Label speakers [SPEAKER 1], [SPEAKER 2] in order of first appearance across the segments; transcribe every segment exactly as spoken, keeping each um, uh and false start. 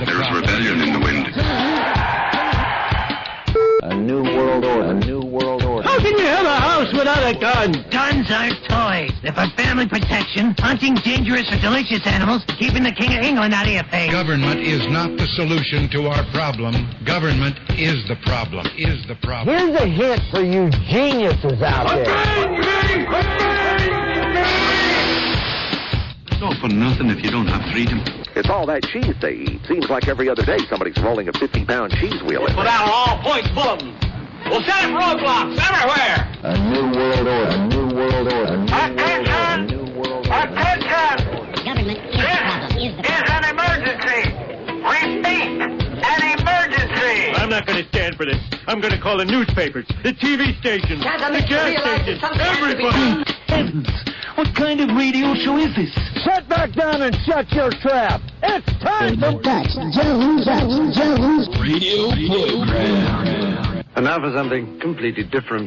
[SPEAKER 1] the There's problem. rebellion in the wind.
[SPEAKER 2] A new world order. A new world order.
[SPEAKER 3] How can you have a house without a gun?
[SPEAKER 4] Guns aren't toys. They're for family protection, hunting dangerous or delicious animals, keeping the King of England out of your face.
[SPEAKER 1] Government is not the solution to our problem. Government is the problem. Is the problem.
[SPEAKER 5] Here's a hint for you geniuses out there.
[SPEAKER 6] It's all for nothing if you don't have freedom.
[SPEAKER 7] It's all that cheese they eat. Seems like every other day somebody's rolling a fifty-pound cheese wheel in
[SPEAKER 3] Put
[SPEAKER 7] there.
[SPEAKER 3] out all points bulletins. We'll set up roadblocks everywhere.
[SPEAKER 2] A new world order. A new world order. A new world order. A new world order.
[SPEAKER 8] Attention! Government is the problem. Is the problem.
[SPEAKER 9] Is an emergency. Repeat, an emergency.
[SPEAKER 3] I'm not going to stand for this. I'm going to call the newspapers, the T V stations, the gas stations, everybody.
[SPEAKER 10] Heavens! What kind of radio show is this?
[SPEAKER 5] Sit back down and shut your trap. It's time for
[SPEAKER 8] Dutch Jones. Dutch Jones
[SPEAKER 10] radio program.
[SPEAKER 6] And now for something completely different.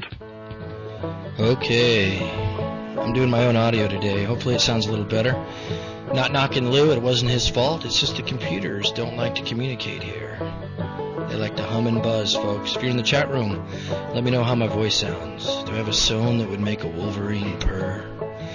[SPEAKER 11] Okay. I'm doing my own audio today. Hopefully it sounds a little better. Not knocking Lou. It wasn't his fault. It's just the computers don't like to communicate here. They like to hum and buzz, folks. If you're in the chat room, let me know how my voice sounds. Do I have a zone that would make a Wolverine purr?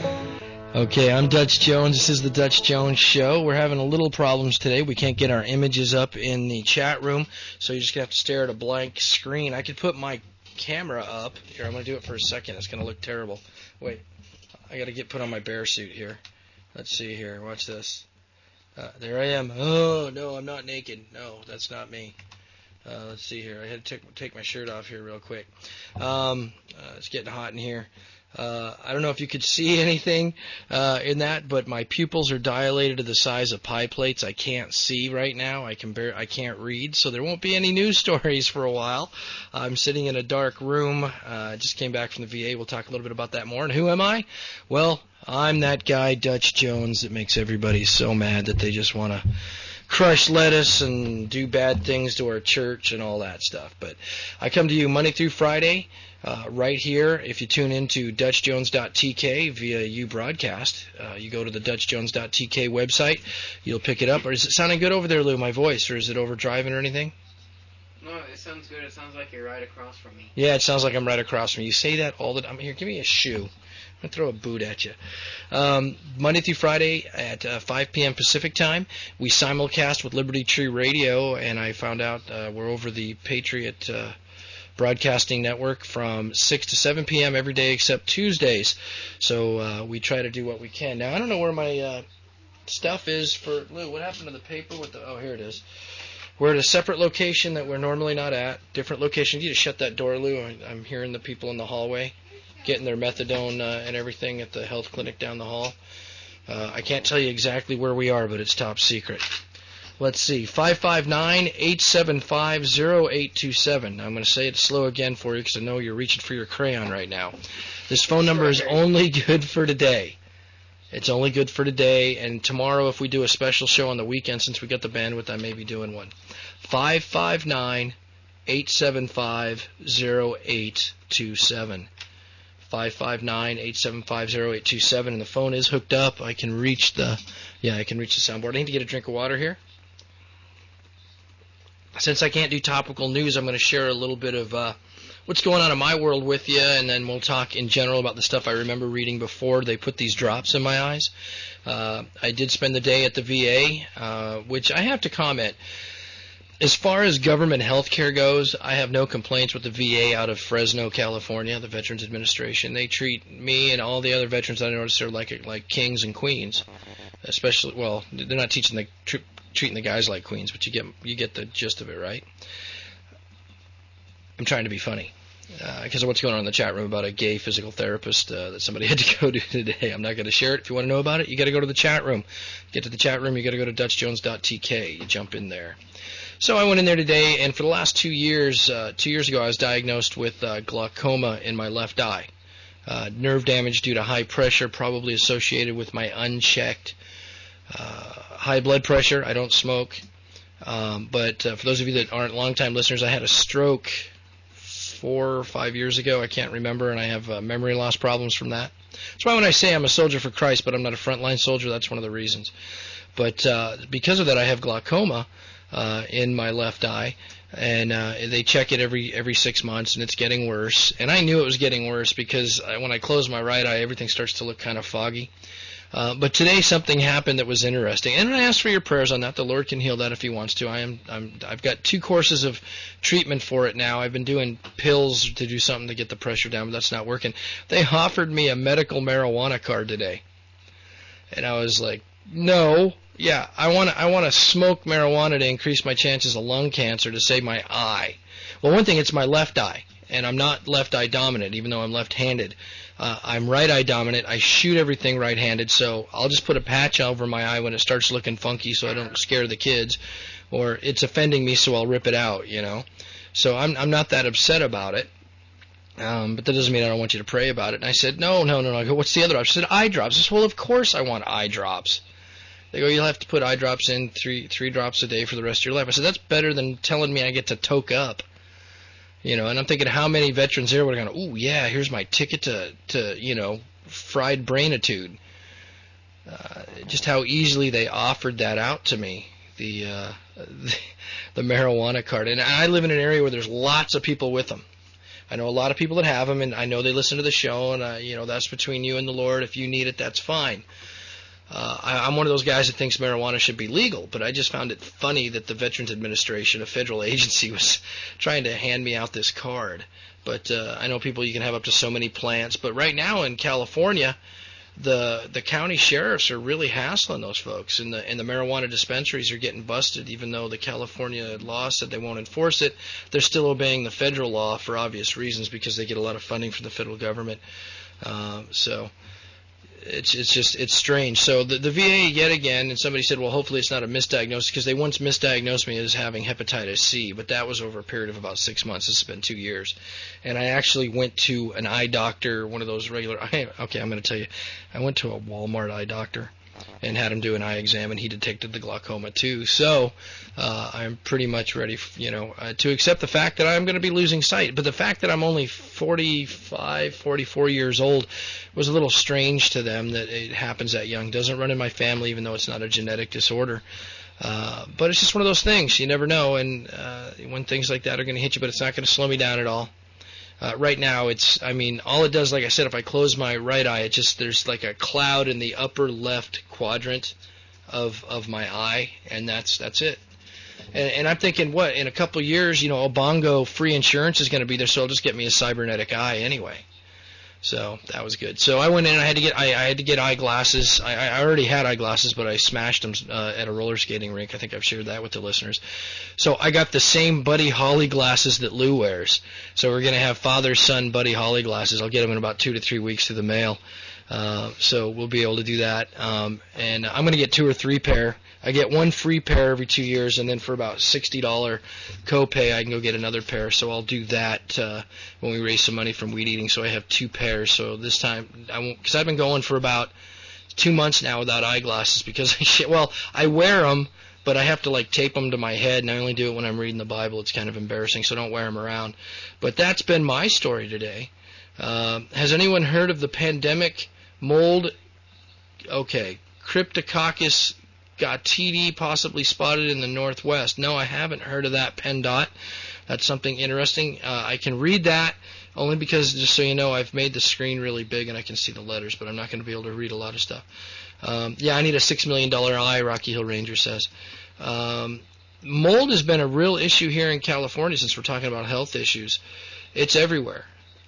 [SPEAKER 11] Okay, I'm Dutch Jones. This is the Dutch Jones Show. We're having a little problems today. We can't get our images up in the chat room, so you're just going to have to stare at a blank screen. I could put my camera up. Here, I'm going to do it for a second. It's going to look terrible. Wait, I got to get put on my bear suit here. Let's see here. Watch this. Uh, there I am. Oh, no, I'm not naked. No, that's not me. Uh, let's see here. I had to take, take my shirt off here real quick. Um, uh, it's getting hot in here. Uh, I don't know if you could see anything uh, in that, but my pupils are dilated to the size of pie plates. I can't see right now. I can bear, I can't read, so there won't be any news stories for a while. I'm sitting in a dark room. Uh, I just came back from the V A. We'll talk a little bit about that more. And who am I? Well, I'm that guy, Dutch Jones, that makes everybody so mad that they just want to crush lettuce and do bad things to our church and all that stuff. But I come to you Monday through Friday. Uh, right here, if you tune into Dutch Jones dot T K via U-Broadcast, uh, you go to the Dutch Jones dot T K website, you'll pick it up. Or is it sounding good over there, Lou, my voice, or is it overdriving or anything?
[SPEAKER 12] No, it sounds good. It sounds like you're right across from me.
[SPEAKER 11] Yeah, it sounds like I'm right across from you. You say that all the time. Here, give me a shoe. I'm going to throw a boot at you. Um, Monday through Friday at uh, five p.m. Pacific time, we simulcast with Liberty Tree Radio, and I found out uh, we're over the Patriot uh, Broadcasting Network from six to seven p.m. every day except Tuesdays. So uh, we try to do what we can. Now, I don't know where my uh, stuff is for... Lou, what happened to the paper with the... Oh, here it is. We're at a separate location that we're normally not at. Different location. You just shut that door, Lou. I'm hearing the people in the hallway getting their methadone uh, and everything at the health clinic down the hall. Uh, I can't tell you exactly where we are, but it's top secret. Let's see, five five nine, eight seven five, zero eight two seven. I'm going to say it slow again for you because I know you're reaching for your crayon right now. This phone number is only good for today. It's only good for today, and tomorrow if we do a special show on the weekend, since we got the bandwidth, I may be doing one. five five nine, eight seven five, zero eight two seven. five five nine, eight seven five, zero eight two seven, and the phone is hooked up. I can reach the, yeah, I can reach the soundboard. I need to get a drink of water here. Since I can't do topical news, I'm going to share a little bit of uh, what's going on in my world with you, and then we'll talk in general about the stuff I remember reading before they put these drops in my eyes. Uh, I did spend the day at the V A, uh, which I have to comment. As far as government health care goes, I have no complaints with the V A out of Fresno, California, the Veterans Administration. They treat me and all the other veterans I noticed are like like kings and queens. Especially, well, they're not teaching the tr- treating the guys like queens, but you get you get the gist of it, right? I'm trying to be funny because uh, of what's going on in the chat room about a gay physical therapist uh, that somebody had to go to today. I'm not going to share it. If you want to know about it, you got to go to the chat room. Get to the chat room, you got to go to Dutch Jones dot T K. You jump in there. So I went in there today, and for the last two years, uh, two years ago, I was diagnosed with uh, glaucoma in my left eye. Uh, nerve damage due to high pressure, probably associated with my unchecked uh, high blood pressure. I don't smoke. Um, but uh, for those of you that aren't longtime listeners, I had a stroke four or five years ago. I can't remember, and I have uh, memory loss problems from that. That's why when I say I'm a soldier for Christ, but I'm not a frontline soldier, that's one of the reasons. But uh, because of that, I have glaucoma. uh, in my left eye. And uh, they check it every every six months, and it's getting worse. And I knew it was getting worse because I, when I close my right eye, everything starts to look kind of foggy. Uh, but today something happened that was interesting, and I asked for your prayers on that. The Lord can heal that if He wants to. I am I'm, I've got two courses of treatment for it now. I've been doing pills to do something to get the pressure down, but that's not working. They offered me a medical marijuana card today, and I was like, no. Yeah, I want to I want to smoke marijuana to increase my chances of lung cancer to save my eye. Well, one thing, it's my left eye, and I'm not left eye dominant, even though I'm left-handed. Uh, I'm right eye dominant. I shoot everything right-handed, so I'll just put a patch over my eye when it starts looking funky so I don't scare the kids, or it's offending me, so I'll rip it out, you know. So I'm I'm not that upset about it. Um, but that doesn't mean I don't want you to pray about it. And I said, no, no, no, no. I go, what's the other option? I said, eye drops. I said, well, of course I want eye drops. They go, you'll have to put eye drops in three three drops a day for the rest of your life. I said, that's better than telling me I get to toke up. You know, and I'm thinking how many veterans there would have gone, ooh, yeah, here's my ticket to, to you know, fried brainitude. Uh, just how easily they offered that out to me, the, uh, the, the marijuana card. And I live in an area where there's lots of people with them. I know a lot of people that have them, and I know they listen to the show, and, uh, you know, that's between you and the Lord. If you need it, that's fine. Uh, I, I'm one of those guys that thinks marijuana should be legal, but I just found it funny that the Veterans Administration, a federal agency, was trying to hand me out this card. But uh, I know people, you can have up to so many plants. But right now in California, the the county sheriffs are really hassling those folks, and the and the marijuana dispensaries are getting busted. Even though the California law said they won't enforce it, they're still obeying the federal law for obvious reasons because they get a lot of funding from the federal government. Um, so. It's it's just it's strange. So the the V A yet again, and somebody said, well, hopefully it's not a misdiagnosis because they once misdiagnosed me as having hepatitis C, but that was over a period of about six months. This has been two years, and I actually went to an eye doctor, one of those regular. Okay, I'm going to tell you, I went to a Walmart eye doctor and had him do an eye exam, and he detected the glaucoma too. So uh, I'm pretty much ready, you know, uh, to accept the fact that I'm going to be losing sight. But the fact that I'm only forty-five, forty-four years old was a little strange to them that it happens that young. Doesn't run in my family, even though it's not a genetic disorder. Uh, but it's just one of those things. You never know, and uh, when things like that are going to hit you, but it's not going to slow me down at all. Uh, right now, it's, I mean, all it does, like I said, if I close my right eye, it just, there's like a cloud in the upper left quadrant of of my eye, and that's that's it. And, and I'm thinking, what, in a couple of years, you know, Obongo free insurance is going to be there, so I'll just get me a cybernetic eye anyway. So that was good. So I went in. I had to get. I, I had to get eyeglasses. I, I already had eyeglasses, but I smashed them uh, at a roller skating rink. I think I've shared that with the listeners. So I got the same Buddy Holly glasses that Lou wears. So we're gonna have father-son Buddy Holly glasses. I'll get them in about two to three weeks through the mail. Uh, so we'll be able to do that. Um, and I'm gonna get two or three pair. I get one free pair every two years, and then for about sixty dollars copay, I can go get another pair. So I'll do that uh, when we raise some money from weed eating. So I have two pairs. So this time, I won't, because I've been going for about two months now without eyeglasses because, well, I wear them, but I have to like tape them to my head, and I only do it when I'm reading the Bible. It's kind of embarrassing, so don't wear them around. But that's been my story today. Uh, has anyone heard of the pandemic mold? Okay, Cryptococcus gottini possibly spotted in the Northwest. No, I haven't heard of that, PennDOT. That's something interesting. Uh, I can read that only because, just so you know, I've made the screen really big and I can see the letters, but I'm not going to be able to read a lot of stuff. Um, yeah, I need a six million dollars eye, Rocky Hill Ranger says. Um, mold has been a real issue here in California since we're talking about health issues. It's everywhere.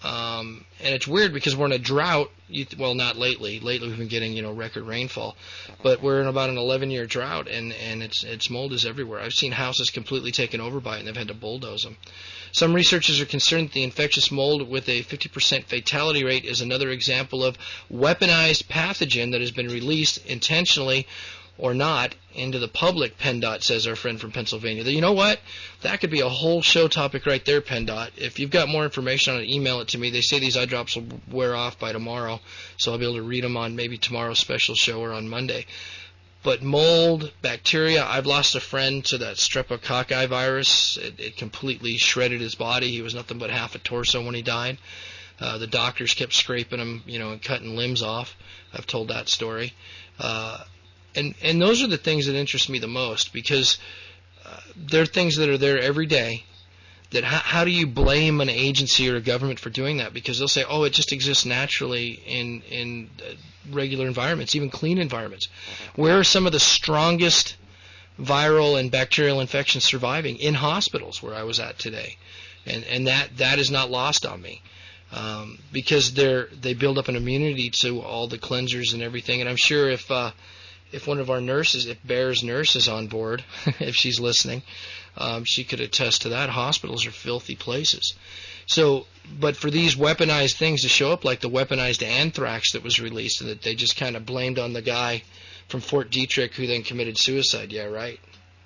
[SPEAKER 11] Um, and it's weird because we're in a drought. You, well, not lately. Lately we've been getting, you know, record rainfall, but we're in about an eleven-year drought, and and it's it's mold is everywhere. I've seen houses completely taken over by it, and they've had to bulldoze them. Some researchers are concerned that the infectious mold with a fifty percent fatality rate is another example of weaponized pathogen that has been released intentionally or not into the public, PennDOT says, our friend from Pennsylvania. You know what? That could be a whole show topic right there, PennDOT. If you've got more information on it, email it to me. They say these eye drops will wear off by tomorrow, so I'll be able to read them on maybe tomorrow's special show or on Monday. But mold, bacteria, I've lost a friend to that streptococci virus. It, it completely shredded his body. He was nothing but half a torso when he died. Uh, the doctors kept scraping him, you know, and cutting limbs off. I've told that story. Uh, And and those are the things that interest me the most because uh, there are things that are there every day. That how, how do you blame an agency or a government for doing that? Because they'll say, oh, it just exists naturally in in uh, regular environments, even clean environments. Where are some of the strongest viral and bacterial infections surviving? In hospitals, where I was at today. And and that, that is not lost on me. Um, because they're they build up an immunity to all the cleansers and everything. And I'm sure if uh, if one of our nurses, if Bear's nurse is on board, if she's listening, um, she could attest to that. Hospitals are filthy places. So, but for these weaponized things to show up, like the weaponized anthrax that was released, and that they just kind of blamed on the guy from Fort Detrick who then committed suicide. Yeah, right.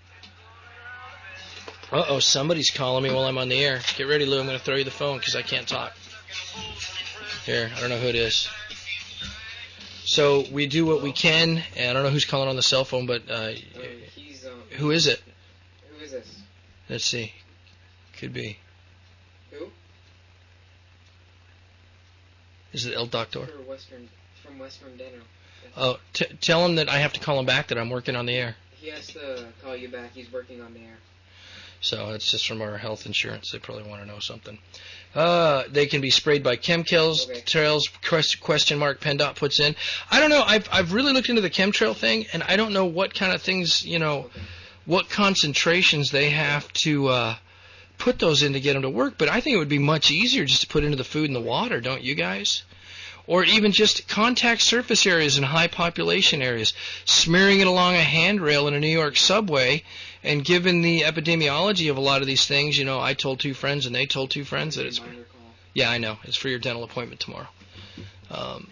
[SPEAKER 11] Uh-oh, somebody's calling me while I'm on the air. Get ready, Lou. I'm going to throw you the phone because I can't talk. Here, I don't know who it is. So we do what we can, and I don't know who's calling on the cell phone, but uh,
[SPEAKER 12] um, he's, um,
[SPEAKER 11] who is it?
[SPEAKER 12] Who is this?
[SPEAKER 11] Let's see. Could be.
[SPEAKER 12] Who?
[SPEAKER 11] Is it El Doctor?
[SPEAKER 12] For Western, from Western Dental.
[SPEAKER 11] Oh, t- tell him that I have to call him back, that I'm working on the air.
[SPEAKER 12] He has to call you back. He's working on the air.
[SPEAKER 11] So it's just from our health insurance. They probably want to know something. Uh, they can be sprayed by chemtrails. Okay. Trails, question mark, PennDOT puts in. I don't know. I've I've really looked into the chemtrail thing, and I don't know what kind of things, you know, okay. what concentrations they have to uh, put those in to get them to work. But I think it would be much easier just to put into the food and the water, don't you guys? Or even just contact surface areas in high population areas, smearing it along a handrail in a New York subway. And given the epidemiology of a lot of these things, you know, I told two friends and they told two friends that it's... Yeah, I know. It's for your dental appointment tomorrow. Um,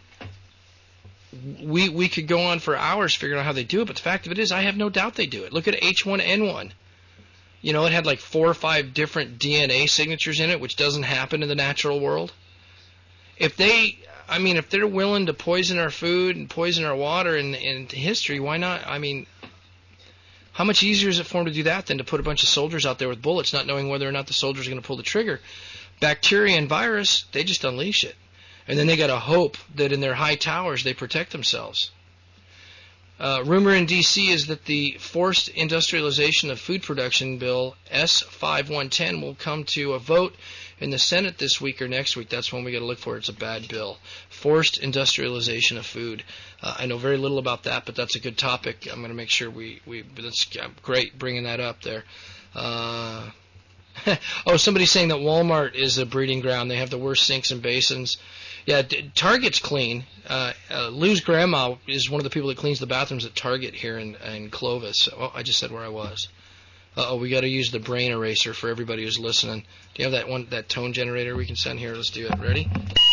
[SPEAKER 11] we we could go on for hours figuring out how they do it, but the fact of it is I have no doubt they do it. Look at H one N one. You know, it had like four or five different D N A signatures in it, which doesn't happen in the natural world. If they... I mean, if they're willing to poison our food and poison our water in, in history, why not? I mean... How much easier is it for them to do that than to put a bunch of soldiers out there with bullets, not knowing whether or not the soldiers are going to pull the trigger? Bacteria and virus, they just unleash it. And then they got to hope that in their high towers they protect themselves. Uh, rumor in D C is that the Forced Industrialization of Food Production Bill, S five one ten, will come to a vote in the Senate this week or next week. That's when we got to look for it. It's a bad bill. Forced industrialization of food. Uh, I know very little about that, but that's a good topic. I'm going to make sure we, we that's great bringing that up there. Uh, oh, somebody's saying that Walmart is a breeding ground. They have the worst sinks and basins. Yeah, Target's clean. Uh, uh, Lou's grandma is one of the people that cleans the bathrooms at Target here in, in Clovis. Oh, I just said where I was. Uh-oh, we got to use the brain eraser for everybody who's listening. Do you have that one, that tone generator we can send here? Let's do it. Ready?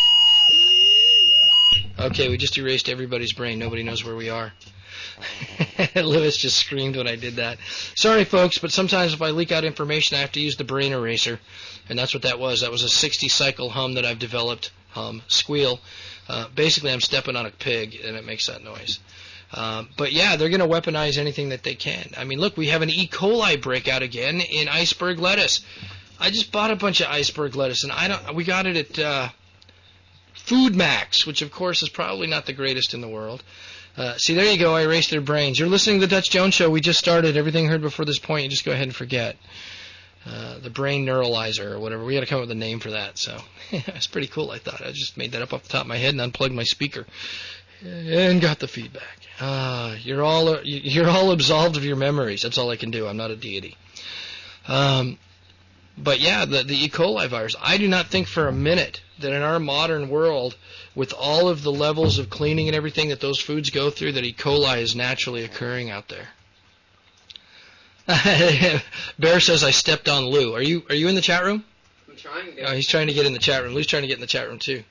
[SPEAKER 11] Okay, we just erased everybody's brain. Nobody knows where we are. Lewis just screamed when I did that. Sorry, folks, but sometimes if I leak out information, I have to use the brain eraser. And that's what that was. That was a sixty-cycle hum that I've developed. Hum. Squeal. Uh, basically, I'm stepping on a pig, and it makes that noise. Uh, but, yeah, they're going to weaponize anything that they can. I mean, look, we have an E. coli breakout again in iceberg lettuce. I just bought a bunch of iceberg lettuce, and I don't. We got it at uh, Food Max, which, of course, is probably not the greatest in the world. Uh, see, there you go. I erased their brains. You're listening to the Dutch Jones Show. We just started. Everything heard before this point, you just go ahead and forget. Uh, the brain neuralizer or whatever. We got to come up with a name for that. So it's pretty cool, I thought. I just made that up off the top of my head and unplugged my speaker and got the feedback. Uh, you're all you're all absolved of your memories. That's all I can do. I'm not a deity. Um, but yeah, the, the E. coli virus. I do not think for a minute that in our modern world, with all of the levels of cleaning and everything that those foods go through, that E. coli is naturally occurring out there. Bear says I stepped on Lou. Are you are you in the chat room?
[SPEAKER 12] I'm trying to.
[SPEAKER 11] Oh, he's trying to get in the chat room. Lou's trying to get in the chat room too.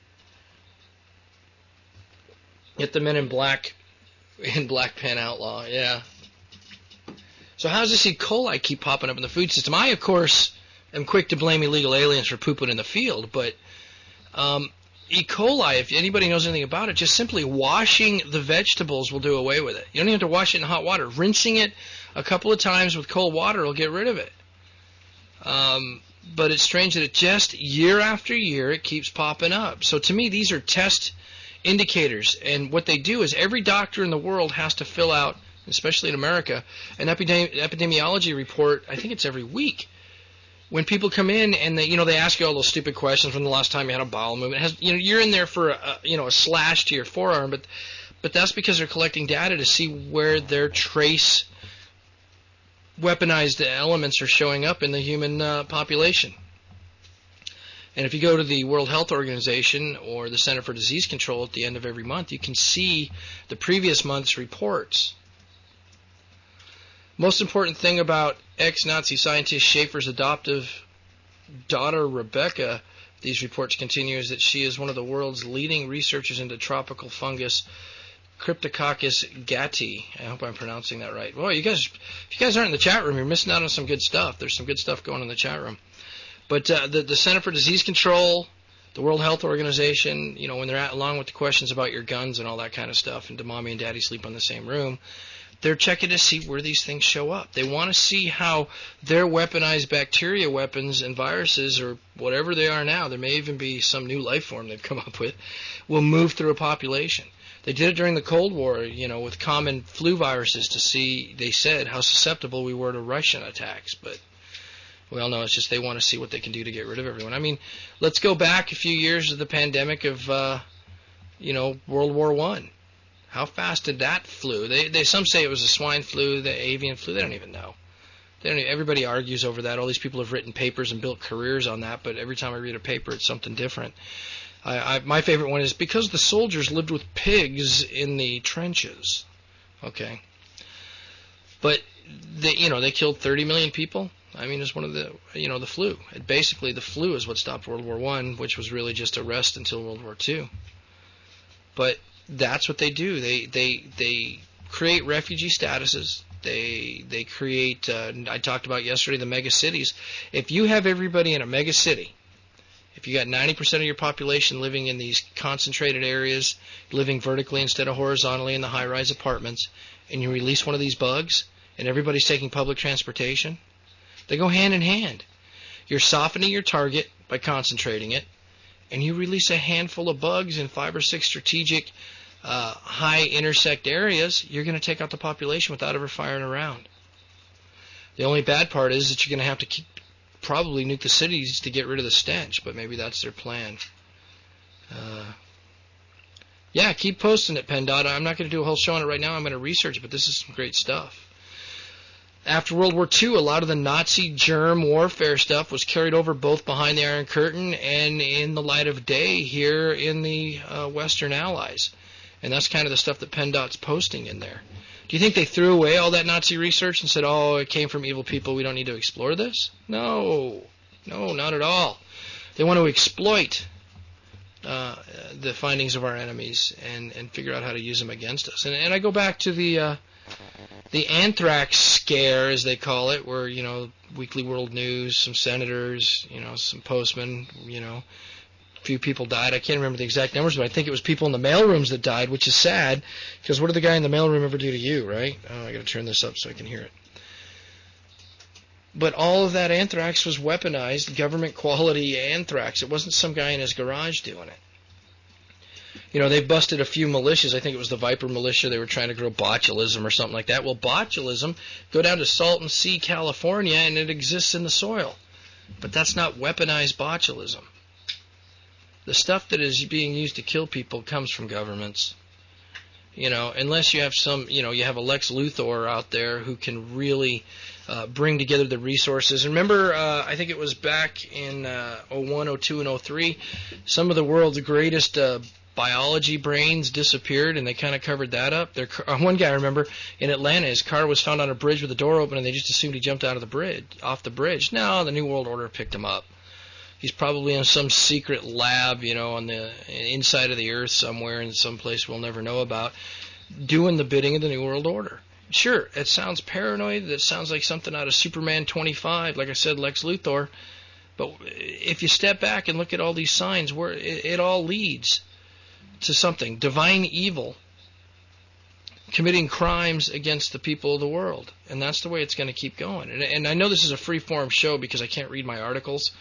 [SPEAKER 11] Get the men in black, in Black Pen Outlaw. Yeah. So how does this E. coli keep popping up in the food system? I, of course, am quick to blame illegal aliens for pooping in the field, but um, E. coli, if anybody knows anything about it, just simply washing the vegetables will do away with it. You don't even have to wash it in hot water. Rinsing it a couple of times with cold water will get rid of it. Um, but it's strange that it just, year after year, it keeps popping up. So to me, these are test indicators. And what they do is every doctor in the world has to fill out especially in America, an epidemi- epidemiology report, I think it's every week. When people come in and they, you know, they ask you all those stupid questions from the last time you had a bowel movement. It has, you know, you're in there for a, you know, a slash to your forearm, but but that's because they're collecting data to see where their trace weaponized elements are showing up in the human uh, population. And if you go to the World Health Organization or the Center for Disease Control at the end of every month, you can see the previous month's reports. Most important thing about ex-Nazi scientist Schaefer's adoptive daughter, Rebecca, these reports continue, is that she is one of the world's leading researchers into tropical fungus Cryptococcus gattii. I hope I'm pronouncing that right. Well, you guys, if you guys aren't in the chat room, you're missing out on some good stuff. There's some good stuff going on in the chat room. But uh, the, the Center for Disease Control, the World Health Organization, you know, when they're at, along with the questions about your guns and all that kind of stuff, and do mommy and daddy sleep in the same room, they're checking to see where these things show up. They want to see how their weaponized bacteria weapons and viruses, or whatever they are now, there may even be some new life form they've come up with, will move through a population. They did it during the Cold War, you know, with common flu viruses to see, they said, how susceptible we were to Russian attacks. But we all know it's just they want to see what they can do to get rid of everyone. I mean, let's go back a few years to the pandemic of, uh, you know, World War One. How fast did that flu? They, they some say it was a swine flu, the avian flu. They don't even know. They don't even, everybody argues over that. All these people have written papers and built careers on that, but every time I read a paper, it's something different. I, I, my favorite one is because the soldiers lived with pigs in the trenches. Okay. But, they, you know, they killed thirty million people. I mean, it's one of the, you know, the flu. It basically, the flu is what stopped World War One, which was really just a rest until World War Two. But that's what they do. They they they create refugee statuses. They they create. Uh, I talked about yesterday the mega cities. If you have everybody in a mega city, if you got ninety percent of your population living in these concentrated areas, living vertically instead of horizontally in the high-rise apartments, and you release one of these bugs, and everybody's taking public transportation, they go hand in hand. You're softening your target by concentrating it, and you release a handful of bugs in five or six strategic uh, high intersect areas, you're going to take out the population without ever firing a round. The only bad part is that you're going to have to keep, probably nuke the cities to get rid of the stench, but maybe that's their plan. Uh, yeah, keep posting it, PennDOT. I'm not going to do a whole show on it right now. I'm going to research it, but this is some great stuff. After World War Two, a lot of the Nazi germ warfare stuff was carried over both behind the Iron Curtain and in the light of day here in the uh, Western Allies. And that's kind of the stuff that PennDOT's posting in there. Do you think they threw away all that Nazi research and said, oh, it came from evil people, we don't need to explore this? No. No, not at all. They want to exploit uh, the findings of our enemies and, and figure out how to use them against us. And, and I go back to the... Uh, The anthrax scare, as they call it, where, you know, Weekly World News, some senators, you know, some postmen, you know, a few people died. I can't remember the exact numbers, but I think it was people in the mailrooms that died, which is sad, because what did the guy in the mailroom ever do to you, right? Oh, I got to turn this up so I can hear it. But all of that anthrax was weaponized, government-quality anthrax. It wasn't some guy in his garage doing it. You know, they've busted a few militias. I think it was the Viper militia. They were trying to grow botulism or something like that. Well, botulism, go down to Salton Sea, California, and it exists in the soil. But that's not weaponized botulism. The stuff that is being used to kill people comes from governments. You know, unless you have some, you know, you have a Lex Luthor out there who can really uh, bring together the resources. And remember, uh, I think it was back in uh, oh one, oh two, and oh three, some of the world's greatest uh, biology brains disappeared, and they kind of covered that up. Their car, one guy, I remember, in Atlanta, his car was found on a bridge with the door open, and they just assumed he jumped out of the bridge, off the bridge. No, the New World Order picked him up. He's probably in some secret lab, you know, on the inside of the earth somewhere in some place we'll never know about, doing the bidding of the New World Order. Sure, it sounds paranoid. That sounds like something out of Superman twenty-five, like I said, Lex Luthor. But if you step back and look at all these signs, where it, it all leads to something. Divine evil committing crimes against the people of the world. And that's the way it's going to keep going. And, and I know this is a free-form show because I can't read my articles.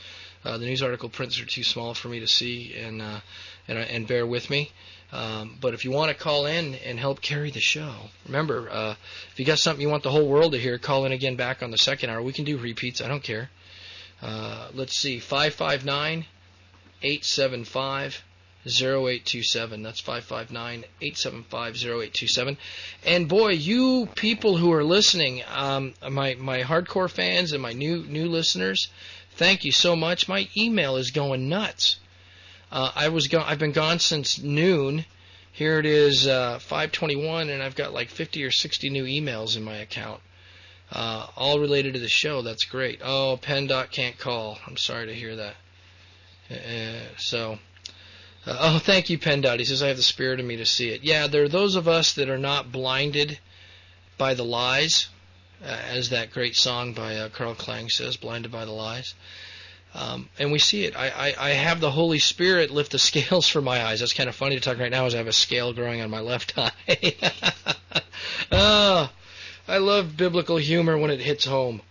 [SPEAKER 11] Uh, the news article prints are too small for me to see and uh, and, and bear with me. Um, but if you want to call in and help carry the show, remember, uh, if you got something you want the whole world to hear, call in again back on the second hour. We can do repeats. I don't care. Uh, let's see, five five nine, eight seven five, zero eight two seven. That's five five nine, eight seven five, zero eight two seven. And boy, you people who are listening, um, my my hardcore fans and my new new listeners, thank you so much. My email is going nuts. Uh, I was go- I've been gone since noon. Here it is, uh, five twenty-one, and I've got like fifty or sixty new emails in my account, uh, all related to the show. That's great. Oh, PennDOT can't call. I'm sorry to hear that. Uh, so, uh, oh, thank you, PennDOT. He says I have the spirit in me to see it. Yeah, there are those of us that are not blinded by the lies, uh, as that great song by uh, Carl Klang says, blinded by the lies. Um, and we see it. I, I, I have the Holy Spirit lift the scales from my eyes. That's kind of funny to talk right now as I have a scale growing on my left eye. Oh, I love biblical humor when it hits home.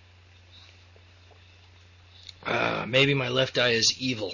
[SPEAKER 11] Uh, maybe my left eye is evil.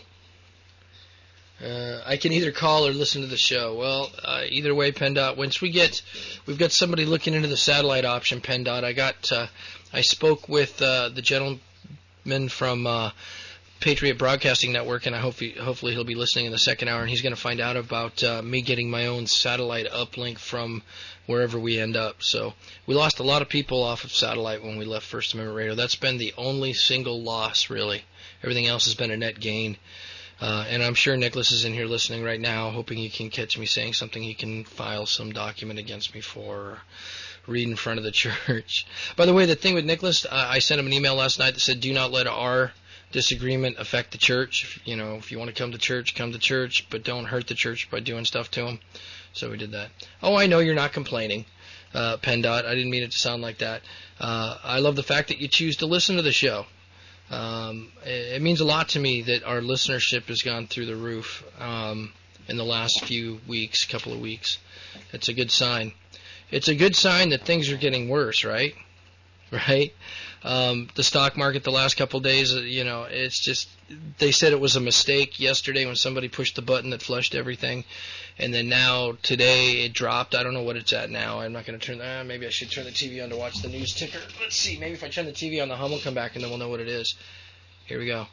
[SPEAKER 11] Uh, I can either call or listen to the show. Well, uh, either way, PennDOT. Once we get, we've got somebody looking into the satellite option, PennDOT. I got, uh, I spoke with uh, the gentleman from uh, Patriot Broadcasting Network, and I hope he, hopefully he'll be listening in the second hour, and he's going to find out about uh, me getting my own satellite uplink from wherever we end up. So we lost a lot of people off of satellite when we left First Amendment Radio. That's been the only single loss, really. Everything else has been a net gain. Uh, and I'm sure Nicholas is in here listening right now, hoping he can catch me saying something he can file some document against me for, or read in front of the church. By the way, the thing with Nicholas, uh, I sent him an email last night that said, do not let our disagreement affect the church. If, you know, if you want to come to church, come to church, but don't hurt the church by doing stuff to him. So we did that. Oh, I know you're not complaining, uh, PennDOT. I didn't mean it to sound like that. Uh, I love the fact that you choose to listen to the show. Um, it, it means a lot to me that our listenership has gone through the roof um, in the last few weeks, couple of weeks. It's a good sign. It's a good sign that things are getting worse, right? Right? Um, the stock market the last couple of days, you know, it's just, they said it was a mistake yesterday when somebody pushed the button that flushed everything. And then now, today, it dropped. I don't know what it's at now. I'm not going to turn, uh, maybe I should turn the T V on to watch the news ticker. Let's see, maybe if I turn the T V on, the hum will come back and then we'll know what it is. Here we go.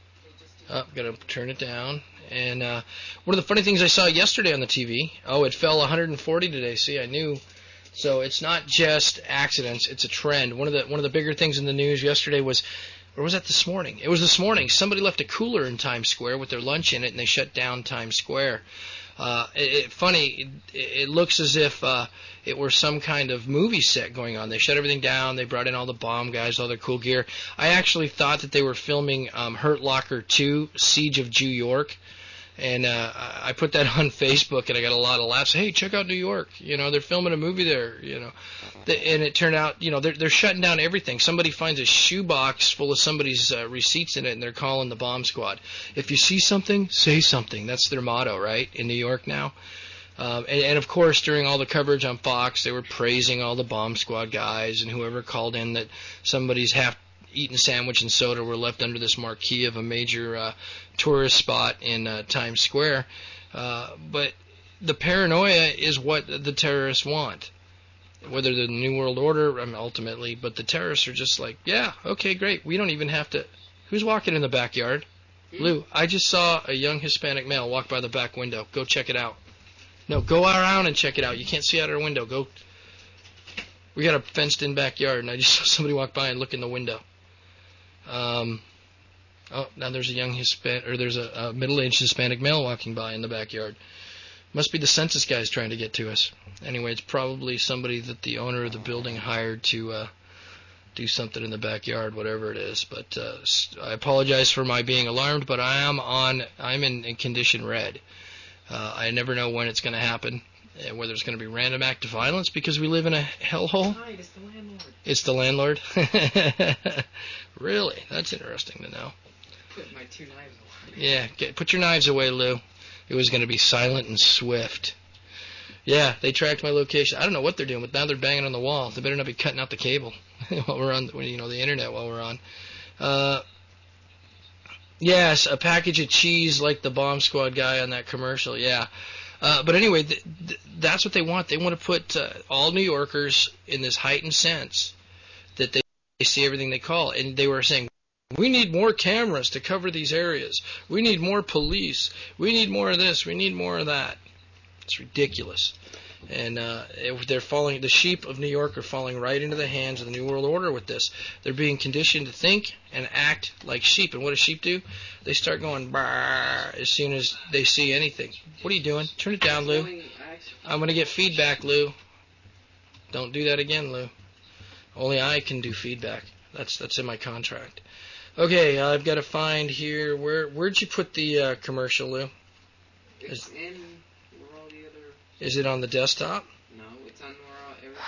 [SPEAKER 11] Oh, got to turn it down. And uh, one of the funny things I saw yesterday on the T V, oh, it fell one hundred forty today. See, I knew. So it's not just accidents, it's a trend. One of the one of the bigger things in the news yesterday was, or was that this morning? It was this morning. Somebody left a cooler in Times Square with their lunch in it, and they shut down Times Square. Uh, it, it, funny, it, it looks as if uh, it were some kind of movie set going on. They shut everything down. They brought in all the bomb guys, all their cool gear. I actually thought that they were filming um, Hurt Locker two, Siege of New York. And uh, I put that on Facebook, and I got a lot of laughs. Hey, check out New York. You know, they're filming a movie there. You know, and it turned out, you know, they're they're shutting down everything. Somebody finds a shoebox full of somebody's uh, receipts in it, and they're calling the bomb squad. If you see something, say something. That's their motto, right? In New York now. Um, and, and of course, during all the coverage on Fox, they were praising all the bomb squad guys and whoever called in that somebody's half eaten sandwich and soda were left under this marquee of a major uh, tourist spot in uh, Times Square. Uh, but the paranoia is what the terrorists want, whether they're the New World Order, I mean, ultimately. But the terrorists are just like, yeah, okay, great. We don't even have to. Who's walking in the backyard? Hmm? Lou, I just saw a young Hispanic male walk by the back window. Go check it out. No, go around and check it out. You can't see out our window. Go. We got a fenced-in backyard, and I just saw somebody walk by and look in the window. Um, oh, now there's a young Hispanic, or there's a, a middle-aged Hispanic male walking by in the backyard. Must be the census guys trying to get to us. Anyway, it's probably somebody that the owner of the building hired to uh, do something in the backyard, whatever it is. But uh, I apologize for my being alarmed, but I am on. I'm in, in condition red. Uh, I never know when it's going to happen, and whether it's going to be random act of violence because we live in a hellhole.
[SPEAKER 12] Hi, it's the landlord.
[SPEAKER 11] It's the landlord? Really? That's interesting to know.
[SPEAKER 12] Put my two knives away.
[SPEAKER 11] Yeah, get, put your knives away, Lou. It was going to be silent and swift. Yeah, they tracked my location. I don't know what they're doing, but now they're banging on the wall. They better not be cutting out the cable while we're on, you know, the internet while we're on. Uh, Yes, a package of cheese like the Bomb Squad guy on that commercial, yeah. Uh, but anyway, th- th- that's what they want. They want to put uh, all New Yorkers in this heightened sense that they, they see everything they call. And they were saying, we need more cameras to cover these areas. We need more police. We need more of this. We need more of that. It's ridiculous. And uh, they're falling. The sheep of New York are falling right into the hands of the New World Order with this. They're being conditioned to think and act like sheep. And what do sheep do? They start going brrr as soon as they see anything. What are you doing? Turn it down, Lou. I'm going to get feedback, Lou. Don't do that again, Lou. Only I can do feedback. That's that's in my contract. Okay, uh, I've got to find here. Where where'd you put the uh, commercial, Lou?
[SPEAKER 12] It's
[SPEAKER 11] Is,
[SPEAKER 12] in where all the other.
[SPEAKER 11] is it on the desktop?
[SPEAKER 12] No, it's on where all everything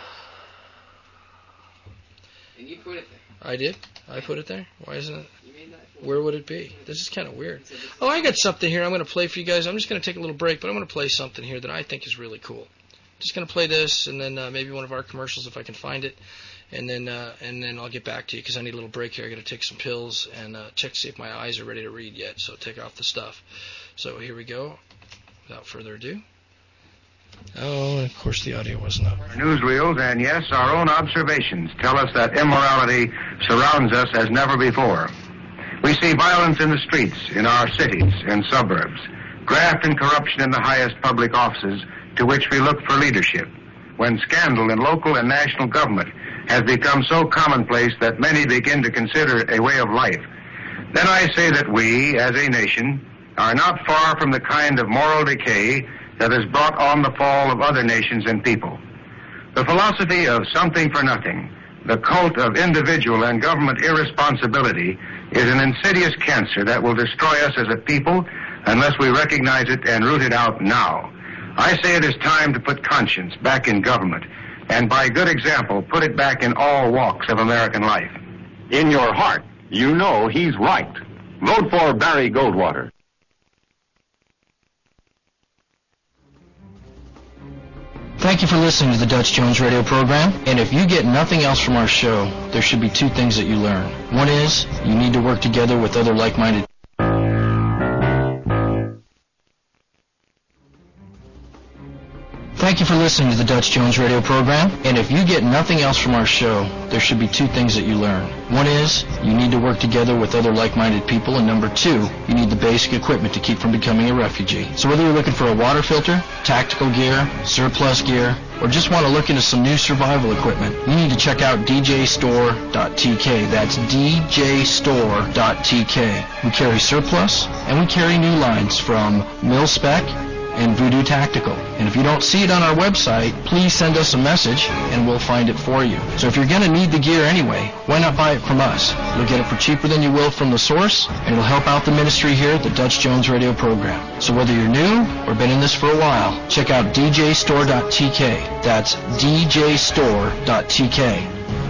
[SPEAKER 12] else is. And you put it there.
[SPEAKER 11] I did. I put it there. Why isn't it?
[SPEAKER 12] You made that.
[SPEAKER 11] Where would it be? This is kind of weird. Oh, I got something here I'm going to play for you guys. I'm just going to take a little break, but I'm going to play something here that I think is really cool. Just going to play this, and then uh, maybe one of our commercials if I can find it, and then uh, and then I'll get back to you because I need a little break here. I got to take some pills and uh, check to see if my eyes are ready to read yet. So take off the stuff. So here we go. Without further ado. Oh, and of course the audio wasn't up.
[SPEAKER 13] Newsreels and, yes, our own observations tell us that immorality surrounds us as never before. We see violence in the streets, in our cities and suburbs, graft and corruption in the highest public offices to which we look for leadership, when scandal in local and national government has become so commonplace that many begin to consider it a way of life. Then I say that we, as a nation, are not far from the kind of moral decay that has brought on the fall of other nations and people. The philosophy of something for nothing, the cult of individual and government irresponsibility, is an insidious cancer that will destroy us as a people unless we recognize it and root it out now. I say it is time to put conscience back in government, and by good example, put it back in all walks of American life.
[SPEAKER 14] In your heart, you know he's right. Vote for Barry Goldwater.
[SPEAKER 11] Thank you for listening to the Dutch Jones radio program. And if you get nothing else from our show, there should be two things that you learn. One is you need to work together with other like-minded. Thank you for listening to the Dutch Jones radio program. And if you get nothing else from our show, there should be two things that you learn. One is you need to work together with other like-minded people. And number two, you need the basic equipment to keep from becoming a refugee. So whether you're looking for a water filter, tactical gear, surplus gear, or just want to look into some new survival equipment, you need to check out d j store dot t k. That's d j store dot t k. We carry surplus, and we carry new lines from Mil-Spec and Voodoo Tactical. And if you don't see it on our website, please send us a message and we'll find it for you. So if you're going to need the gear anyway, why not buy it from us? You'll get it for cheaper than you will from the source, and it'll help out the ministry here at the Dutch Jones radio program. So whether you're new or been in this for a while, check out d j store dot t k. That's d j store dot t k.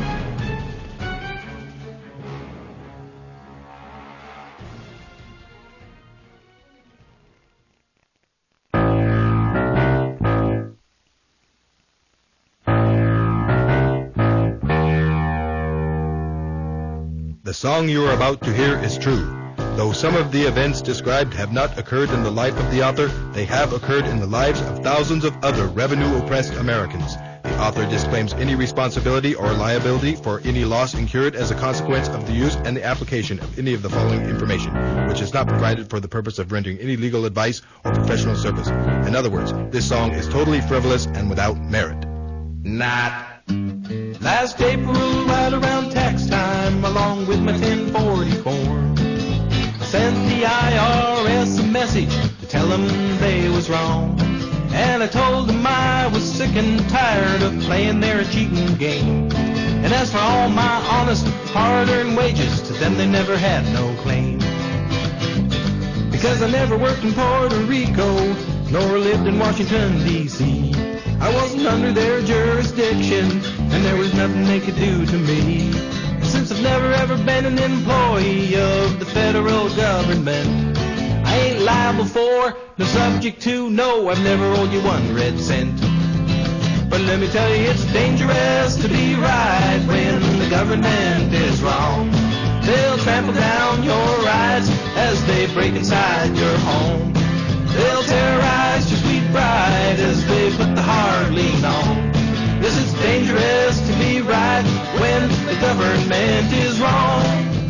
[SPEAKER 15] The song you are about to hear is true. Though some of the events described have not occurred in the life of the author, they have occurred in the lives of thousands of other revenue-oppressed Americans. The author disclaims any responsibility or liability for any loss incurred as a consequence of the use and the application of any of the following information, which is not provided for the purpose of rendering any legal advice or professional service. In other words, this song is totally frivolous and without merit.
[SPEAKER 16] Not. Last April, right around tax time, along with my ten forty-four, I sent the I R S a message to tell them they was wrong. And I told them I was sick and tired of playing their cheating game. And as for all my honest, hard-earned wages, to them they never had no claim. Because I never worked in Puerto Rico, nor lived in Washington, D C I wasn't under their jurisdiction, and there was nothing they could do to me. And since I've never ever been an employee of the federal government, I ain't liable for, no subject to, no, I've never owed you one red cent. But let me tell you, it's dangerous to be right when the government is wrong. They'll trample down your rights as they break inside your home. They'll terrorize your sweet bride as they put the hard lean on. Yes, it's dangerous to be right when the government is wrong.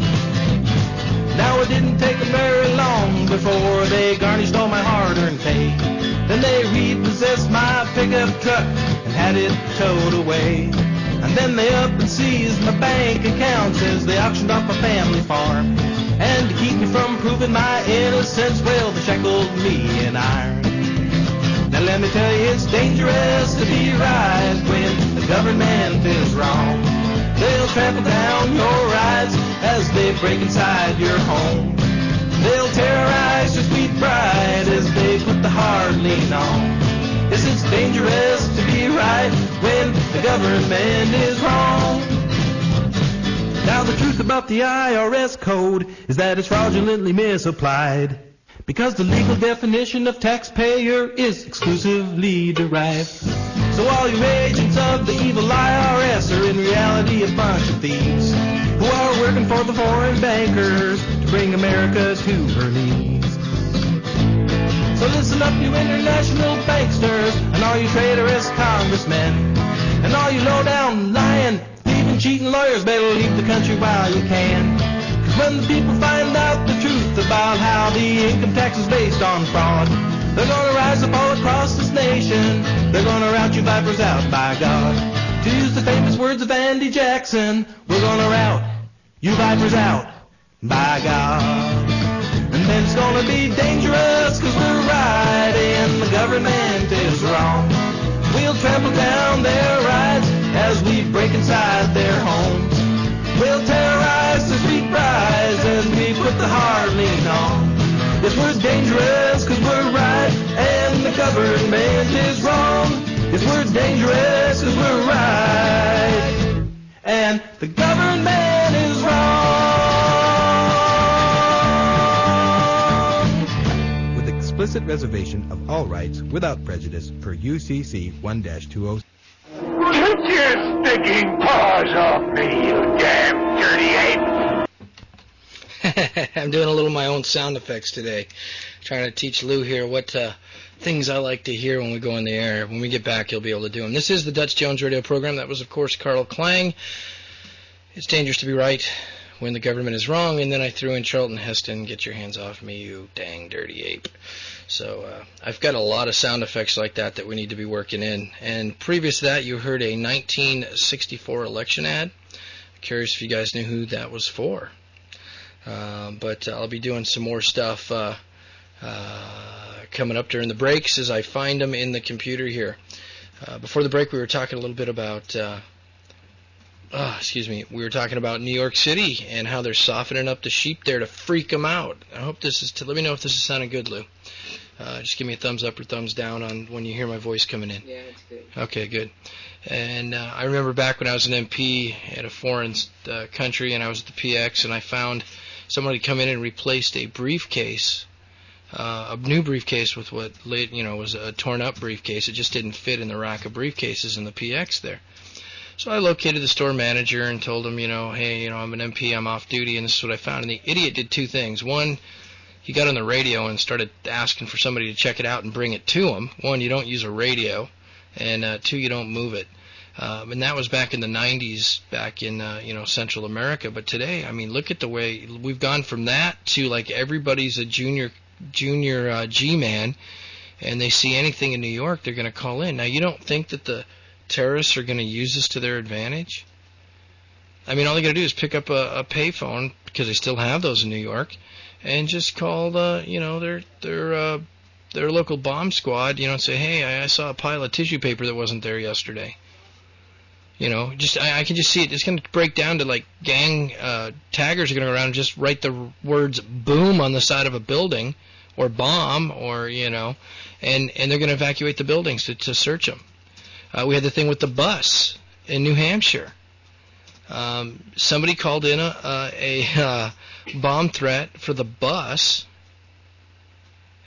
[SPEAKER 16] Now it didn't take them very long before they garnished all my hard-earned pay. Then they repossessed my pickup truck and had it towed away. And then they up and seized my bank accounts as they auctioned off my family farm. And to keep me from proving my innocence, well, they shackled me in iron. Now let me tell you, it's dangerous to be right when the government is wrong. They'll trample down your rights as they break inside your home. They'll terrorize your sweet bride as they put the hard lean on. Yes, it's dangerous to be right when the government is wrong. Now the truth about the I R S code is that it's fraudulently misapplied, because the legal definition of taxpayer is exclusively derived. So all you agents of the evil I R S are in reality a bunch of thieves who are working for the foreign bankers to bring America to her knees. So listen up, you international banksters, and all you traitorous congressmen, and all you low-down lying, thieving, cheating lawyers, better leave the country while you can. Cause when the people find out the truth about how the income tax is based on fraud, they're gonna rise up all across this nation. They're gonna rout you vipers out, by God. To use the famous words of Andy Jackson, we're gonna rout you vipers out, by God. And then it's gonna be dangerous, cause we're right and the government is wrong. We'll trample down their rights as we break inside their homes. We'll terrorize the sweet brides as we put the hard lean on. Yes, we're dangerous cause we're right and the government is wrong. Yes, we're dangerous cause we're right and the government is wrong.
[SPEAKER 15] With explicit reservation of all rights without prejudice per U C C one dash two oh.
[SPEAKER 9] Get your stinking paws off me, you damn dirty ape!
[SPEAKER 11] I'm doing a little of my own sound effects today, trying to teach Lou here what uh, things I like to hear when we go in the air. When we get back, you'll be able to do them. This is the Dutch Jones radio program. That was, of course, Carl Klang. It's dangerous to be right when the government is wrong. And then I threw in Charlton Heston, get your hands off me, you dang dirty ape. So uh, I've got a lot of sound effects like that that we need to be working in. And previous to that, you heard a nineteen sixty-four election ad. Curious if you guys knew who that was for. Uh, but I'll be doing some more stuff uh, uh, coming up during the breaks as I find them in the computer here. Uh, before the break, we were talking a little bit about, uh, oh, excuse me, we were talking about New York City and how they're softening up the sheep there to freak them out. I hope this is, to, let me know if this is sounding good, Lou. Uh, just give me a thumbs up or thumbs down on when you hear my voice coming in.
[SPEAKER 12] Yeah, it's good.
[SPEAKER 11] Okay, good. And uh, I remember back when I was an M P at a foreign uh, country and I was at the P X and I found somebody come in and replaced a briefcase, uh, a new briefcase with what you know was a torn-up briefcase. It just didn't fit in the rack of briefcases in the P X there. So I located the store manager and told him, you know, hey, you know, I'm an M P, I'm off duty, and this is what I found. And the idiot did two things. One, he got on the radio and started asking for somebody to check it out and bring it to him. One, you don't use a radio, and uh, two, you don't move it. Um, and that was back in the nineties, back in uh, you know Central America. But today, I mean, look at the way we've gone from that to like everybody's a junior junior uh, G-man, and they see anything in New York, they're going to call in. Now, you don't think that the terrorists are going to use this to their advantage? I mean, all they got to do is pick up a, a payphone, because they still have those in New York, and just call the you know their their uh, their local bomb squad, you know, and say, hey, I, I saw a pile of tissue paper that wasn't there yesterday. You know, just I, I can just see it. It's going to break down to like gang uh, taggers are going to go around and just write the words "boom" on the side of a building, or "bomb," or you know, and and they're going to evacuate the buildings to, to search them. Uh, we had the thing with the bus in New Hampshire. Um, somebody called in a a, a uh, bomb threat for the bus,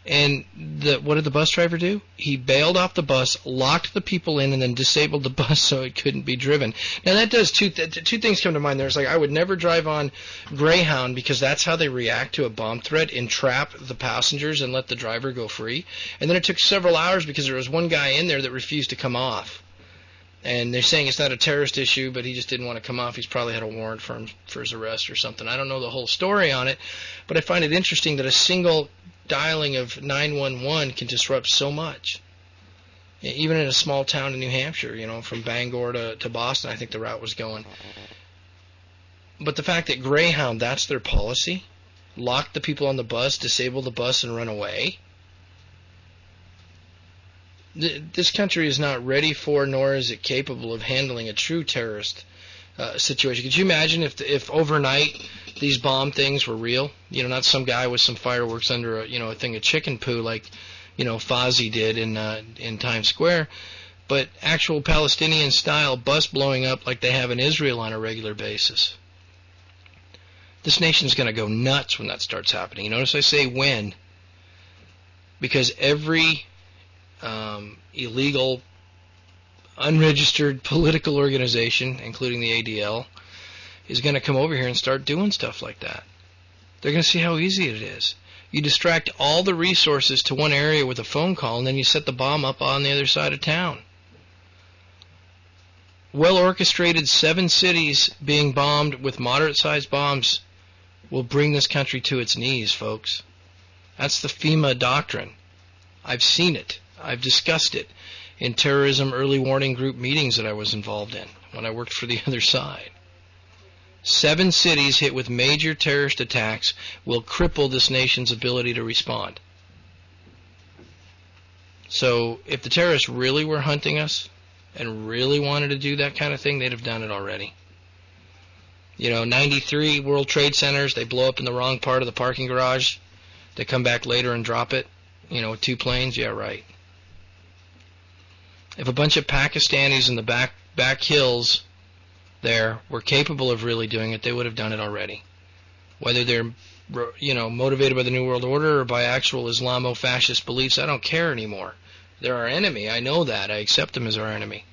[SPEAKER 11] And the, what did the bus driver do? He bailed off the bus, locked the people in, and then disabled the bus so it couldn't be driven. Now, that does two, th- two things come to mind there. It's like I would never drive on Greyhound because that's how they react to a bomb threat, entrap the passengers and let the driver go free. And then it took several hours because there was one guy in there that refused to come off. And they're saying it's not a terrorist issue, but he just didn't want to come off. He's probably had a warrant for him for his arrest or something. I don't know the whole story on it, but I find it interesting that a single dialing of nine one one can disrupt so much. Even in a small town in New Hampshire, you know, from Bangor to, to Boston, I think the route was going. But the fact that Greyhound, that's their policy, lock the people on the bus, disable the bus, and run away. This country is not ready for, nor is it capable of handling a true terrorist uh, situation. Could you imagine if if overnight these bomb things were real? You know, not some guy with some fireworks under a you know a thing of chicken poo like you know Fozzie did in uh, in Times Square, but actual Palestinian style bus blowing up like they have in Israel on a regular basis. This nation's going to go nuts when that starts happening. You notice I say when, because every Um, illegal, unregistered political organization, including the A D L, is going to come over here and start doing stuff like that. They're going to see how easy it is. You distract all the resources to one area with a phone call, and then you set the bomb up on the other side of town. Well-orchestrated seven cities being bombed with moderate-sized bombs will bring this country to its knees, folks. That's the FEMA doctrine. I've seen it. I've discussed it in terrorism early warning group meetings that I was involved in when I worked for the other side. Seven cities hit with major terrorist attacks will cripple this nation's ability to respond. So if the terrorists really were hunting us and really wanted to do that kind of thing, they'd have done it already. You know, ninety-three World Trade Centers, they blow up in the wrong part of the parking garage. They come back later and drop it, you know, with two planes. Yeah, right. If a bunch of Pakistanis in the back back hills there were capable of really doing it, they would have done it already. Whether they're, you know, motivated by the New World Order or by actual Islamo-fascist beliefs, I don't care anymore. They're our enemy. I know that. I accept them as our enemy.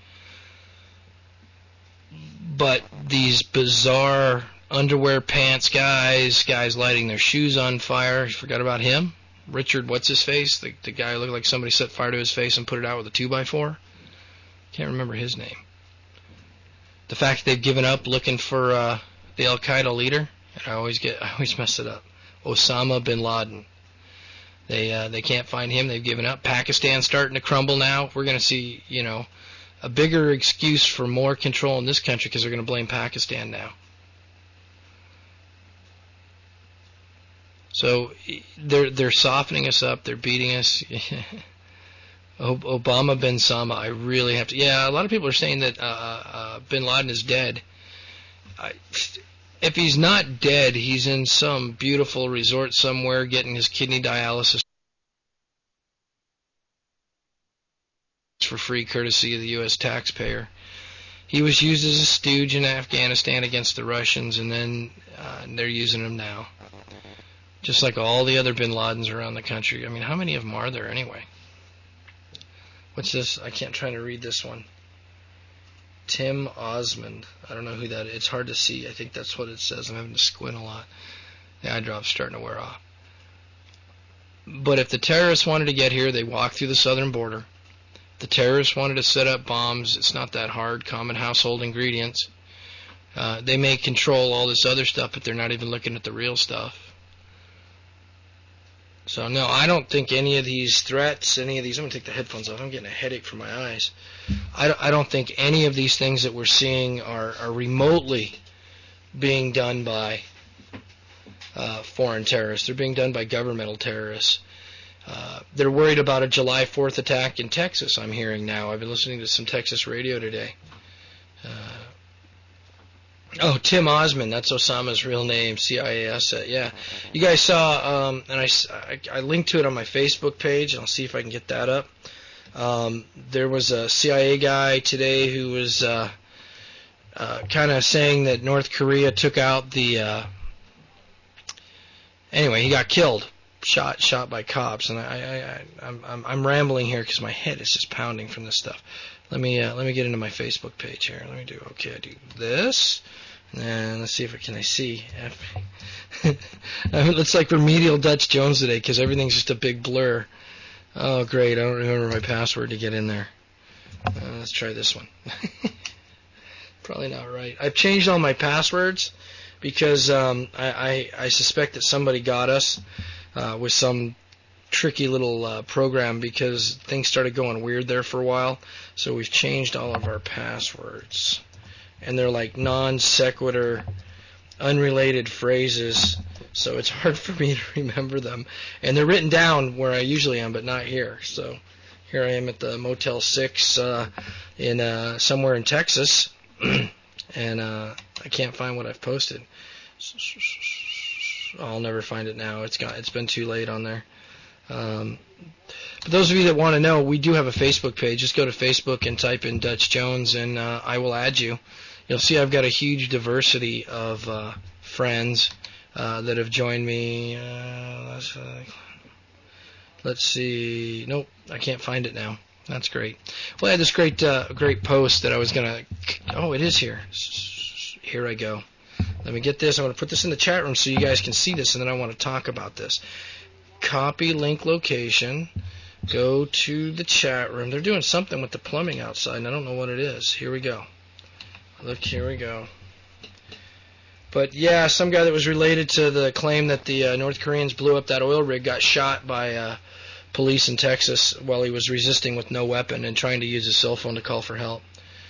[SPEAKER 11] But these bizarre underwear pants guys, guys lighting their shoes on fire, you forgot about him? Richard, what's his face? The, the guy who looked like somebody set fire to his face and put it out with a two by four? Can't remember his name. The fact that they've given up looking for uh, the Al-Qaeda leader, and I always get, I always mess it up. Osama bin Laden. They uh, they can't find him. They've given up. Pakistan's starting to crumble now. We're going to see, you know, a bigger excuse for more control in this country because they're going to blame Pakistan now. So they're they're softening us up. They're beating us. Obama bin Sama. I really have to. Yeah, a lot of people are saying that uh, uh, bin Laden is dead. I, if he's not dead, he's in some beautiful resort somewhere getting his kidney dialysis for free, courtesy of the U S taxpayer. He was used as a stooge in Afghanistan against the Russians, and then uh, they're using him now. Just like all the other bin Ladens around the country. I mean, how many of them are there anyway? What's this? I can't try to read this one. Tim Osmond. I don't know who that is. It's hard to see. I think that's what it says. I'm having to squint a lot. The eye drop's starting to wear off. But if the terrorists wanted to get here, they walk through the southern border. If the terrorists wanted to set up bombs, it's not that hard. Common household ingredients. Uh, they may control all this other stuff, but they're not even looking at the real stuff. So, no, I don't think any of these threats, any of these, I'm going to take the headphones off. I'm getting a headache from my eyes. I, I don't think any of these things that we're seeing are, are remotely being done by uh, foreign terrorists. They're being done by governmental terrorists. Uh, they're worried about a July fourth attack in Texas, I'm hearing now. I've been listening to some Texas radio today. Uh, Oh, Tim Osmond, that's Osama's real name, C I A asset, yeah. You guys saw, um, and I, I, I linked to it on my Facebook page, and I'll see if I can get that up. Um, there was a C I A guy today who was uh, uh, kind of saying that North Korea took out the, uh, anyway, he got killed. shot shot by cops. And I, I, I I'm, I'm I'm rambling here because my head is just pounding from this stuff. Let me uh, let me get into my Facebook page here. Let me do okay. I do this, and let's see if I can I see. I mean, it's like remedial Dutch Jones today because everything's just a big blur. Oh great! I don't remember my password to get in there. Uh, let's try this one. Probably not right. I've changed all my passwords because um, I, I I suspect that somebody got us uh, with some tricky little uh, program because things started going weird there for a while. So we've changed all of our passwords, and they're like non sequitur, unrelated phrases. So it's hard for me to remember them, and they're written down where I usually am, but not here. So here I am at the Motel Six uh, in uh, somewhere in Texas. And uh, I can't find what I've posted. I'll never find it now. It's got. It's been too late on there. Um, but those of you that want to know, we do have a Facebook page. Just go to Facebook and type in Dutch Jones, and uh, I will add you. You'll see I've got a huge diversity of uh, friends uh, that have joined me. Uh, let's, uh, let's see. Nope, I can't find it now. That's great. Well, I had this great, uh, great post that I was gonna. Oh, it is here. Here I go. Let me get this. I'm gonna put this in the chat room so you guys can see this, and then I want to talk about this. Copy link location. Go to the chat room. They're doing something with the plumbing outside, and I don't know what it is. Here we go. Look, here we go. But yeah, some guy that was related to the claim that the uh, North Koreans blew up that oil rig got shot by. Uh, police in Texas while he was resisting with no weapon and trying to use his cell phone to call for help.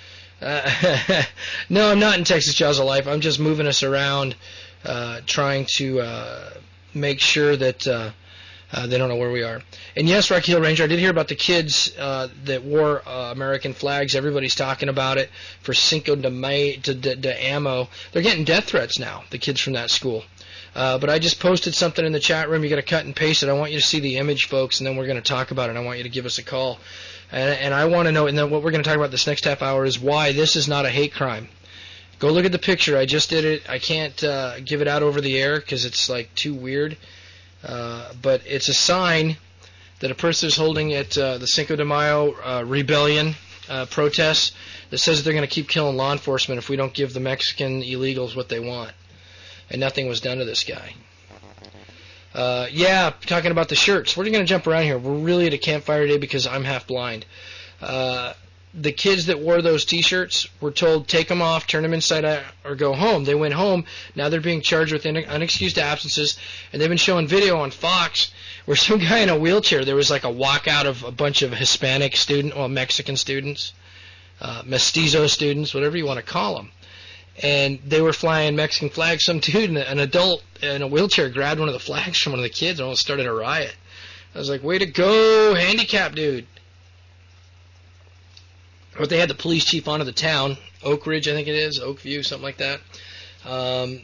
[SPEAKER 11] Uh, no, I'm not in Texas Jaws of Life. I'm just moving us around, uh, trying to uh, make sure that uh, uh, they don't know where we are. And yes, Rocky Hill Ranger, I did hear about the kids uh, that wore uh, American flags. Everybody's talking about it for Cinco de Mayo, de, de, de Ammo. They're getting death threats now, the kids from that school. Uh, but I just posted something in the chat room. You got to cut and paste it. I want you to see the image, folks, and then we're going to talk about it. I want you to give us a call. And, and I want to know, and then what we're going to talk about this next half hour is why this is not a hate crime. Go look at the picture. I just did it. I can't uh, give it out over the air because it's like too weird. Uh, but it's a sign that a person is holding at uh, the Cinco de Mayo uh, rebellion uh, protests that says that they're going to keep killing law enforcement if we don't give the Mexican illegals what they want. And nothing was done to this guy. Uh, yeah, talking about the shirts. We're going to jump around here. We're really at a campfire today because I'm half blind. Uh, the kids that wore those T-shirts were told, take them off, turn them inside out, or go home. They went home. Now they're being charged with unexcused absences. And they've been showing video on Fox where some guy in a wheelchair, there was like a walkout of a bunch of Hispanic students, well, Mexican students, uh, mestizo students, whatever you want to call them. And they were flying Mexican flags. Some dude, an adult in a wheelchair, grabbed one of the flags from one of the kids and almost started a riot. I was like, way to go, handicap dude. But they had the police chief onto the town, Oak Ridge, I think it is, Oakview, something like that, um,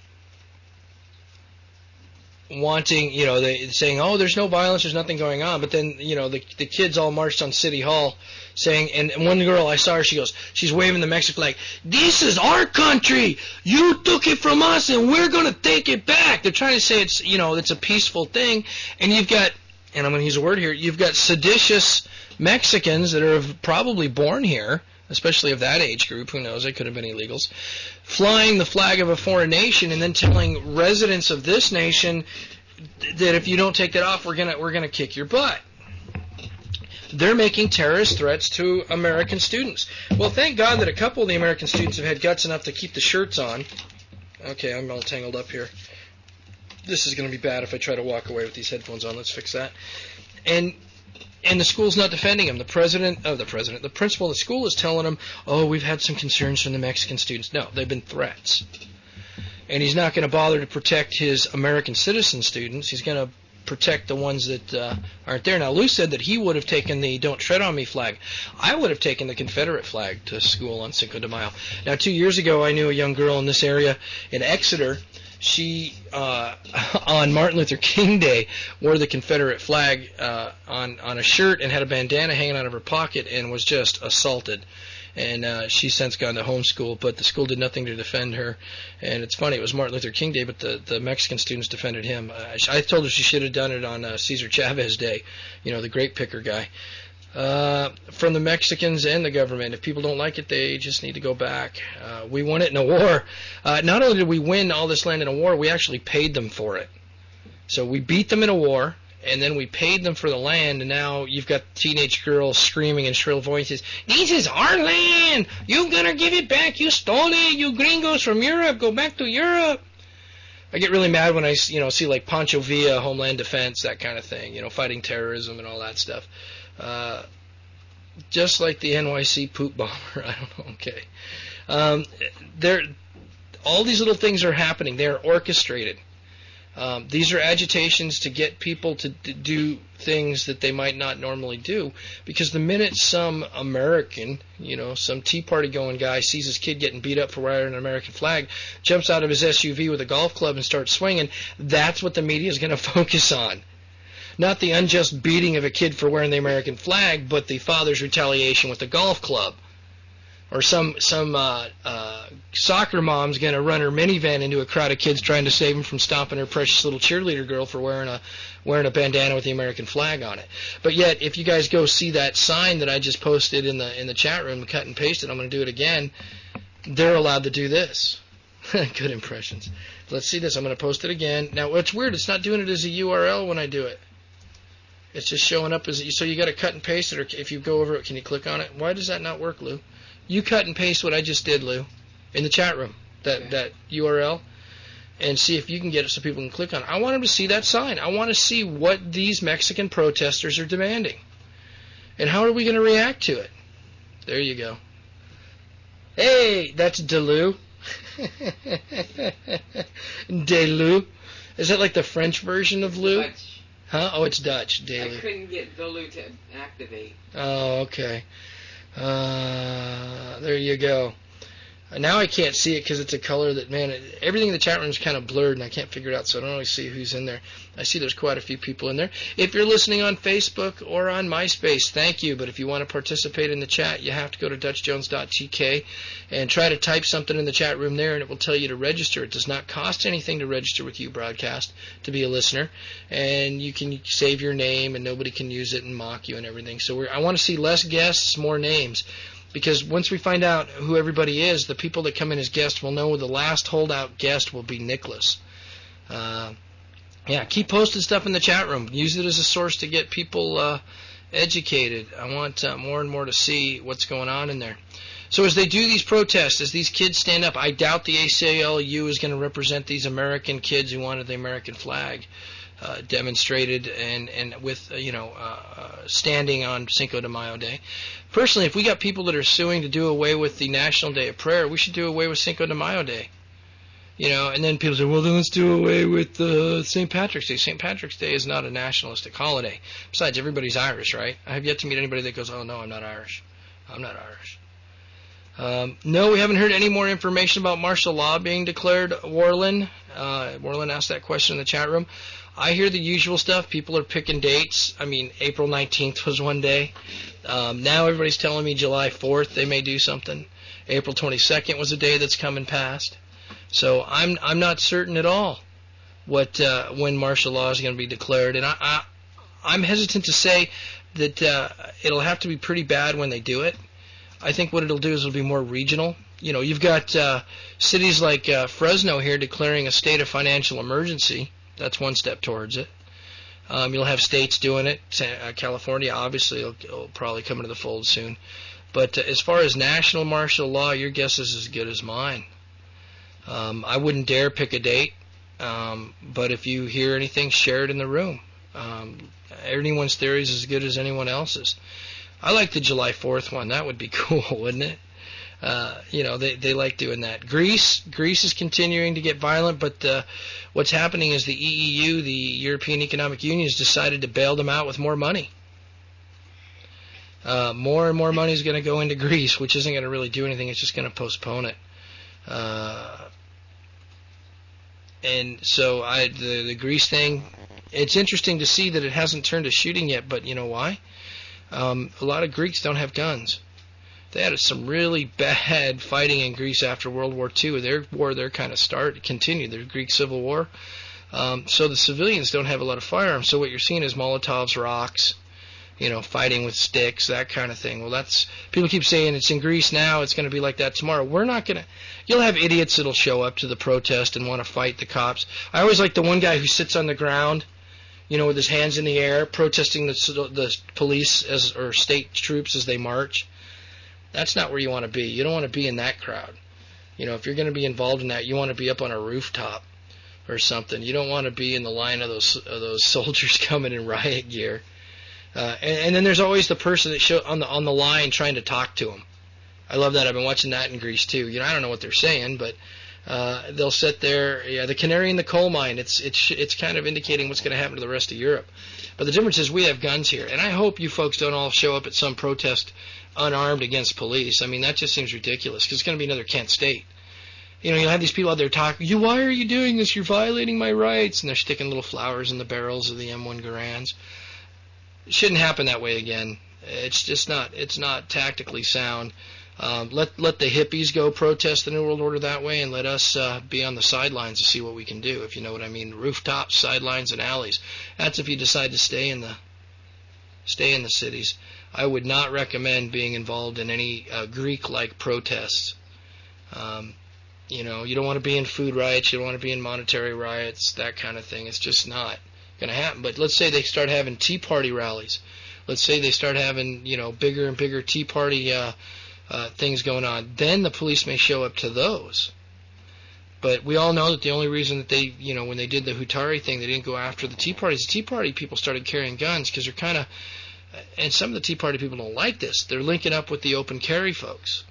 [SPEAKER 11] wanting, you know, they saying, oh, there's no violence, there's nothing going on. But then, you know, the the kids all marched on City Hall saying, and one girl, I saw her, she goes, she's waving the Mexican flag, this is our country, you took it from us and we're going to take it back. They're trying to say it's, you know, it's a peaceful thing, and you've got, and I'm going to use a word here, you've got seditious Mexicans that are probably born here, especially of that age group, who knows, they could have been illegals, flying the flag of a foreign nation and then telling residents of this nation that if you don't take that off, we're going to we're going to kick your butt. They're making terrorist threats to American students. Well, thank God that a couple of the American students have had guts enough to keep the shirts on. Okay, I'm all tangled up here. This is going to be bad if I try to walk away with these headphones on. Let's fix that. And and the school's not defending them. The president, oh, the president, the principal of the school is telling them, oh, we've had some concerns from the Mexican students. No, they've been threats. And he's not going to bother to protect his American citizen students. He's going to protect the ones that uh, aren't there. Now, Lou said that he would have taken the Don't Tread on Me flag. I would have taken the Confederate flag to school on Cinco de Mayo. Now, two years ago, I knew a young girl in this area in Exeter. She, uh, on Martin Luther King Day, wore the Confederate flag uh, on, on a shirt and had a bandana hanging out of her pocket and was just assaulted. and uh, she's since gone to homeschool, but the school did nothing to defend her. And it's funny, it was Martin Luther King Day, but the, the Mexican students defended him. Uh, I told her she should have done it on uh, Cesar Chavez Day, you know, the grape picker guy. Uh, from the Mexicans and the government. If people don't like it, they just need to go back. Uh, we won it in a war. Uh, not only did we win all this land in a war, we actually paid them for it. So we beat them in a war, and then we paid them for the land, and now you've got teenage girls screaming in shrill voices, "This is our land! You gotta give it back! You stole it! You gringos from Europe! Go back to Europe!" I get really mad when I, you know, see like Pancho Villa, Homeland Defense, that kind of thing, you know, fighting terrorism and all that stuff. Uh, just like the N Y C poop bomber. I don't know. Okay. Um, there, all these little things are happening. They are orchestrated. Um, these are agitations to get people to d- do things that they might not normally do. Because the minute some American, you know, some Tea Party going guy sees his kid getting beat up for wearing an American flag, jumps out of his S U V with a golf club and starts swinging, that's what the media is going to focus on. Not the unjust beating of a kid for wearing the American flag, but the father's retaliation with the golf club. Or some some uh, uh, soccer mom's going to run her minivan into a crowd of kids trying to save him from stomping her precious little cheerleader girl for wearing a wearing a bandana with the American flag on it. But yet, if you guys go see that sign that I just posted in the in the chat room, cut and pasted, I'm going to do it again, they're allowed to do this. Good impressions. Let's see this. I'm going to post it again. Now, what's weird, it's not doing it as a U R L when I do it. It's just showing up as, so you got to cut and paste it, or if you go over it, can you click on it? Why does that not work, Lou? You cut and paste what I just did, Lou, in the chat room, that, okay. that U R L, and see if you can get it so people can click on it. I want them to see that sign. I want to see what these Mexican protesters are demanding. And how are we going to react to it? There you go. Hey, that's Delou. Delou. Is that like the French version of Lou?
[SPEAKER 12] Dutch.
[SPEAKER 11] Huh? Oh, it's Dutch. Delou.
[SPEAKER 12] I couldn't get Delou to activate.
[SPEAKER 11] Oh, okay. Uh, there you go. Now I can't see it because it's a color that, man, it, everything in the chat room is kind of blurred and I can't figure it out, so I don't always see who's in there. I see there's quite a few people in there. If you're listening on Facebook or on MySpace, thank you, but if you want to participate in the chat, you have to go to Dutch Jones dot T K and try to type something in the chat room there, and it will tell you to register. It does not cost anything to register with You Broadcast to be a listener, and you can save your name and nobody can use it and mock you and everything. So we're, I want to see less guests, more names. Because once we find out who everybody is, the people that come in as guests will know the last holdout guest will be Nicholas. Uh, yeah, keep posting stuff in the chat room. Use it as a source to get people uh, educated. I want uh, more and more to see what's going on in there. So as they do these protests, as these kids stand up, I doubt the A C L U is going to represent these American kids who wanted the American flag uh, demonstrated and, and with, uh, you know, uh, uh, standing on Cinco de Mayo Day. Personally, if we got people that are suing to do away with the National Day of Prayer, we should do away with Cinco de Mayo Day. You know, and then people say, well, then let's do away with uh, Saint Patrick's Day. Saint Patrick's Day is not a nationalistic holiday. Besides, everybody's Irish, right? I have yet to meet anybody that goes, oh, no, I'm not Irish. I'm not Irish. Um, no, we haven't heard any more information about martial law being declared, Warlin. Uh, Warlin asked that question in the chat room. I hear the usual stuff. People are picking dates. I mean, April nineteenth was one day. Um, now everybody's telling me July fourth they may do something. April twenty-second was a day that's coming past. So I'm I'm not certain at all what uh, when martial law is going to be declared. And I, I, I'm hesitant to say that uh, it'll have to be pretty bad when they do it. I think what it'll do is it'll be more regional. You know, you've got uh, cities like uh, Fresno here declaring a state of financial emergency. That's one step towards it. Um, you'll have states doing it. Uh, California, obviously, will, will probably come into the fold soon. But uh, as far as national martial law, your guess is as good as mine. Um, I wouldn't dare pick a date. Um, but if you hear anything, share it in the room. Um, anyone's theory is as good as anyone else's. I like the July fourth one. That would be cool, wouldn't it? Uh, you know, they, they like doing that. Greece, Greece is continuing to get violent, but uh, what's happening is the E E U, the European Economic Union, has decided to bail them out with more money. Uh, more and more money is going to go into Greece, which isn't going to really do anything. It's just going to postpone it. Uh, and so I, the, the Greece thing, it's interesting to see that it hasn't turned to shooting yet, but you know why? Um, a lot of Greeks don't have guns. They had some really bad fighting in Greece after World War Two. Their war, their kind of start, continued, their Greek Civil War. Um, so the civilians don't have a lot of firearms. So what you're seeing is Molotovs, rocks, you know, fighting with sticks, that kind of thing. Well, that's, people keep saying it's in Greece now, it's going to be like that tomorrow. We're not going to, you'll have idiots that'll show up to the protest and want to fight the cops. I always like the one guy who sits on the ground, you know, with his hands in the air, protesting the, the police as, or state troops as they march. That's not where you want to be. You don't want to be in that crowd. You know, if you're going to be involved in that, you want to be up on a rooftop or something. You don't want to be in the line of those of those soldiers coming in riot gear. Uh, and, and then there's always the person that show on the on the line trying to talk to them. I love that. I've been watching that in Greece too. You know, I don't know what they're saying, but uh, they'll sit there. Yeah, the canary in the coal mine. It's it's it's kind of indicating what's going to happen to the rest of Europe. But the difference is we have guns here, and I hope you folks don't all show up at some protest unarmed against police. I mean, that just seems ridiculous, because it's going to be another Kent State. You know, you'll have these people out there talking, you, why are you doing this? You're violating my rights. And they're sticking little flowers in the barrels of the M one Garands. It shouldn't happen that way again. It's just not, it's not tactically sound. Um, let let the hippies go protest the New World Order that way, and let us uh, be on the sidelines to see what we can do, if you know what I mean. Rooftops, sidelines, and alleys. That's if you decide to stay in the stay in the cities. I would not recommend being involved in any uh, Greek-like protests. Um, you know, you don't want to be in food riots, you don't want to be in monetary riots, that kind of thing. It's just not going to happen. But let's say they start having Tea Party rallies. Let's say they start having, you know, bigger and bigger Tea Party uh, uh, things going on. Then the police may show up to those. But we all know that the only reason that they, you know, when they did the Hutari thing, they didn't go after the Tea Parties. The Tea Party people started carrying guns because they're kind of, and some of the Tea Party people don't like this, they're linking up with the open carry folks.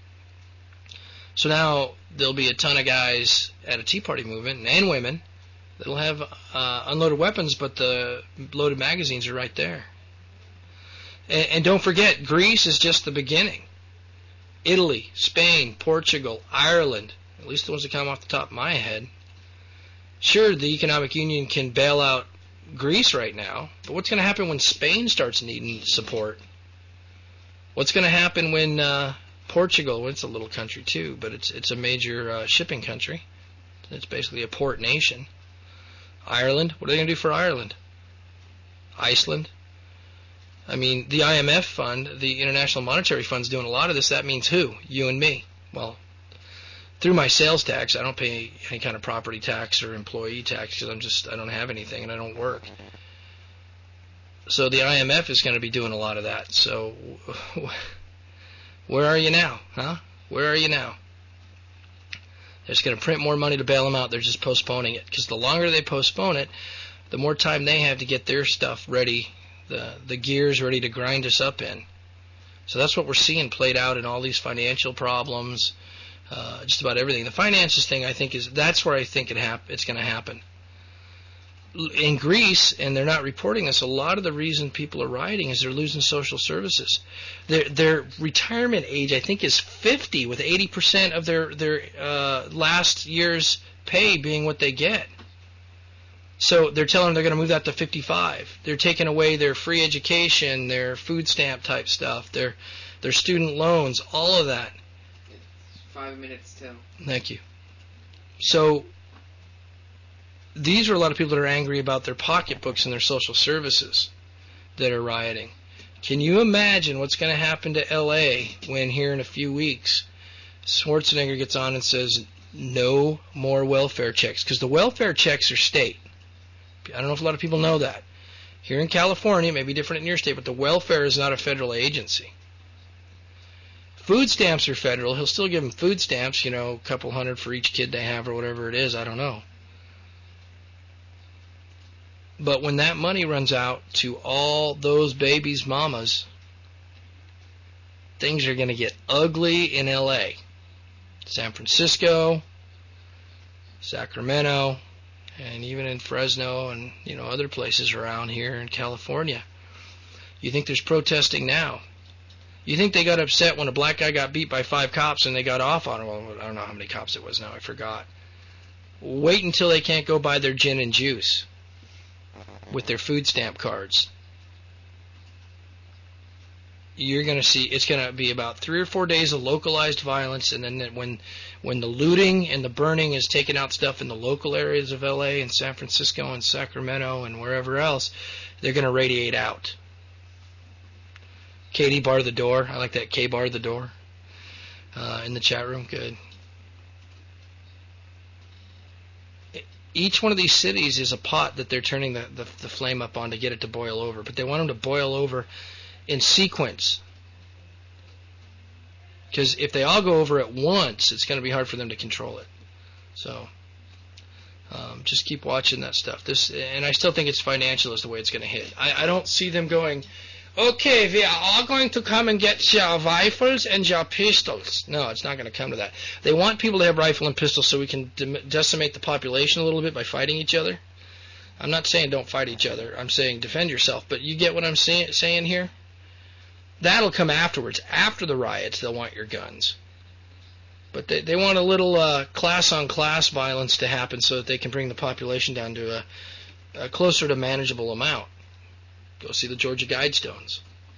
[SPEAKER 11] So now there'll be a ton of guys at a Tea Party movement, and women, that'll have uh, unloaded weapons, but the loaded magazines are right there. And, and don't forget, Greece is just the beginning. Italy, Spain, Portugal, Ireland, at least the ones that come off the top of my head. Sure, the Economic Union can bail out Greece right now, but what's going to happen when Spain starts needing support? What's going to happen when uh, Portugal, well, it's a little country too, but it's it's a major uh, shipping country. It's basically a port nation. Ireland, what are they going to do for Ireland? Iceland? I mean, the I M F fund, the International Monetary Fund, is doing a lot of this. That means who? You and me. Well, through my sales tax, I don't pay any kind of property tax or employee tax because I'm just, I don't have anything and I don't work. So the I M F is going to be doing a lot of that. So where are you now, huh? Where are you now? They're just going to print more money to bail them out. They're just postponing it, because the longer they postpone it, the more time they have to get their stuff ready, the the gears ready to grind us up in. So that's what we're seeing played out in all these financial problems, uh, just about everything. The finances thing, I think, is that's where I think it hap- it's going to happen. In Greece, and they're not reporting this, a lot of the reason people are rioting is they're losing social services. Their their retirement age, I think, is fifty, with eighty percent of their their uh, last year's pay being what they get. So they're telling them they're going to move that to fifty-five. They're taking away their free education, their food stamp type stuff, their their student loans, all of that.
[SPEAKER 12] Five minutes till.
[SPEAKER 11] Thank you. So these are a lot of people that are angry about their pocketbooks and their social services that are rioting. Can you imagine what's going to happen to L A when here in a few weeks Schwarzenegger gets on and says no more welfare checks? Because the welfare checks are state. I don't know if a lot of people know that. Here in California, it may be different in your state, but the welfare is not a federal agency. Food stamps are federal. He'll still give them food stamps, you know, a couple hundred for each kid they have or whatever it is. I don't know. But when that money runs out to all those babies' mamas, things are going to get ugly in L A, San Francisco, Sacramento, and even in Fresno and, you know, other places around here in California. You think there's protesting now? You think they got upset when a black guy got beat by five cops and they got off on him? Well, I don't know how many cops it was now. I forgot. Wait until they can't go buy their gin and juice with their food stamp cards. you're going to see it's going to be about three or four days of localized violence, and then when when the looting and the burning is taking out stuff in the local areas of L A and San Francisco and Sacramento and wherever else, they're going to radiate out. Katie, bar the door. I like that. K bar the door uh, in the chat room. Good. Each one of these cities is a pot that they're turning the, the, the flame up on to get it to boil over, but they want them to boil over in sequence, because if they all go over at once, it's going to be hard for them to control it. So um, just keep watching that stuff. This, and I still think it's financial is the way it's going to hit. I, I don't see them going, okay, we are all going to come and get your rifles and your pistols. No, it's not going to come to that. They want people to have rifle and pistols so we can de- decimate the population a little bit by fighting each other. I'm not saying don't fight each other. I'm saying defend yourself. But you get what I'm say- saying here? That'll come afterwards. After the riots, they'll want your guns. But they, they want a little uh, class-on-class violence to happen so that they can bring the population down to a, a closer to manageable amount. Go see the Georgia Guidestones.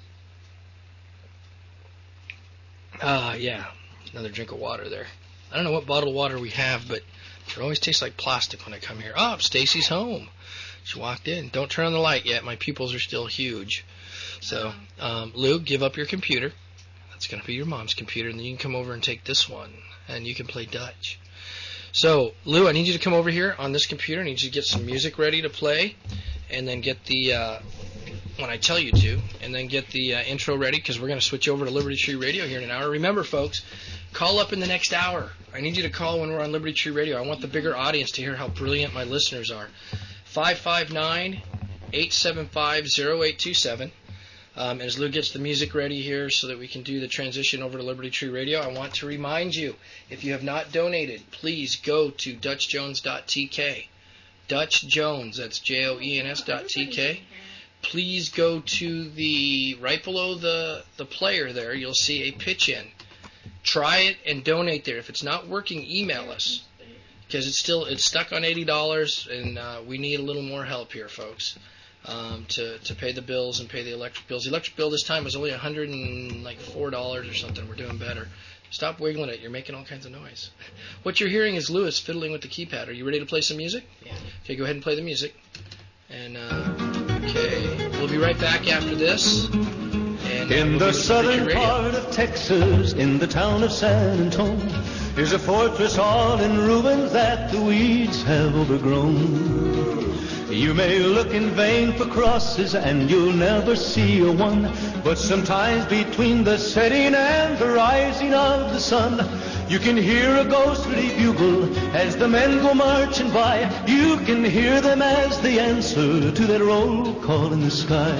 [SPEAKER 11] Ah, uh, yeah. Another drink of water there. I don't know what bottled water we have, but it always tastes like plastic when I come here. Oh, Stacy's home. She walked in. Don't turn on the light yet. My pupils are still huge. So, um, Lou, give up your computer. That's going to be your mom's computer, and then you can come over and take this one, and you can play Dutch. So, Lou, I need you to come over here on this computer. I need you to get some music ready to play, and then get the, uh, when I tell you to, and then get the uh, intro ready, because we're going to switch over to Liberty Tree Radio here in an hour. Remember, folks, call up in the next hour. I need you to call when we're on Liberty Tree Radio. I want the bigger audience to hear how brilliant my listeners are. five five nine, eight seven five, zero eight two seven. Um, as Lou gets the music ready here so that we can do the transition over to Liberty Tree Radio, I want to remind you, if you have not donated, please go to Dutch Jones dot T K. Dutch Jones, that's J O E N S dot T K. Please go to the, right below the, the player there, you'll see a pitch in. Try it and donate there. If it's not working, email us, because it's still, it's stuck on eighty dollars, and uh, we need a little more help here, folks. Um, to, to pay the bills and pay the electric bills. The electric bill this time was only one hundred four dollars or something. We're doing better. Stop wiggling it. You're making all kinds of noise. What you're hearing is Lewis fiddling with the keypad. Are you ready to play some music? Yeah. Okay, go ahead and play the music. And, uh, okay, we'll be right back after this. And, uh,
[SPEAKER 16] in
[SPEAKER 11] we'll
[SPEAKER 16] the southern part of Texas, in the town of San Antonio, is a fortress all in ruins that the weeds have overgrown. You may look in vain for crosses and you'll never see a one, but sometimes between the setting and the rising of the sun, you can hear a ghostly bugle as the men go marching by. You can hear them as they answer to that roll call in the sky.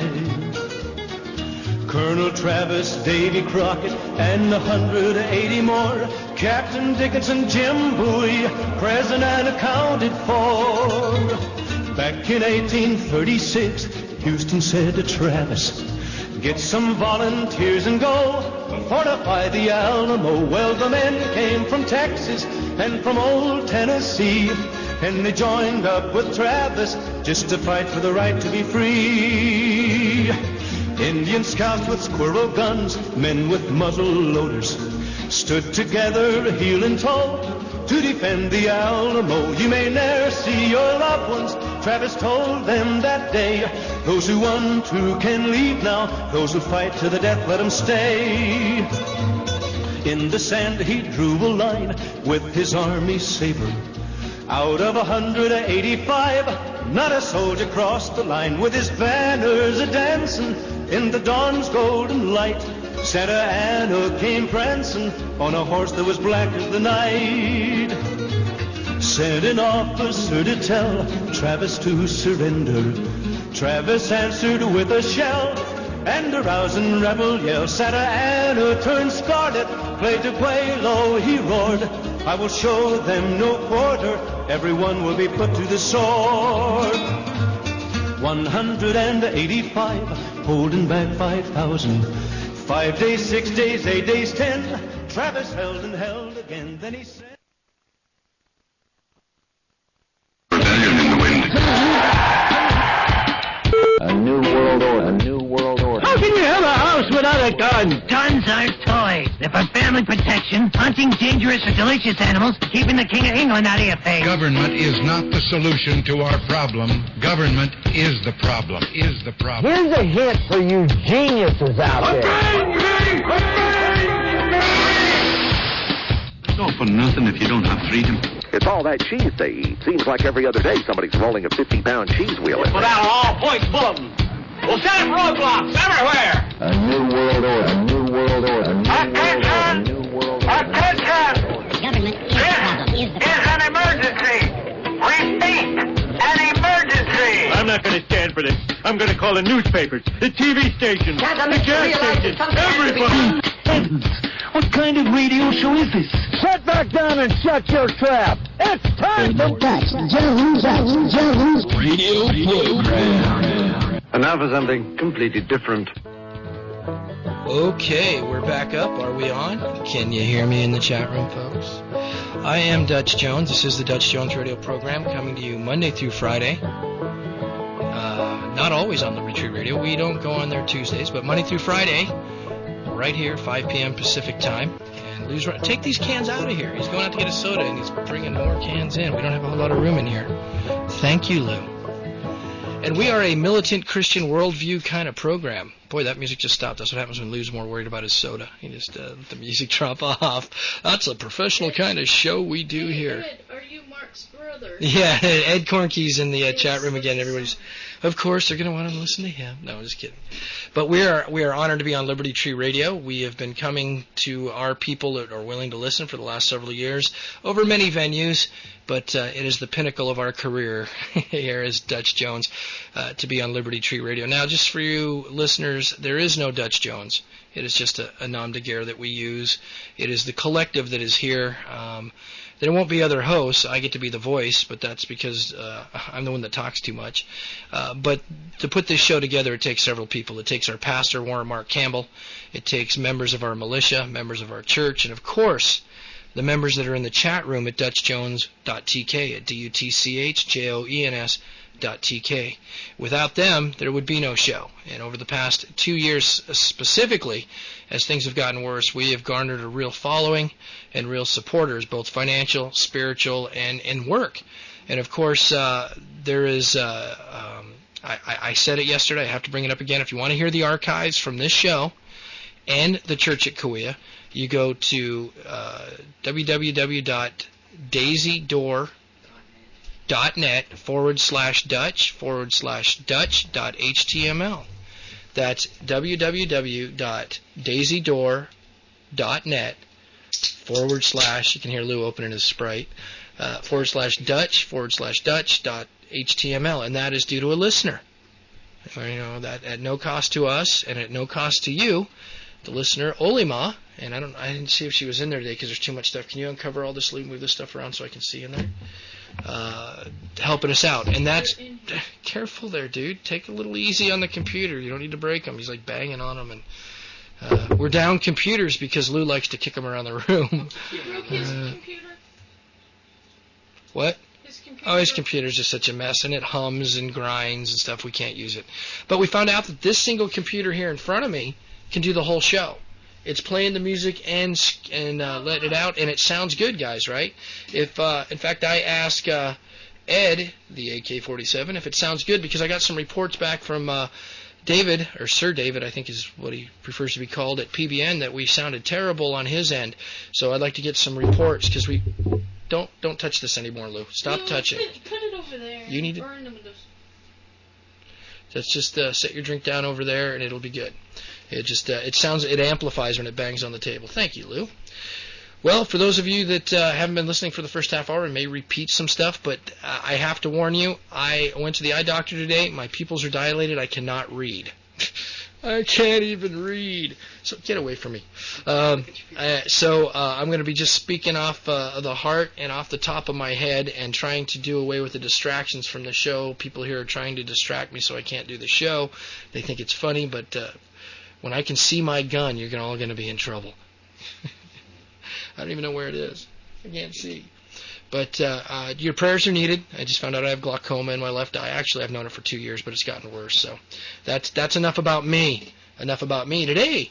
[SPEAKER 16] Colonel Travis, Davy Crockett, and a hundred eighty more, Captain Dickinson, Jim Bowie, present and accounted for. Back in eighteen thirty-six, Houston said to Travis, get some volunteers and go fortify the Alamo. Well, the men came from Texas and from old Tennessee, and they joined up with Travis just to fight for the right to be free. Indian scouts with squirrel guns, men with muzzle loaders, stood together heel and toe to defend the Alamo. You may ne'er see your loved ones, Travis told them that day. Those who want to can leave now, those who fight to the death, let them stay. In the sand he drew a line with his army saber. Out of one hundred eighty-five, not a soldier crossed the line, with his banners a-dancing in the dawn's golden light. Santa Anna came prancing on a horse that was black as the night. Sent an officer to tell Travis to surrender. Travis answered with a shell and a rousing rebel yell. Santa Anna turned scarlet, played to Pueblo, he roared, I will show them no quarter, everyone will be put to the sword. one hundred eighty-five, holding back five thousand. Five days, six days, eight days, ten. Travis held and held again. Then he said,
[SPEAKER 2] A new world order. A new world order.
[SPEAKER 5] How can you have a house without a garden?
[SPEAKER 4] family protection, hunting dangerous or delicious animals, keeping the King of England out of your face.
[SPEAKER 1] Government is not the solution to our problem. Government is the problem. Is the problem.
[SPEAKER 5] Here's a hint for you geniuses out there.
[SPEAKER 6] It's all for nothing if you don't have freedom.
[SPEAKER 7] It's all that cheese they eat. Seems like every other day somebody's rolling a fifty-pound cheese wheel in
[SPEAKER 9] Put
[SPEAKER 7] there.
[SPEAKER 9] out an all-points bulletin. We'll set up roadblocks everywhere.
[SPEAKER 2] A new world order. A new world order. A new world order. A new world order.
[SPEAKER 9] Attention!
[SPEAKER 8] The government is the problem. Is the
[SPEAKER 9] This is an emergency. Repeat, an emergency.
[SPEAKER 3] I'm not going to stand for this. I'm going to call the newspapers, the T V stations, the gas stations, everybody.
[SPEAKER 10] Heavens, what kind of radio show is this?
[SPEAKER 5] Sit back down and shut your trap. It's time for
[SPEAKER 8] Dutch Jones. Dutch Jones.
[SPEAKER 10] Radio program.
[SPEAKER 6] And now for something completely different.
[SPEAKER 11] Okay, we're back up. Are we on? Can you hear me in the chat room, folks? I am Dutch Jones. This is the Dutch Jones radio program coming to you Monday through Friday. Uh, not always on Liberty Tree Radio. We don't go on there Tuesdays, but Monday through Friday, right here, five p.m. Pacific time. And Lou's right. Take these cans out of here. He's going out to get a soda, and he's bringing more cans in. We don't have a whole lot of room in here. Thank you, Lou. And we are a militant Christian worldview kind of program. Boy, that music just stopped. That's what happens when Lou's more worried about his soda. He just uh, let the music drop off. That's a professional kind of show we do here.
[SPEAKER 17] Ed, are you Mark's brother?
[SPEAKER 11] Yeah, Ed Cornkey's in the uh, chat room again. Everybody's, of course, they're going to want to listen to him. No, I'm just kidding. But we are we are honored to be on Liberty Tree Radio. We have been coming to our people that are willing to listen for the last several years over many venues. But uh, it is the pinnacle of our career here as Dutch Jones uh, to be on Liberty Tree Radio. Now, just for you listeners, there is no Dutch Jones. It is just a, a nom de guerre that we use. It is the collective that is here. Um, there won't be other hosts. I get to be the voice, but that's because uh, I'm the one that talks too much. Uh, but to put this show together, it takes several people. It takes our pastor, Warren Mark Campbell. It takes members of our militia, members of our church, and, of course, the members that are in the chat room at dutch jones dot t k, at D U T C H J O E N S dot T K. Without them, there would be no show. And over the past two years specifically, as things have gotten worse, we have garnered a real following and real supporters, both financial, spiritual, and in work. And, of course, uh, there is, uh, um, I, I said it yesterday, I have to bring it up again. If you want to hear the archives from this show and the church at Kauai, you go to uh, www.daisydoor.net forward slash Dutch forward slash Dutch dot html. That's www.daisydoor.net forward slash, you can hear Lou opening his Sprite, uh, forward slash Dutch forward slash Dutch dot html. And that is due to a listener. You know, that at no cost to us and at no cost to you. The listener, Olima, and I don't, I didn't see if she was in there today because there's too much stuff. Can you uncover all this, move this stuff around so I can see in there? Uh, helping us out, and that's careful there, dude. Take a little easy on the computer. You don't need to break them. He's like banging on them, and uh, we're down computers because Lou likes to kick them around the room.
[SPEAKER 17] His
[SPEAKER 11] Uh,
[SPEAKER 17] computer?
[SPEAKER 11] what?
[SPEAKER 17] His computer?
[SPEAKER 11] Oh, his computer's just such a mess, and it hums and grinds and stuff. We can't use it. But we found out that this single computer here in front of me can do the whole show. It's playing the music and and uh, letting it out, and it sounds good, guys, right? If uh, in fact, I ask uh, Ed, the A K forty-seven, if it sounds good, because I got some reports back from uh, David, or Sir David, I think is what he prefers to be called, at P B N, that we sounded terrible on his end. So I'd like to get some reports, because we don't don't touch this anymore, Lou. Stop
[SPEAKER 17] no,
[SPEAKER 11] touching.
[SPEAKER 17] Put, put it over there.
[SPEAKER 11] You need to.
[SPEAKER 17] Burn them with those.
[SPEAKER 11] Let's just uh, set your drink down over there, and it'll be good. It just uh, it sounds it amplifies when it bangs on the table. Thank you, Lou. Well, for those of you that uh, haven't been listening for the first half hour and may repeat some stuff, but uh, I have to warn you, I went to the eye doctor today. My pupils are dilated. I cannot read. I can't even read. So get away from me. Um, uh, so uh, I'm going to be just speaking off uh, the heart and off the top of my head and trying to do away with the distractions from the show. People here are trying to distract me so I can't do the show. They think it's funny, but uh, when I can see my gun, you're all going to be in trouble. I don't even know where it is. I can't see. But uh, uh, your prayers are needed. I just found out I have glaucoma in my left eye. Actually, I've known it for two years, but it's gotten worse. So that's that's enough about me. Enough about me. Today,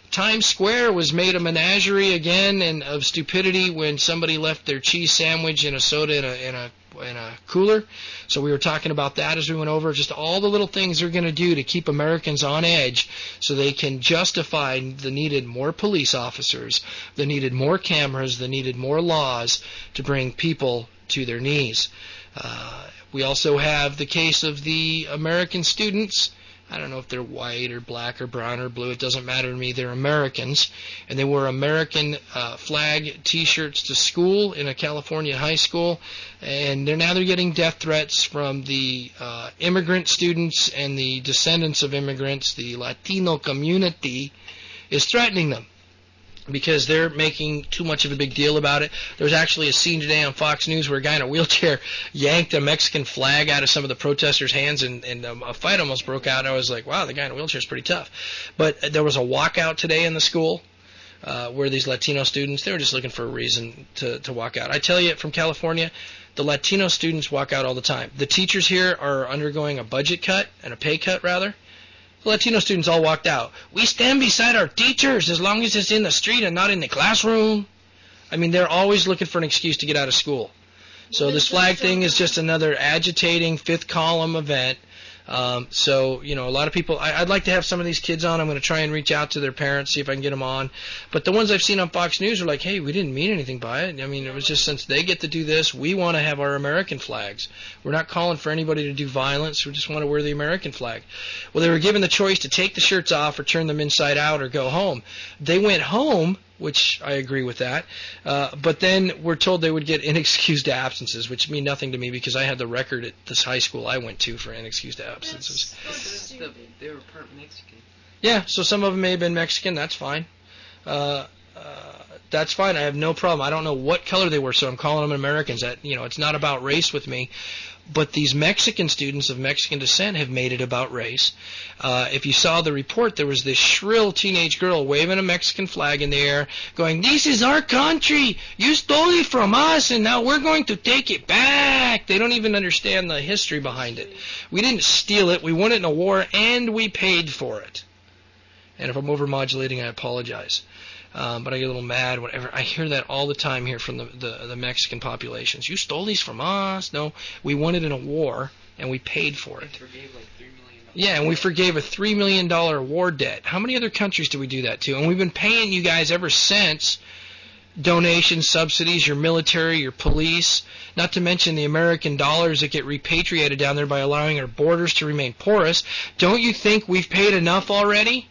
[SPEAKER 11] Times Square was made a menagerie again and of stupidity when somebody left their cheese sandwich and a soda in a in a in a cooler. So we were talking about that as we went over, just all the little things they're going to do to keep Americans on edge so they can justify the needed more police officers, the needed more cameras, the needed more laws to bring people to their knees. Uh, we also have the case of the American students. I don't know if they're white or black or brown or blue. It doesn't matter to me. They're Americans. And they wore American uh, flag T-shirts to school in a California high school. And they're now they're getting death threats from the uh, immigrant students and the descendants of immigrants. The Latino community is threatening them because they're making too much of a big deal about it. There was actually a scene today on Fox News where a guy in a wheelchair yanked a Mexican flag out of some of the protesters' hands, and, and um, a fight almost broke out. I was like, wow, the guy in a wheelchair is pretty tough. But there was a walkout today in the school uh, where these Latino students, they were just looking for a reason to, to walk out. I tell you, from California, the Latino students walk out all the time. The teachers here are undergoing a budget cut, and a pay cut, rather. The Latino students all walked out. We stand beside our teachers as long as it's in the street and not in the classroom. I mean, they're always looking for an excuse to get out of school. So this flag thing is just another agitating fifth column event. Um, so, you know, a lot of people, I, I'd like to have some of these kids on. I'm going to try and reach out to their parents, see if I can get them on. But the ones I've seen on Fox News are like, hey, we didn't mean anything by it. I mean, it was just since they get to do this, we want to have our American flags. We're not calling for anybody to do violence. We just want to wear the American flag. Well, they were given the choice to take the shirts off or turn them inside out or go home. They went home, which I agree with that. Uh, but then we're told they would get inexcused absences, which mean nothing to me because I had the record at this high school I went to for inexcused absences.
[SPEAKER 12] That's the, they were part Mexican.
[SPEAKER 11] Yeah, so some of them may have been Mexican. That's fine. Uh, uh, that's fine. I have no problem. I don't know what color they were, so I'm calling them Americans. That, you know, it's not about race with me. But these Mexican students of Mexican descent have made it about race. Uh, if you saw the report, there was this shrill teenage girl waving a Mexican flag in the air, going, "This is our country. You stole it from us, and now we're going to take it back." They don't even understand the history behind it. We didn't steal it. We won it in a war, and we paid for it. And if I'm overmodulating, I apologize. Um, but I get a little mad whenever I hear that all the time here from the, the, the Mexican populations. You stole these from us. No, we won it in a war, and we paid for it.
[SPEAKER 12] Forgave like three million dollars.
[SPEAKER 11] Yeah, and we forgave a three million dollars war debt. How many other countries do we do that to? And we've been paying you guys ever since. Donations, subsidies, your military, your police, not to mention the American dollars that get repatriated down there by allowing our borders to remain porous. Don't you think we've paid enough already?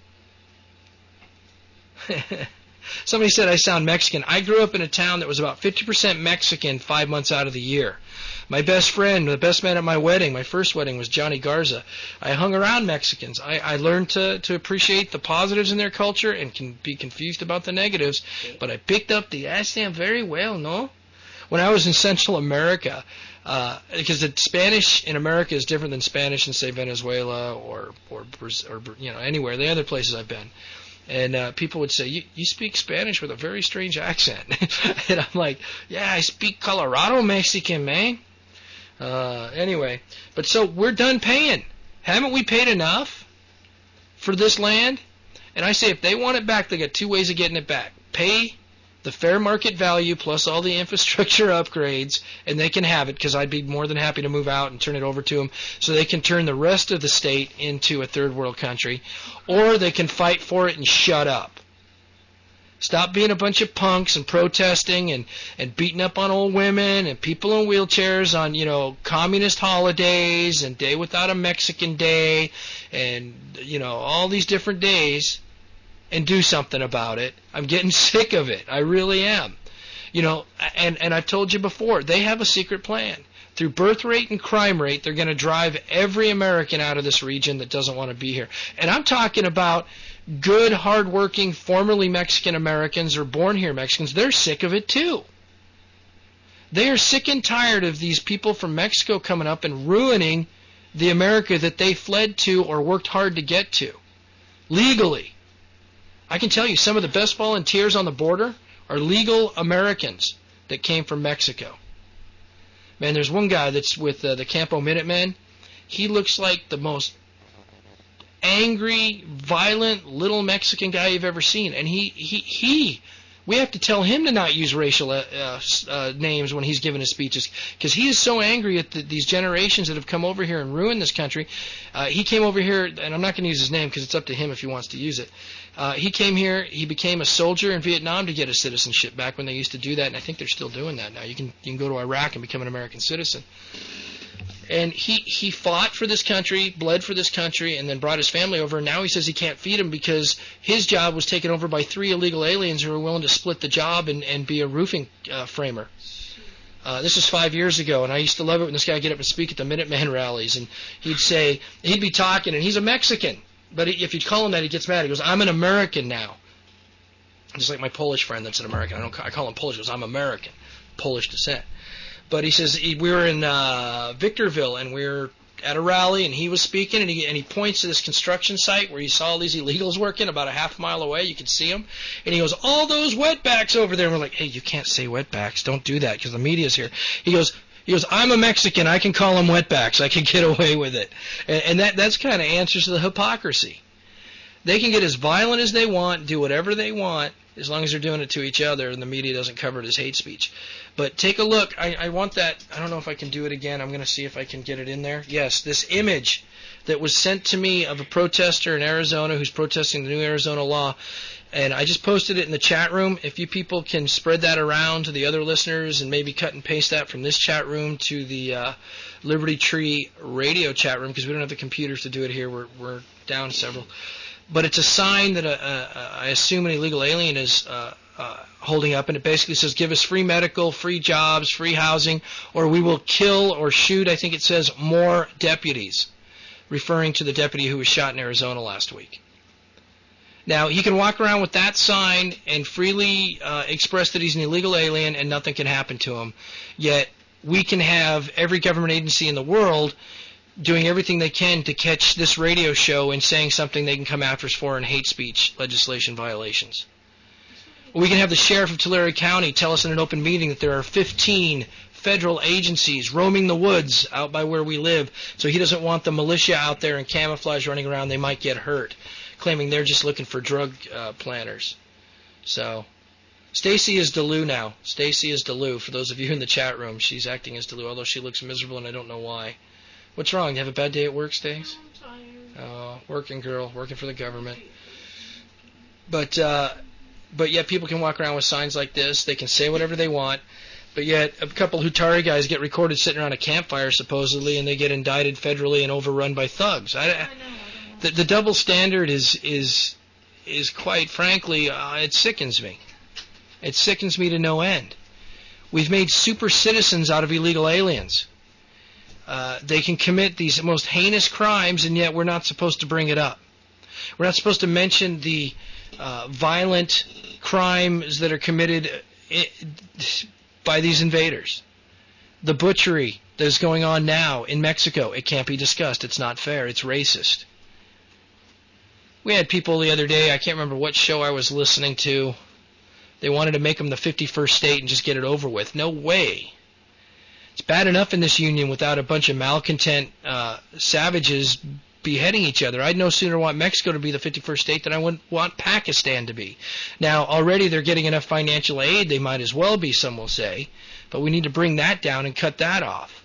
[SPEAKER 11] Somebody said I sound Mexican. I grew up in a town that was about fifty percent Mexican five months out of the year. My best friend, the best man at my wedding, my first wedding, was Johnny Garza. I hung around Mexicans. I, I learned to, to appreciate the positives in their culture and can be confused about the negatives, but I picked up the accent very well, no? When I was in Central America, uh, because the Spanish in America is different than Spanish in, say, Venezuela or, or, or you know, anywhere, the other places I've been. And uh, people would say, you, you speak Spanish with a very strange accent. And I'm like, yeah, I speak Colorado Mexican, man. Uh, anyway, but so we're done paying. Haven't we paid enough for this land? And I say if they want it back, they got two ways of getting it back. Pay the fair market value plus all the infrastructure upgrades, and they can have it because I'd be more than happy to move out and turn it over to them so they can turn the rest of the state into a third world country, or they can fight for it and shut up. Stop being a bunch of punks and protesting and, and beating up on old women and people in wheelchairs on, you know, communist holidays and Day Without a Mexican Day and, you know, all these different days, and do something about it. I'm getting sick of it. I really am. You know, and, and I've told you before, they have a secret plan. Through birth rate and crime rate, they're going to drive every American out of this region that doesn't want to be here. And I'm talking about good, hardworking, formerly Mexican Americans or born here Mexicans. They're sick of it too. They are sick and tired of these people from Mexico coming up and ruining the America that they fled to or worked hard to get to, legally. I can tell you some of the best volunteers on the border are legal Americans that came from Mexico. Man, there's one guy that's with uh, the Campo Minutemen. He looks like the most angry, violent little Mexican guy you've ever seen. And he, he, he we have to tell him to not use racial uh, uh, names when he's giving his speeches, because he is so angry at the, these generations that have come over here and ruined this country. Uh, he came over here, and I'm not going to use his name because it's up to him if he wants to use it. Uh, he came here, he became a soldier in Vietnam to get his citizenship back when they used to do that, and I think they're still doing that now. You can you can go to Iraq and become an American citizen. And he, he fought for this country, bled for this country, and then brought his family over. And now he says he can't feed them because his job was taken over by three illegal aliens who were willing to split the job and, and be a roofing uh, framer. Uh, this was five years ago, and I used to love it when this guy would get up and speak at the Minuteman rallies. And he'd say, he'd be talking, and he's a Mexican. But if you call him that, he gets mad. He goes, I'm an American now. Just like my Polish friend that's an American. I don't I call him Polish. He goes, I'm American. Polish descent. But he says he, we were in uh, Victorville, and we were at a rally, and he was speaking, and he and he points to this construction site where he saw all these illegals working about a half mile away. You could see them. And he goes, all those wetbacks over there. And we're like, hey, you can't say wetbacks. Don't do that because the media's here. He goes, he goes, I'm a Mexican. I can call them wetbacks. I can get away with it. And, and that that's kind of answers to the hypocrisy. They can get as violent as they want, do whatever they want, as long as they're doing it to each other, and the media doesn't cover it as hate speech. But take a look. I, I want that. I don't know if I can do it again. I'm going to see if I can get it in there. Yes, this image that was sent to me of a protester in Arizona who's protesting the new Arizona law, and I just posted it in the chat room. If you people can spread that around to the other listeners and maybe cut and paste that from this chat room to the uh, Liberty Tree radio chat room, because we don't have the computers to do it here. We're, we're down several. But it's a sign that a, a, I assume an illegal alien is uh, uh, holding up, and it basically says, give us free medical, free jobs, free housing, or we will kill or shoot, I think it says, more deputies, referring to the deputy who was shot in Arizona last week. Now, he can walk around with that sign and freely uh, express that he's an illegal alien and nothing can happen to him, yet we can have every government agency in the world doing everything they can to catch this radio show and saying something they can come after us for in hate speech legislation violations. We can have the sheriff of Tulare County tell us in an open meeting that there are fifteen federal agencies roaming the woods out by where we live, so he doesn't want the militia out there in camouflage running around. They might get hurt, claiming they're just looking for drug uh, planners. So Stacy is Delu now. Stacy is Delu. For those of you in the chat room, she's acting as Delu, although she looks miserable and I don't know why. What's wrong? You have a bad day at work, Stace?
[SPEAKER 17] I'm tired.
[SPEAKER 11] Oh, working girl, working for the government. But uh, but yet people can walk around with signs like this. They can say whatever they want. But yet a couple Hutari guys get recorded sitting around a campfire supposedly, and they get indicted federally and overrun by thugs. I, I, I know, the, the double standard is is is quite frankly, uh, it sickens me. It sickens me to no end. We've made super citizens out of illegal aliens. Uh, they can commit these most heinous crimes, and yet we're not supposed to bring it up. We're not supposed to mention the uh, violent crimes that are committed by these invaders. The butchery that is going on now in Mexico, it can't be discussed. It's not fair. It's racist. We had people the other day, I can't remember what show I was listening to. They wanted to make them the fifty-first state and just get it over with. No way. It's bad enough in this union without a bunch of malcontent uh, savages beheading each other. I'd no sooner want Mexico to be the fifty-first state than I would want Pakistan to be. Now, already they're getting enough financial aid, they might as well be, some will say. But we need to bring that down and cut that off.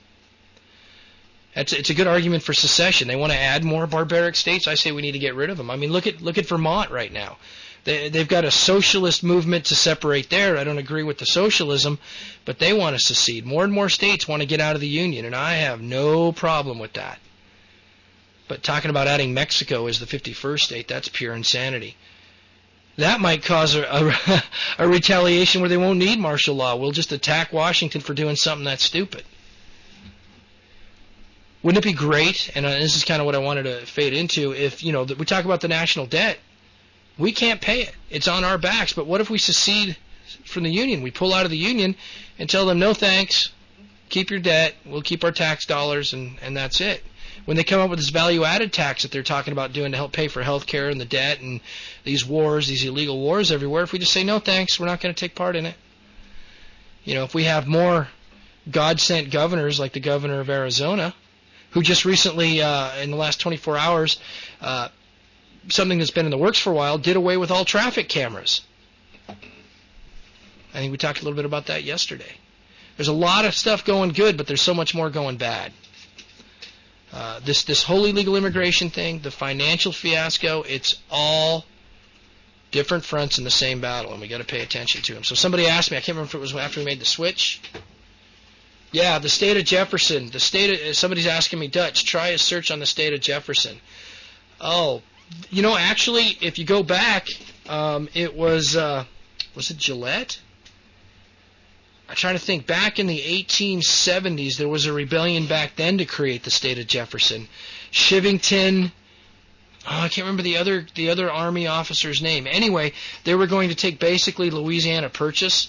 [SPEAKER 11] It's, it's a good argument for secession. They want to add more barbaric states. I say we need to get rid of them. I mean, look at look at Vermont right now. They, they've got a socialist movement to separate there. I don't agree with the socialism, but they want to secede. More and more states want to get out of the union, and I have no problem with that. But talking about adding Mexico as the fifty-first state, that's pure insanity. That might cause a, a, a retaliation where they won't need martial law. We'll just attack Washington for doing something that's stupid. Wouldn't it be great, and uh, this is kind of what I wanted to fade into, if, you know, we talk about the national debt. We can't pay it. It's on our backs. But what if we secede from the union? We pull out of the union and tell them, no thanks, keep your debt, we'll keep our tax dollars, and, and that's it. When they come up with this value-added tax that they're talking about doing to help pay for health care and the debt and these wars, these illegal wars everywhere, if we just say, no thanks, we're not going to take part in it. You know, if we have more God-sent governors like the governor of Arizona, who just recently, uh, in the last twenty-four hours, uh, something that's been in the works for a while, did away with all traffic cameras. I think we talked a little bit about that yesterday. There's a lot of stuff going good, but there's so much more going bad. Uh, this this whole illegal immigration thing, the financial fiasco, it's all different fronts in the same battle, and we got to pay attention to them. So somebody asked me, I can't remember if it was after we made the switch. Yeah, the state of Jefferson. The state of, somebody's asking me, Dutch, try a search on the state of Jefferson. Oh, you know, actually, if you go back, um, it was, uh, was it Gillette? I'm trying to think. Back in the eighteen seventies, there was a rebellion back then to create the state of Jefferson. Shivington, oh, I can't remember the other the other Army officer's name. Anyway, they were going to take basically Louisiana Purchase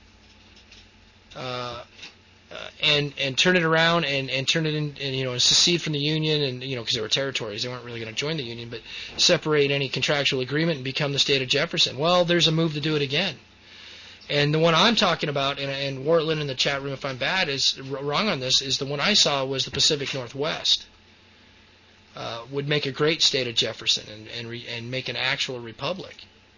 [SPEAKER 11] uh, uh, and and turn it around and, and turn it in, and, you know, and secede from the Union, and, you know, because they were territories, they weren't really going to join the Union, but separate any contractual agreement and become the state of Jefferson. Well, there's a move to do it again. And the one I'm talking about, and, and Wartland in the chat room, if I'm bad, is wrong on this, is the one I saw was the Pacific Northwest. Uh, would make a great state of Jefferson and and, re, and make an actual republic.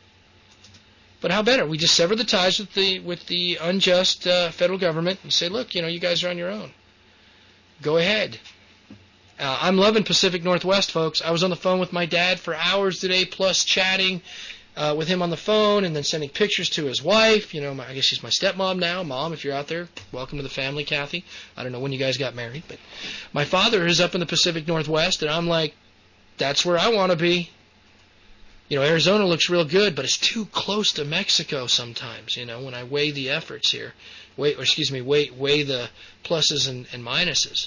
[SPEAKER 11] But how better? We just sever the ties with the with the unjust uh, federal government and say, look, you know, you guys are on your own. Go ahead. Uh, I'm loving Pacific Northwest, folks. I was on the phone with my dad for hours today, plus chatting Uh, with him on the phone, and then sending pictures to his wife. You know, my, I guess she's my stepmom now. Mom, if you're out there, welcome to the family, Kathy. I don't know when you guys got married, but my father is up in the Pacific Northwest, and I'm like, that's where I want to be. You know, Arizona looks real good, but it's too close to Mexico sometimes, you know, when I weigh the efforts here. Weigh, or excuse me, weigh, weigh the pluses and, and minuses.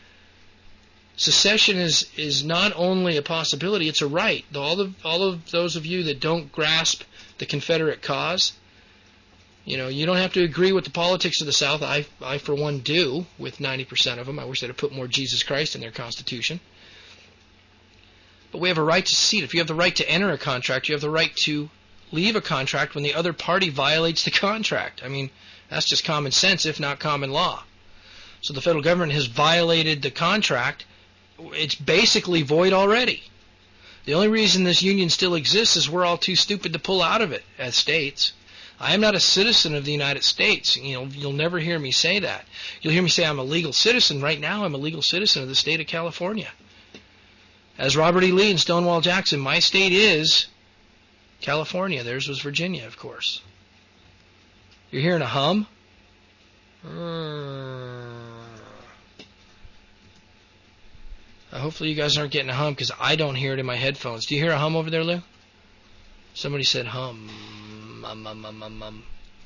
[SPEAKER 11] Secession is, is not only a possibility, it's a right. All of, all of those of you that don't grasp the Confederate cause, you know, you don't have to agree with the politics of the South. I, I for one, do, with ninety percent of them. I wish they'd have put more Jesus Christ in their Constitution. But we have a right to secede. If you have the right to enter a contract, you have the right to leave a contract when the other party violates the contract. I mean, that's just common sense, if not common law. So the federal government has violated the contract. It's basically void already. The only reason this union still exists is we're all too stupid to pull out of it as states. I am not a citizen of the United States. You know, you'll never hear me say that. You'll hear me say I'm a legal citizen. Right now, I'm a legal citizen of the state of California. As Robert E. Lee and Stonewall Jackson, my state is California. Theirs was Virginia, of course. You're hearing a hum? Uh, hopefully you guys aren't getting a hum, because I don't hear it in my headphones. Do you hear a hum over there, Lou? Somebody said hum. Um, um, um, um, um.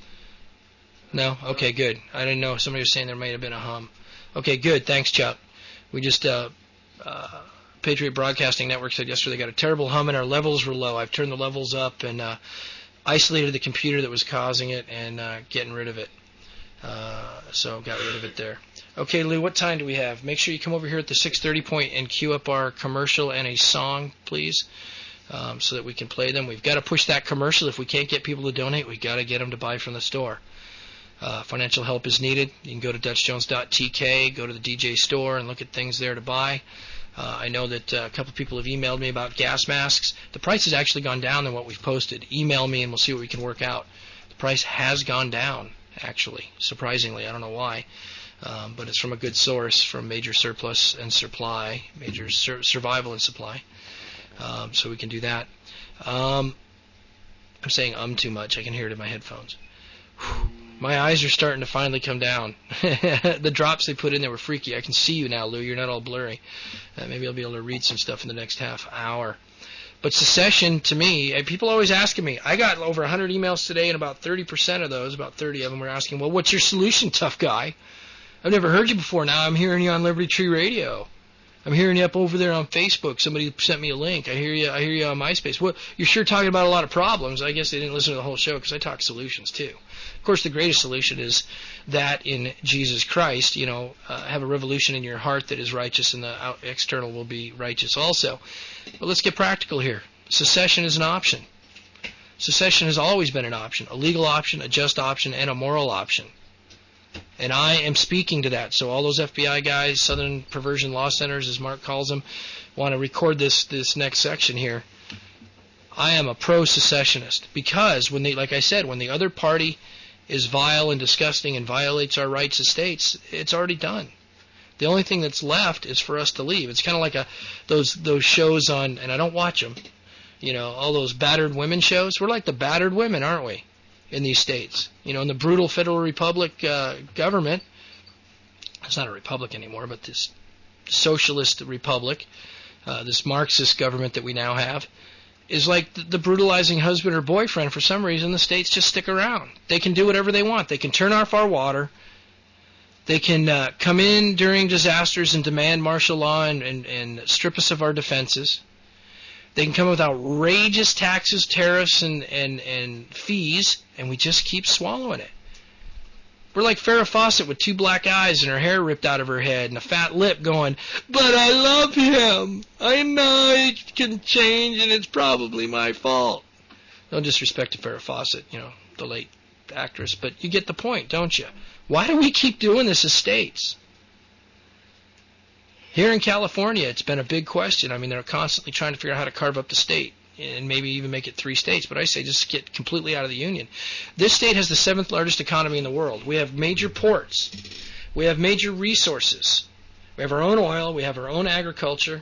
[SPEAKER 11] No? Okay, good. I didn't know. Somebody was saying there might have been a hum. Okay, good. Thanks, Chuck. We just, uh, uh, Patriot Broadcasting Network said yesterday they got a terrible hum and our levels were low. I've turned the levels up and uh, isolated the computer that was causing it and uh, getting rid of it. Uh, so got rid of it there. Okay, Lou, what time do we have? Make sure you come over here at the six thirty point and queue up our commercial and a song, please, um, so that we can play them. We've got to push that commercial. If we can't get people to donate, we've got to get them to buy from the store. Uh, financial help is needed. You can go to Dutch Jones dot T K, go to the D J store, and look at things there to buy. Uh, I know that uh, a couple of people have emailed me about gas masks. The price has actually gone down than what we've posted. Email me and we'll see what we can work out. The price has gone down, actually, surprisingly. I don't know why. Um, but it's from a good source, from Major Surplus and Supply, Major Sur- Survival and Supply. Um, so we can do that. Um, I'm saying um too much. I can hear it in my headphones. Whew. My eyes are starting to finally come down. The drops they put in there were freaky. I can see you now, Lou. You're not all blurry. Uh, maybe I'll be able to read some stuff in the next half hour. But secession, to me, people always asking me. I got over one hundred emails today, and about thirty percent of those, about thirty of them, were asking, well, what's your solution, tough guy? I've never heard you before. Now I'm hearing you on Liberty Tree Radio. I'm hearing you up over there on Facebook. Somebody sent me a link. I hear you. I hear you on MySpace. Well, you're sure talking about a lot of problems. I guess they didn't listen to the whole show because I talk solutions too. Of course, the greatest solution is that in Jesus Christ, you know, uh, have a revolution in your heart that is righteous, and the out- external will be righteous also. But let's get practical here. Secession is an option. Secession has always been an option, a legal option, a just option, and a moral option. And I am speaking to that. So all those F B I guys, Southern Perversion Law Centers, as Mark calls them, want to record this this next section here. I am a pro-secessionist because when they, like I said, when the other party is vile and disgusting and violates our rights as states, it's already done. The only thing that's left is for us to leave. It's kind of like a those those shows on, and I don't watch them, you know, all those battered women shows. We're like the battered women, aren't we, in these states? You know, in the brutal federal republic uh, government, it's not a republic anymore, but this socialist republic, uh, this Marxist government that we now have, is like the, the brutalizing husband or boyfriend. For some reason, the states just stick around. They can do whatever they want. They can turn off our water. They can uh, come in during disasters and demand martial law and, and, and strip us of our defenses. They can come with outrageous taxes, tariffs, and, and, and fees, and we just keep swallowing it. We're like Farrah Fawcett with two black eyes and her hair ripped out of her head and a fat lip going, but I love him. I know it can change and it's probably my fault. No disrespect to Farrah Fawcett, you know, the late actress, but you get the point, don't you? Why do we keep doing this as states? Here in California, it's been a big question. I mean, they're constantly trying to figure out how to carve up the state and maybe even make it three states. But I say just get completely out of the union. This state has the seventh largest economy in the world. We have major ports. We have major resources. We have our own oil. We have our own agriculture.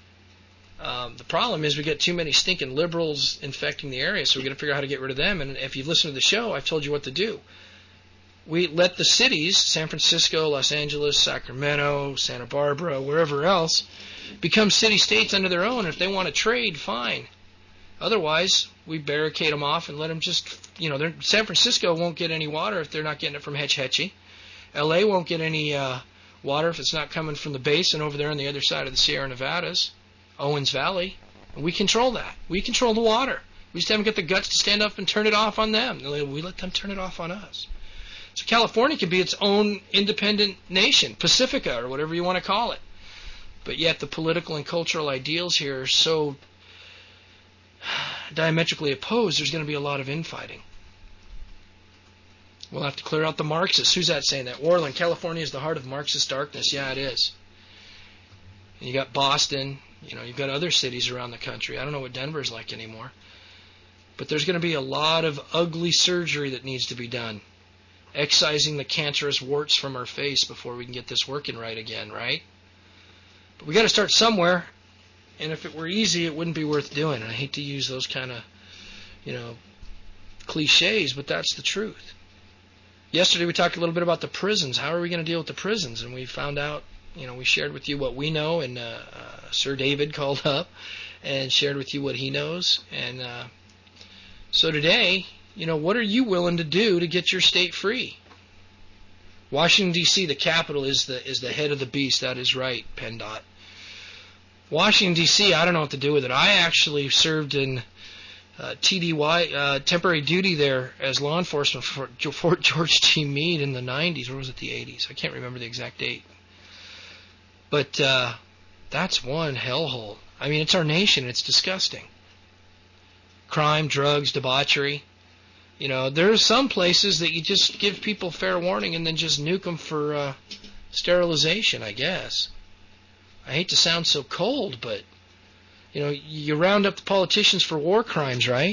[SPEAKER 11] Um, the problem is we get too many stinking liberals infecting the area, so we've got to figure out how to get rid of them. And if you've listened to the show, I've told you what to do. We let the cities, San Francisco, Los Angeles, Sacramento, Santa Barbara, wherever else, become city-states under their own. If they want to trade, fine. Otherwise, we barricade them off and let them just, you know, San Francisco won't get any water if they're not getting it from Hetch Hetchy. L A won't get any uh, water if it's not coming from the basin over there on the other side of the Sierra Nevadas, Owens Valley. And we control that. We control the water. We just haven't got the guts to stand up and turn it off on them. We let them turn it off on us. So California could be its own independent nation, Pacifica or whatever you want to call it. But yet the political and cultural ideals here are so diametrically opposed, there's going to be a lot of infighting. We'll have to clear out the Marxists. Who's that saying that? Orland, California is the heart of Marxist darkness. Yeah, it is. And you got Boston. You know, you've got other cities around the country. I don't know what Denver's like anymore. But there's going to be a lot of ugly surgery that needs to be done. Excising the cancerous warts from our face before we can get this working right again, right? But we got to start somewhere. And if it were easy, it wouldn't be worth doing. And I hate to use those kind of, you know, cliches, but that's the truth. Yesterday we talked a little bit about the prisons. How are we going to deal with the prisons? And we found out, you know, we shared with you what we know, and uh, uh, Sir David called up and shared with you what he knows. And uh, so today, you know, what are you willing to do to get your state free? Washington, D C, the capital, is the is the head of the beast. That is right, PennDOT. Washington, D C, I don't know what to do with it. I actually served in uh, T D Y, uh, temporary duty there as law enforcement for Fort George G. Meade in the nineties, or was it the eighties? I can't remember the exact date. But uh, that's one hellhole. I mean, it's our nation. It's disgusting. Crime, drugs, debauchery. You know, there are some places that you just give people fair warning and then just nuke them for uh, sterilization, I guess. I hate to sound so cold, but, you know, you round up the politicians for war crimes, right?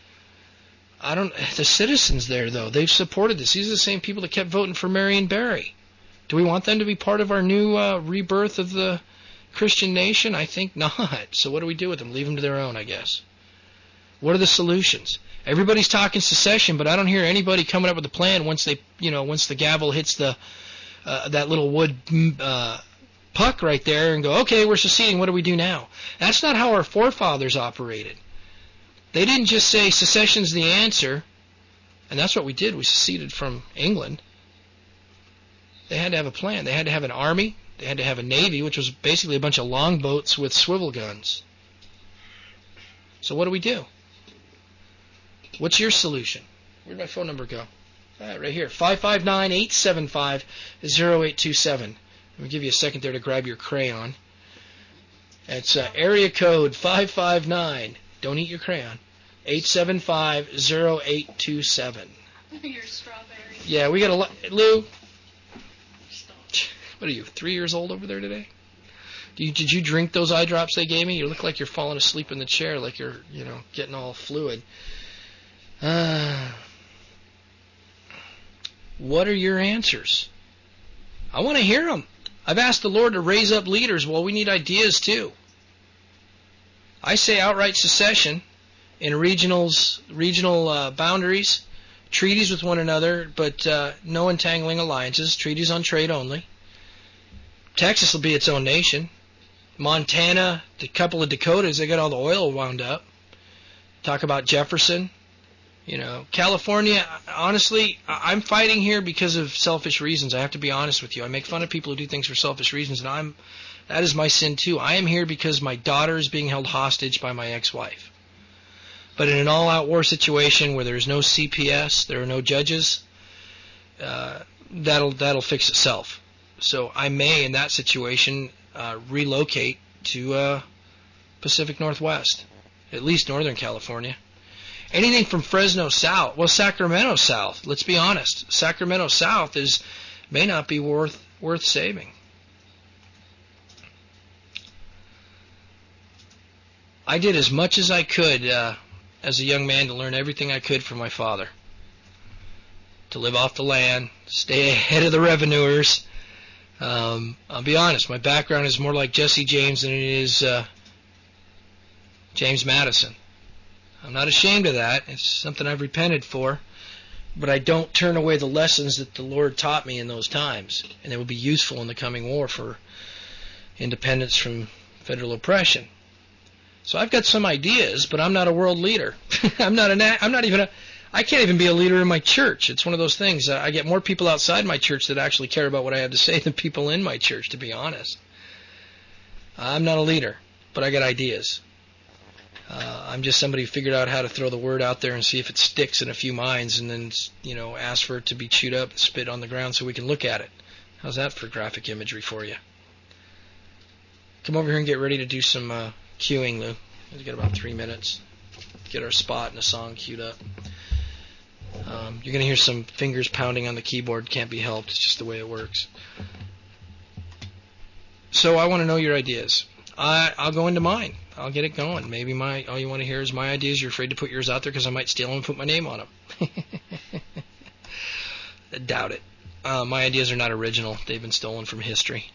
[SPEAKER 11] I don't, the citizens there, though, they've supported this. These are the same people that kept voting for Marion Barry. Do we want them to be part of our new uh, rebirth of the Christian nation? I think not. So what do we do with them? Leave them to their own, I guess. What are the solutions? Everybody's talking secession, but I don't hear anybody coming up with a plan once they, you know, once the gavel hits the uh, that little wood uh, puck right there and go, okay, we're seceding. What do we do now? That's not how our forefathers operated. They didn't just say secession's the answer, and that's what we did. We seceded from England. They had to have a plan. They had to have an army. They had to have a navy, which was basically a bunch of longboats with swivel guns. So what do we do? What's your solution? Where'd my phone number go? Ah, right here, five five nine, eight seven five, zero eight two seven. Let me give you a second there to grab your crayon. It's uh, area code five five nine, don't eat your crayon, eight seven five, zero eight two seven.
[SPEAKER 17] Your strawberry.
[SPEAKER 11] Yeah, we got a lot. Lou, what are you, three years old over there today? Did you, did you drink those eye drops they gave me? You look like you're falling asleep in the chair, like you're, you know, getting all fluid. Uh, what are your answers? I want to hear them. I've asked the Lord to raise up leaders. Well, we need ideas too. I say outright secession in regionals, regional uh, boundaries, treaties with one another, but uh, no entangling alliances, treaties on trade only. Texas will be its own nation. Montana, the couple of Dakotas, they got all the oil wound up. Talk about Jefferson. You know, California, honestly, I'm fighting here because of selfish reasons. I have to be honest with you. I make fun of people who do things for selfish reasons, and I'm that is my sin too. I am here because my daughter is being held hostage by my ex-wife. But in an all-out war situation where there's no C P S, there are no judges, uh, that'll that'll fix itself. So I may, in that situation, uh, relocate to uh, Pacific Northwest, at least Northern California. Anything from Fresno south, well, Sacramento south. Let's be honest, Sacramento south is may not be worth worth saving. I did as much as I could uh, as a young man to learn everything I could from my father. To live off the land, stay ahead of the revenuers. Um, I'll be honest, my background is more like Jesse James than it is uh, James Madison. I'm not ashamed of that. It's something I've repented for. But I don't turn away the lessons that the Lord taught me in those times. And they will be useful in the coming war for independence from federal oppression. So I've got some ideas, but I'm not a world leader. I'm not an. I'm not even a. I can't even be a leader in my church. It's one of those things. I get more people outside my church that actually care about what I have to say than people in my church, to be honest. I'm not a leader, but I got ideas. Uh, I'm just somebody who figured out how to throw the word out there and see if it sticks in a few minds, and then, you know, ask for it to be chewed up and spit on the ground so we can look at it. How's that for graphic imagery for you? Come over here and get ready to do some uh, cueing, Lou. We've got about three minutes. Get our spot and a song queued up. Um, you're going to hear some fingers pounding on the keyboard. Can't be helped. It's just the way it works. So I want to know your ideas. I, I'll go into mine. I'll get it going. Maybe my all you want to hear is my ideas. You're afraid to put yours out there because I might steal them and put my name on them. I doubt it. Uh, my ideas are not original. They've been stolen from history.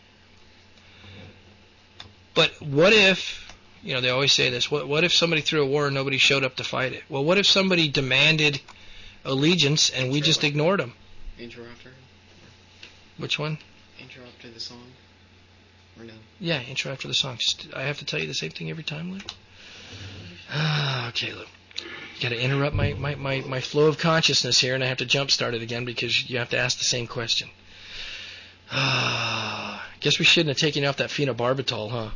[SPEAKER 11] But what if, you know, they always say this, what, what if somebody threw a war and nobody showed up to fight it? Well, what if somebody demanded allegiance and we just ignored them?
[SPEAKER 12] Intro after?
[SPEAKER 11] Which one?
[SPEAKER 12] Intro after the song? Or no?
[SPEAKER 11] Yeah, intro after the song. Just, I have to tell you the same thing every time, Lou? Okay, Lou. You got to interrupt my, my, my, my flow of consciousness here, and I have to jump start it again because you have to ask the same question. Guess we shouldn't have taken off that phenobarbital, huh?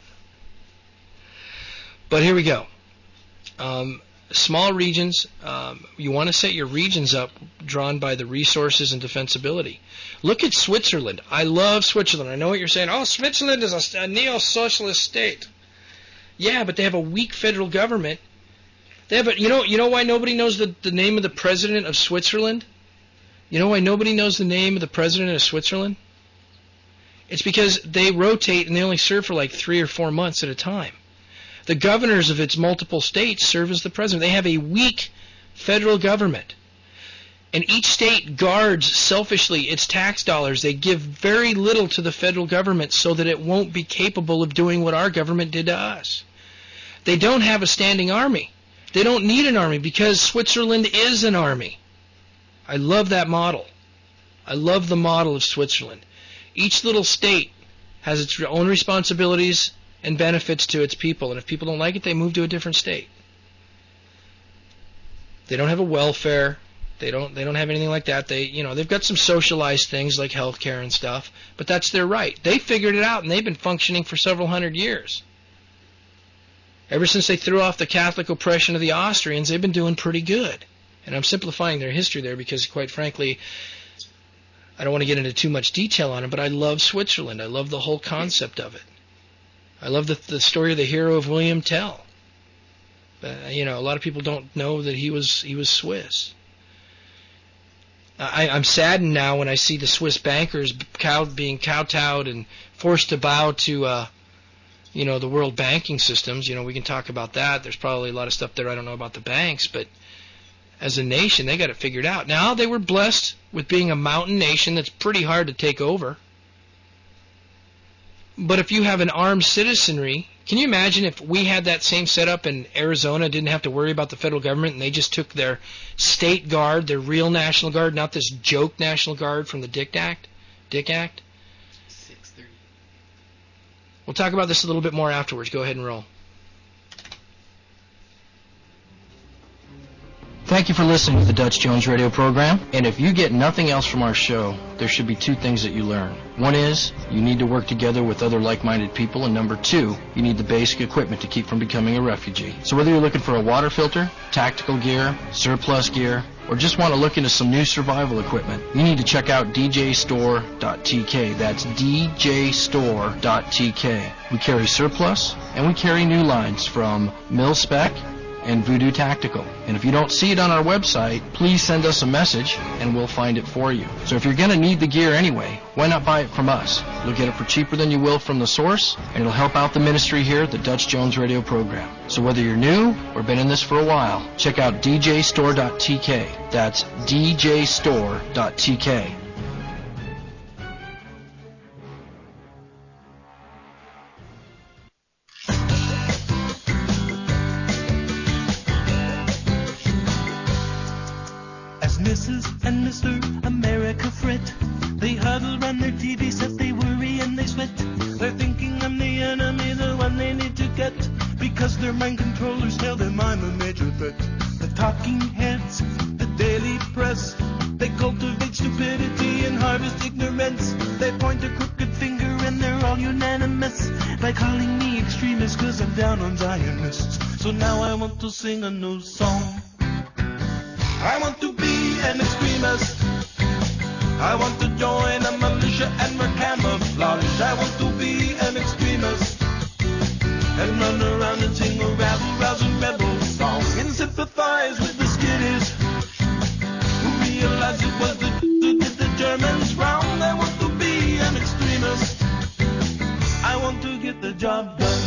[SPEAKER 11] But here we go. Um, small regions, um, you want to set your regions up drawn by the resources and defensibility. Look at Switzerland. I love Switzerland. I know what you're saying. Oh, Switzerland is a, a neo-socialist state. Yeah, but they have a weak federal government. They have a, you know, you know why nobody knows the, the name of the president of Switzerland? You know why nobody knows the name of the president of Switzerland? It's because they rotate and they only serve for like three or four months at a time. The governors of its multiple states serve as the president. They have a weak federal government. And each state guards selfishly its tax dollars. They give very little to the federal government so that it won't be capable of doing what our government did to us. They don't have a standing army. They don't need an army because Switzerland is an army. I love that model. I love the model of Switzerland. Each little state has its own responsibilities and benefits to its people, and if people don't like it, they move to a different state. They don't have a welfare. They don't. They don't have anything like that. They, you know, they've got some socialized things like healthcare and stuff, but that's their right. They figured it out, and they've been functioning for several hundred years. Ever since they threw off the Catholic oppression of the Austrians, they've been doing pretty good. And I'm simplifying their history there because, quite frankly, I don't want to get into too much detail on it, but I love Switzerland. I love the whole concept of it. I love the, the story of the hero of William Tell. Uh, you know, a lot of people don't know that he was he was Swiss. I, I'm saddened now when I see the Swiss bankers cow, being kowtowed and forced to bow to uh, you know, the world banking systems. You know, we can talk about that. There's probably a lot of stuff there I don't know about the banks, but as a nation, they got it figured out. Now, they were blessed with being a mountain nation that's pretty hard to take over. But if you have an armed citizenry, can you imagine if we had that same setup and Arizona didn't have to worry about the federal government and they just took their state guard, their real National Guard, not this joke National Guard from the Dick Act? Dick Act?
[SPEAKER 12] six thirty.
[SPEAKER 11] We'll talk about this a little bit more afterwards. Go ahead and roll. Thank you for listening to the Dutch Jones radio program. And if you get nothing else from our show, there should be two things that you learn. One is you need to work together with other like-minded people. And number two, you need the basic equipment to keep from becoming a refugee. So whether you're looking for a water filter, tactical gear, surplus gear, or just want to look into some new survival equipment, you need to check out d j store dot t k. That's d j store dot t k. We carry surplus, and we carry new lines from Mil-Spec and Voodoo Tactical. And if you don't see it on our website, please send us a message and we'll find it for you. So if you're going to need the gear anyway, why not buy it from us? You'll get it for cheaper than you will from the source, and it'll help out the ministry here at the Dutch Jones radio program. So whether you're new or been in this for a while, check out d j store dot t k. That's d j store dot t k.
[SPEAKER 16] Missus and Mister America fret. They huddle around their T V set, they worry and they sweat. They're thinking I'm the enemy, the one they need to get. Because their mind controllers tell them I'm a major threat. The talking heads, the daily press, they cultivate stupidity and harvest ignorance. They point a crooked finger and they're all unanimous by calling me extremist cause I'm down on Zionists. So now I want to sing a new song. I want to be an extremist. I want to join a militia and wear camouflage. I want to be an extremist and run around and sing a rabble-rousing rebel song and sympathize with the skinnies who realize it was the who did the Germans wrong. I want to be an extremist. I want to get the job done.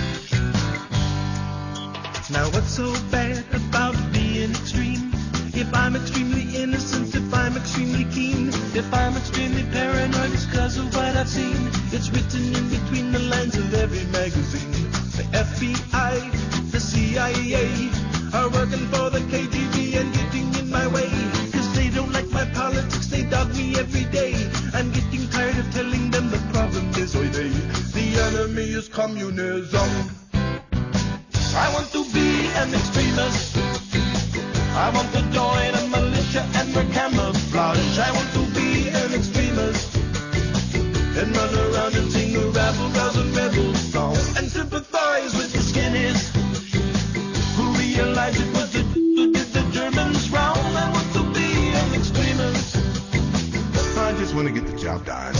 [SPEAKER 16] Now what's so bad about being extreme? If I'm extremely innocent, if I'm extremely keen, if I'm extremely paranoid, it's because of what I've seen. It's written in between the lines of every magazine. The F B I, the C I A are working for the K G B and getting in my way. Cause they don't like my politics, they dog me every day. I'm getting tired of telling them the problem is oy vey. The enemy is communism. I want to be an extremist. I want to join a militia and wear camouflage. I want to be an extremist and run around and sing a rabble-rousing rebel song and sympathize with the skinnies who realize it was the who did the Germans wrong. I want to be an extremist. I just want to get the job done.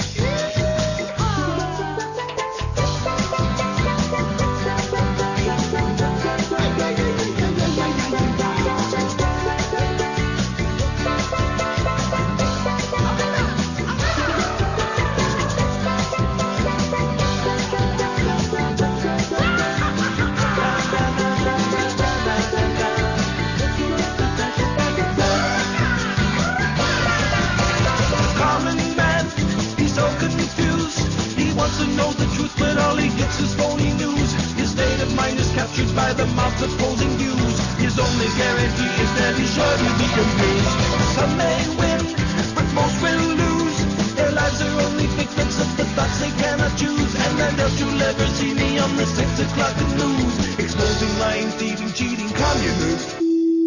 [SPEAKER 16] By the mouth opposing views. His only guarantee is that he's sure to be confused. Some may win, but most will lose. Their lives are only figments of the thoughts they cannot choose. And I doubt you'll ever see me on the six o'clock news, exposing lying, thieving, cheating communists.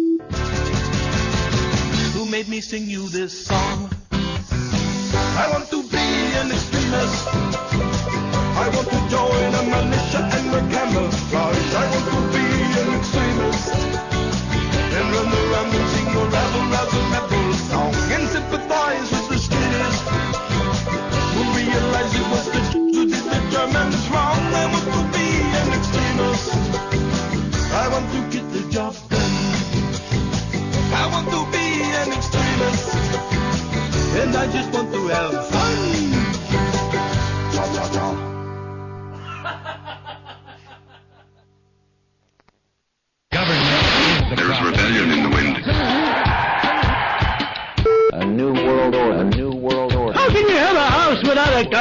[SPEAKER 16] Who made me sing you this song? I want to be an extremist. I want to join a militia and wear camouflage. I want to be an extremist and run around and sing a rabble-rousing rebel song and sympathize with the skinnies who realize it was the who did the Germans wrong. I want to be an extremist. I want to get the job done. I want to be an extremist and I just want to have fun. Cha cha cha.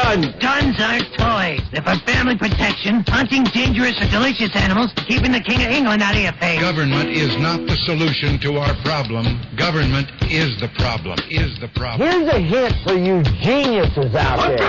[SPEAKER 5] guns.
[SPEAKER 4] Guns aren't toys. They're for family protection, hunting dangerous or delicious animals, keeping the King of England out of your face.
[SPEAKER 1] Government is not the solution to our problem. Government is the problem. Is the problem.
[SPEAKER 5] Here's a hint for you geniuses out there.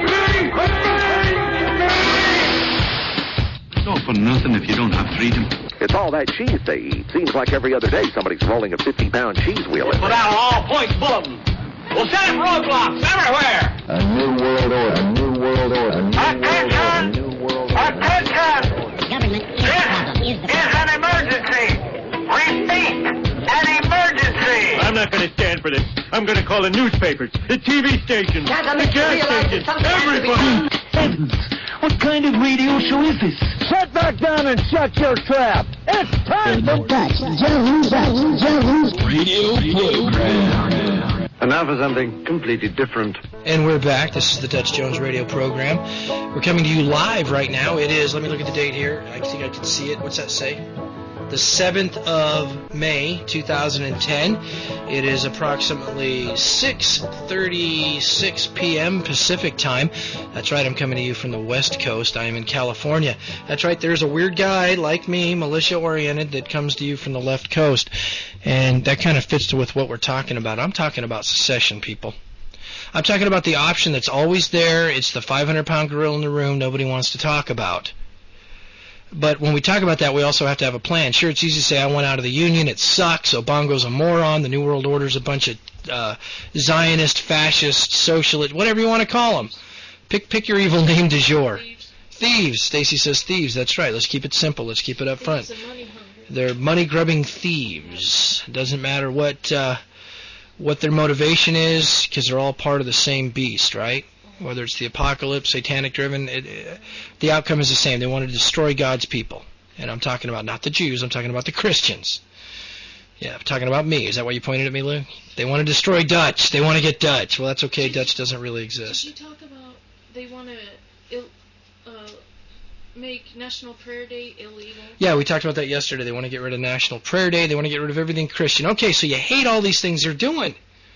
[SPEAKER 6] It's all for nothing if you don't have freedom.
[SPEAKER 7] It's all that cheese they eat. Seems like every other day somebody's rolling a fifty-pound cheese wheel in
[SPEAKER 9] Put
[SPEAKER 7] there.
[SPEAKER 9] out all points bulletin. We'll set up roadblocks everywhere.
[SPEAKER 2] A new world order. A new world order. A new world order. A new world order.
[SPEAKER 9] Attention!
[SPEAKER 8] Government is the problem. Is the
[SPEAKER 9] This is an emergency. Repeat, an emergency.
[SPEAKER 3] I'm not going to stand for this. I'm going to call the newspapers, the T V stations, the gas stations, everybody.
[SPEAKER 10] Heavens, what kind of radio show is this?
[SPEAKER 5] Sit back down and shut your trap. It's time for
[SPEAKER 8] Dutch Jones. Dutch Jones.
[SPEAKER 10] Radio program.
[SPEAKER 6] And now for something completely different.
[SPEAKER 11] And we're back. This is the Dutch Jones radio program. We're coming to you live right now. It is, let me look at the date here. I think I can see it. What's that say? The seventh of May, two thousand ten. It is approximately six thirty-six p.m. Pacific time. That's right, I'm coming to you from the West Coast. I am in California. That's right, there's a weird guy like me, militia-oriented, that comes to you from the left coast. And that kind of fits with what we're talking about. I'm talking about secession, people. I'm talking about the option that's always there. It's the five hundred pound gorilla in the room nobody wants to talk about. But when we talk about that, we also have to have a plan. Sure, it's easy to say, I want out of the Union, it sucks, Obongo's a moron, the New World Order's a bunch of uh, Zionist, fascist, socialist, whatever you want to call them. Pick pick your evil name du jour.
[SPEAKER 17] Thieves.
[SPEAKER 11] Thieves. Stacy says thieves. That's right. Let's keep it simple. Let's keep it up front.
[SPEAKER 17] Thieves are money hungry.
[SPEAKER 11] They're money-grubbing thieves. It doesn't matter what uh, what their motivation is, because they're all part of the same beast, right? Whether it's the apocalypse, satanic-driven, it, it, the outcome is the same. They want to destroy God's people. And I'm talking about not the Jews. I'm talking about the Christians. Yeah, I'm talking about me. Is that why you pointed at me, Lou? They want to destroy Dutch. They want to get Dutch. Well, that's okay. Dutch doesn't really exist.
[SPEAKER 17] Did you talk about they want to uh, make National Prayer Day illegal?
[SPEAKER 11] Yeah, we talked about that yesterday. They want to get rid of National Prayer Day. They want to get rid of everything Christian. Okay, so you hate all these things they're doing.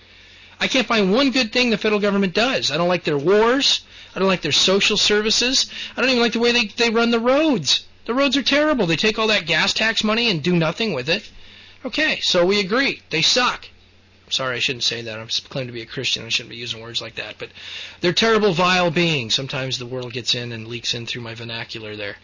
[SPEAKER 11] I can't find one good thing the federal government does. I don't like their wars. I don't like their social services. I don't even like the way they, they run the roads. The roads are terrible. They take all that gas tax money and do nothing with it. Okay, so we agree. They suck. Sorry, I shouldn't say that. I'm claiming to be a Christian. I shouldn't be using words like that. But they're terrible, vile beings. Sometimes the world gets in and leaks in through my vernacular there.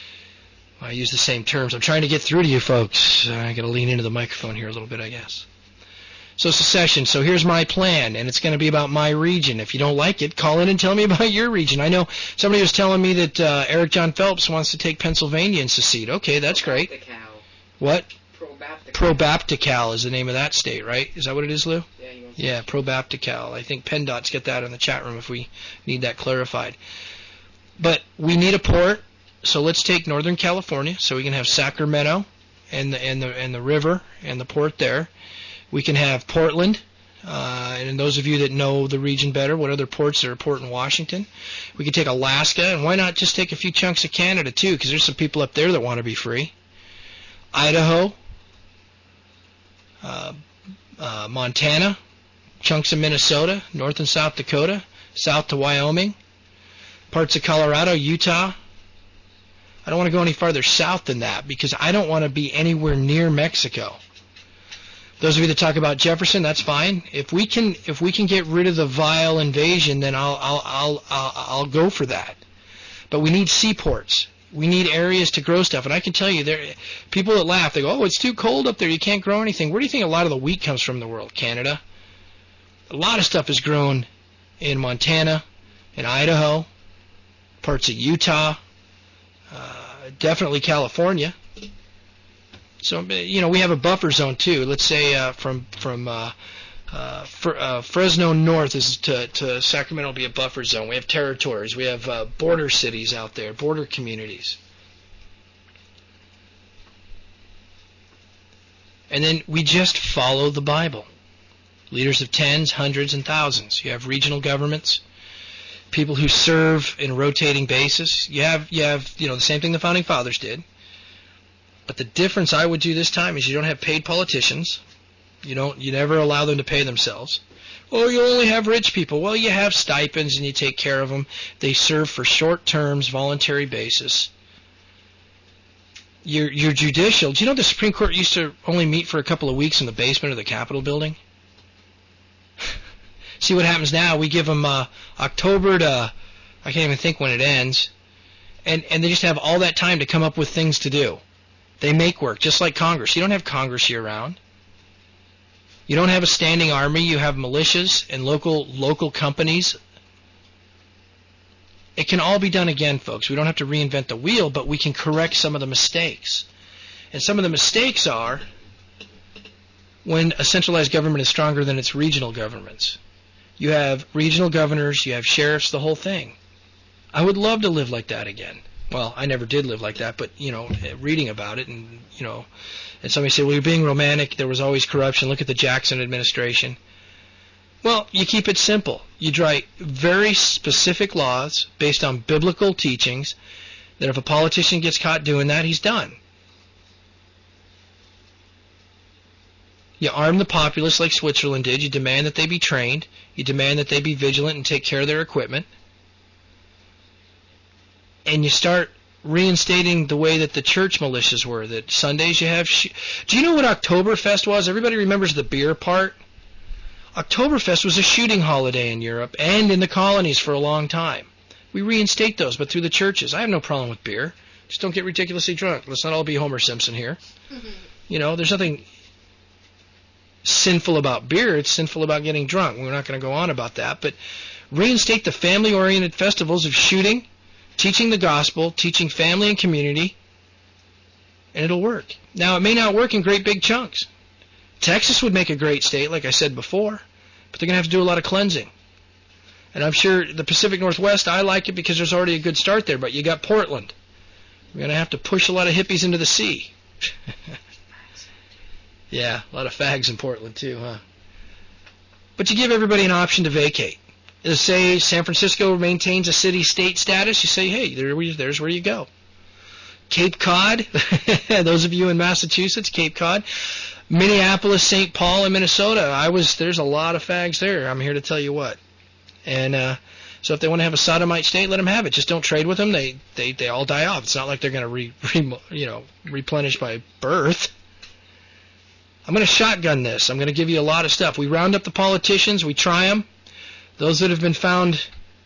[SPEAKER 11] I use the same terms. I'm trying to get through to you folks. I got to lean into the microphone here a little bit, I guess. So secession. So here's my plan, and it's going to be about my region. If you don't like it, call in and tell me about your region. I know somebody was telling me that uh, Eric John Phelps wants to take Pennsylvania and secede. Okay, that's great.
[SPEAKER 12] Pro-Baptical.
[SPEAKER 11] What?
[SPEAKER 12] Pro-Baptical.
[SPEAKER 11] Pro-Baptical is the name of that state, right? Is that what it is, Lou?
[SPEAKER 12] Yeah, you want
[SPEAKER 11] Yeah, Pro-Baptical. I think PennDOT's get that in the chat room if we need that clarified. But we need a port, so let's take Northern California, so we can have Sacramento and the and the and the river and the port there. We can have Portland, uh, and those of you that know the region better, what other ports are a port in Washington? We could take Alaska, and why not just take a few chunks of Canada too, because there's some people up there that want to be free. Idaho, uh, uh, Montana, chunks of Minnesota, North and South Dakota, south to Wyoming, parts of Colorado, Utah. I don't want to go any farther south than that because I don't want to be anywhere near Mexico. Those of you that talk about Jefferson, that's fine. If we can, if we can get rid of the vile invasion, then I'll, I'll, I'll, I'll, I'll go for that. But we need seaports. We need areas to grow stuff. And I can tell you, there, people that laugh, they go, "Oh, it's too cold up there. You can't grow anything." Where do you think a lot of the wheat comes from in the world? Canada. A lot of stuff is grown in Montana, in Idaho, parts of Utah, uh, definitely California. So, you know, we have a buffer zone, too. Let's say uh, from from uh, uh, Fr- uh, Fresno north is to, to Sacramento will be a buffer zone. We have territories. We have uh, border cities out there, border communities. And then we just follow the Bible. Leaders of tens, hundreds, and thousands. You have regional governments, people who serve in rotating basis. You have, you have, you know, the same thing the Founding Fathers did. But the difference I would do this time is you don't have paid politicians. You don't. You never allow them to pay themselves. Oh, you only have rich people. Well, you have stipends and you take care of them. They serve for short terms, voluntary basis. Your your judicial. Do you know the Supreme Court used to only meet for a couple of weeks in the basement of the Capitol building? See what happens now. We give them uh, October to, I can't even think when it ends, and and they just have all that time to come up with things to do. They make work, just like Congress. You don't have Congress year-round. You don't have a standing army. You have militias and local local companies. It can all be done again, folks. We don't have to reinvent the wheel, but we can correct some of the mistakes. And some of the mistakes are when a centralized government is stronger than its regional governments. You have regional governors, you have sheriffs, the whole thing. I would love to live like that again. Well, I never did live like that, but, you know, reading about it and, you know, and somebody said, well, you're being romantic. There was always corruption. Look at the Jackson administration. Well, you keep it simple. You write very specific laws based on biblical teachings that if a politician gets caught doing that, he's done. You arm the populace like Switzerland did. You demand that they be trained. You demand that they be vigilant and take care of their equipment. And you start reinstating the way that the church militias were, that Sundays you have... Sh- Do you know what Oktoberfest was? Everybody remembers the beer part? Oktoberfest was a shooting holiday in Europe and in the colonies for a long time. We reinstate those, but through the churches. I have no problem with beer. Just don't get ridiculously drunk. Let's not all be Homer Simpson here. Mm-hmm. You know, there's nothing sinful about beer. It's sinful about getting drunk. We're not going to go on about that, but reinstate the family-oriented festivals of shooting, teaching the gospel, teaching family and community, and it'll work. Now, it may not work in great big chunks. Texas would make a great state, like I said before, but they're going to have to do a lot of cleansing. And I'm sure the Pacific Northwest, I like it because there's already a good start there, but you got Portland. We're going to have to push a lot of hippies into the sea. Yeah, a lot of fags in Portland too, huh? But you give everybody an option to vacate. Let's say San Francisco maintains a city-state status. You say, hey, there we, there's where you go. Cape Cod, those of you in Massachusetts, Cape Cod. Minneapolis, Saint Paul, and Minnesota. I was there's a lot of fags there. I'm here to tell you what. And uh, so if they want to have a sodomite state, let them have it. Just don't trade with them. They they, they all die off. It's not like they're going to re, re, you know replenish by birth. I'm going to shotgun this. I'm going to give you a lot of stuff. We round up the politicians. We try them. Those that have been found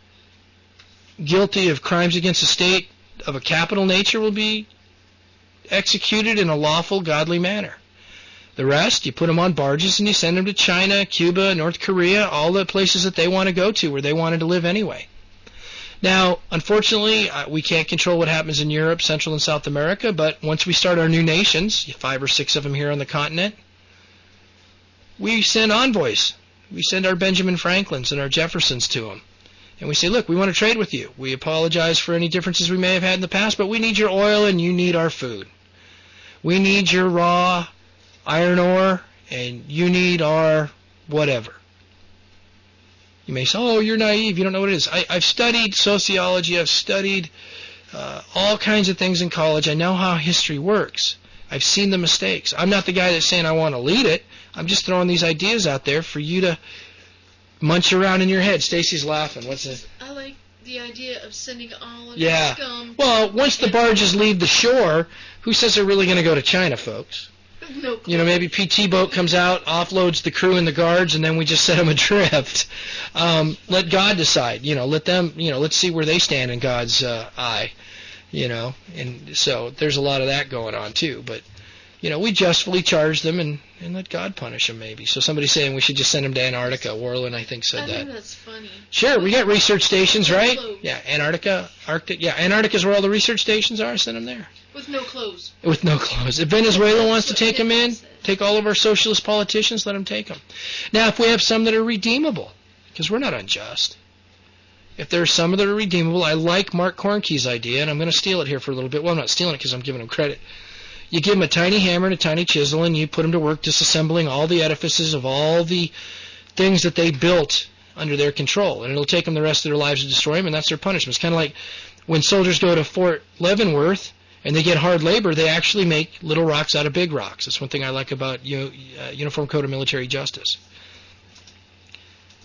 [SPEAKER 11] guilty of crimes against the state of a capital nature will be executed in a lawful, godly manner. The rest, you put them on barges and you send them to China, Cuba, North Korea, all the places that they want to go to where they wanted to live anyway. Now, unfortunately, uh, we can't control what happens in Europe, Central and South America, but once we start our new nations, five or six of them here on the continent, we send envoys. We send our Benjamin Franklins and our Jeffersons to them. And we say, look, we want to trade with you. We apologize for any differences we may have had in the past, but we need your oil and you need our food. We need your raw iron ore, and you need our whatever. You may say, oh, you're naive, you don't know what it is. I, I've studied sociology, I've studied uh, all kinds of things in college. I know how history works. I've seen the mistakes. I'm not the guy that's saying I want to lead it. I'm just throwing these ideas out there for you to munch around in your head. Stacy's laughing. What's it?
[SPEAKER 17] I like the idea of sending all of
[SPEAKER 11] yeah.
[SPEAKER 17] the scum.
[SPEAKER 11] Well, once the barges leave the shore, who says they're really going to go to China, folks?
[SPEAKER 17] No clue.
[SPEAKER 11] You know, maybe P T boat comes out, offloads the crew and the guards, and then we just set them adrift. Um, let God decide. You know, let them. You know, let's see where they stand in God's uh, eye. You know, and so there's a lot of that going on too. But you know, we justly charge them and, and let God punish them maybe. So somebody's saying we should just send them to Antarctica. Warland, I think, said
[SPEAKER 17] I
[SPEAKER 11] that.
[SPEAKER 17] think that's funny.
[SPEAKER 11] Sure, we got research stations, right?
[SPEAKER 17] Clothes.
[SPEAKER 11] Yeah, Antarctica, Arctic. Yeah, Antarctica's where all the research stations are. Send them there.
[SPEAKER 17] With no clothes.
[SPEAKER 11] With no clothes. If Venezuela wants to take them in, take all of our socialist politicians, let them take them. Now, if we have some that are redeemable, because we're not unjust. If there are some that are redeemable, I like Mark Kornke's idea, and I'm going to steal it here for a little bit. Well, I'm not stealing it because I'm giving him credit. You give them a tiny hammer and a tiny chisel, and you put them to work disassembling all the edifices of all the things that they built under their control. And it'll take them the rest of their lives to destroy them, and that's their punishment. It's kind of like when soldiers go to Fort Leavenworth and they get hard labor, they actually make little rocks out of big rocks. That's one thing I like about you know, uh, Uniform Code of Military Justice.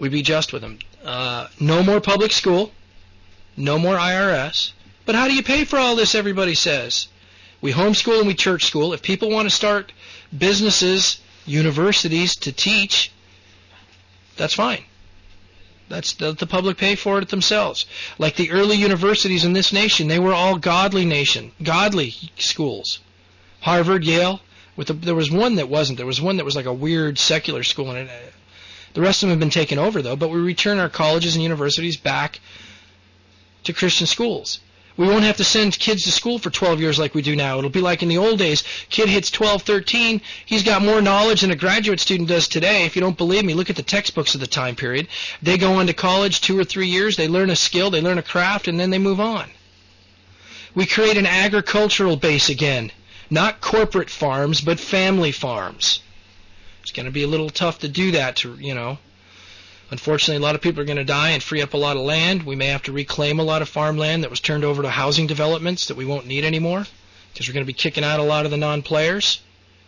[SPEAKER 11] We be just with them. Uh, no more public school. No more I R S. But how do you pay for all this, everybody says? We homeschool and we church school. If people want to start businesses, universities to teach, that's fine. That's let the public pay for it themselves. Like the early universities in this nation, they were all godly nation, godly schools. Harvard, Yale. With the, there was one that wasn't. There was one that was like a weird secular school, and it, the rest of them have been taken over, though. But we return our colleges and universities back to Christian schools. We won't have to send kids to school for twelve years like we do now. It'll be like in the old days. Kid hits twelve, thirteen. He's got more knowledge than a graduate student does today. If you don't believe me, look at the textbooks of the time period. They go on to college two or three years. They learn a skill. They learn a craft, and then they move on. We create an agricultural base again. Not corporate farms, but family farms. It's going to be a little tough to do that, to, you know. Unfortunately, a lot of people are going to die and free up a lot of land. We may have to reclaim a lot of farmland that was turned over to housing developments that we won't need anymore because we're going to be kicking out a lot of the non-players.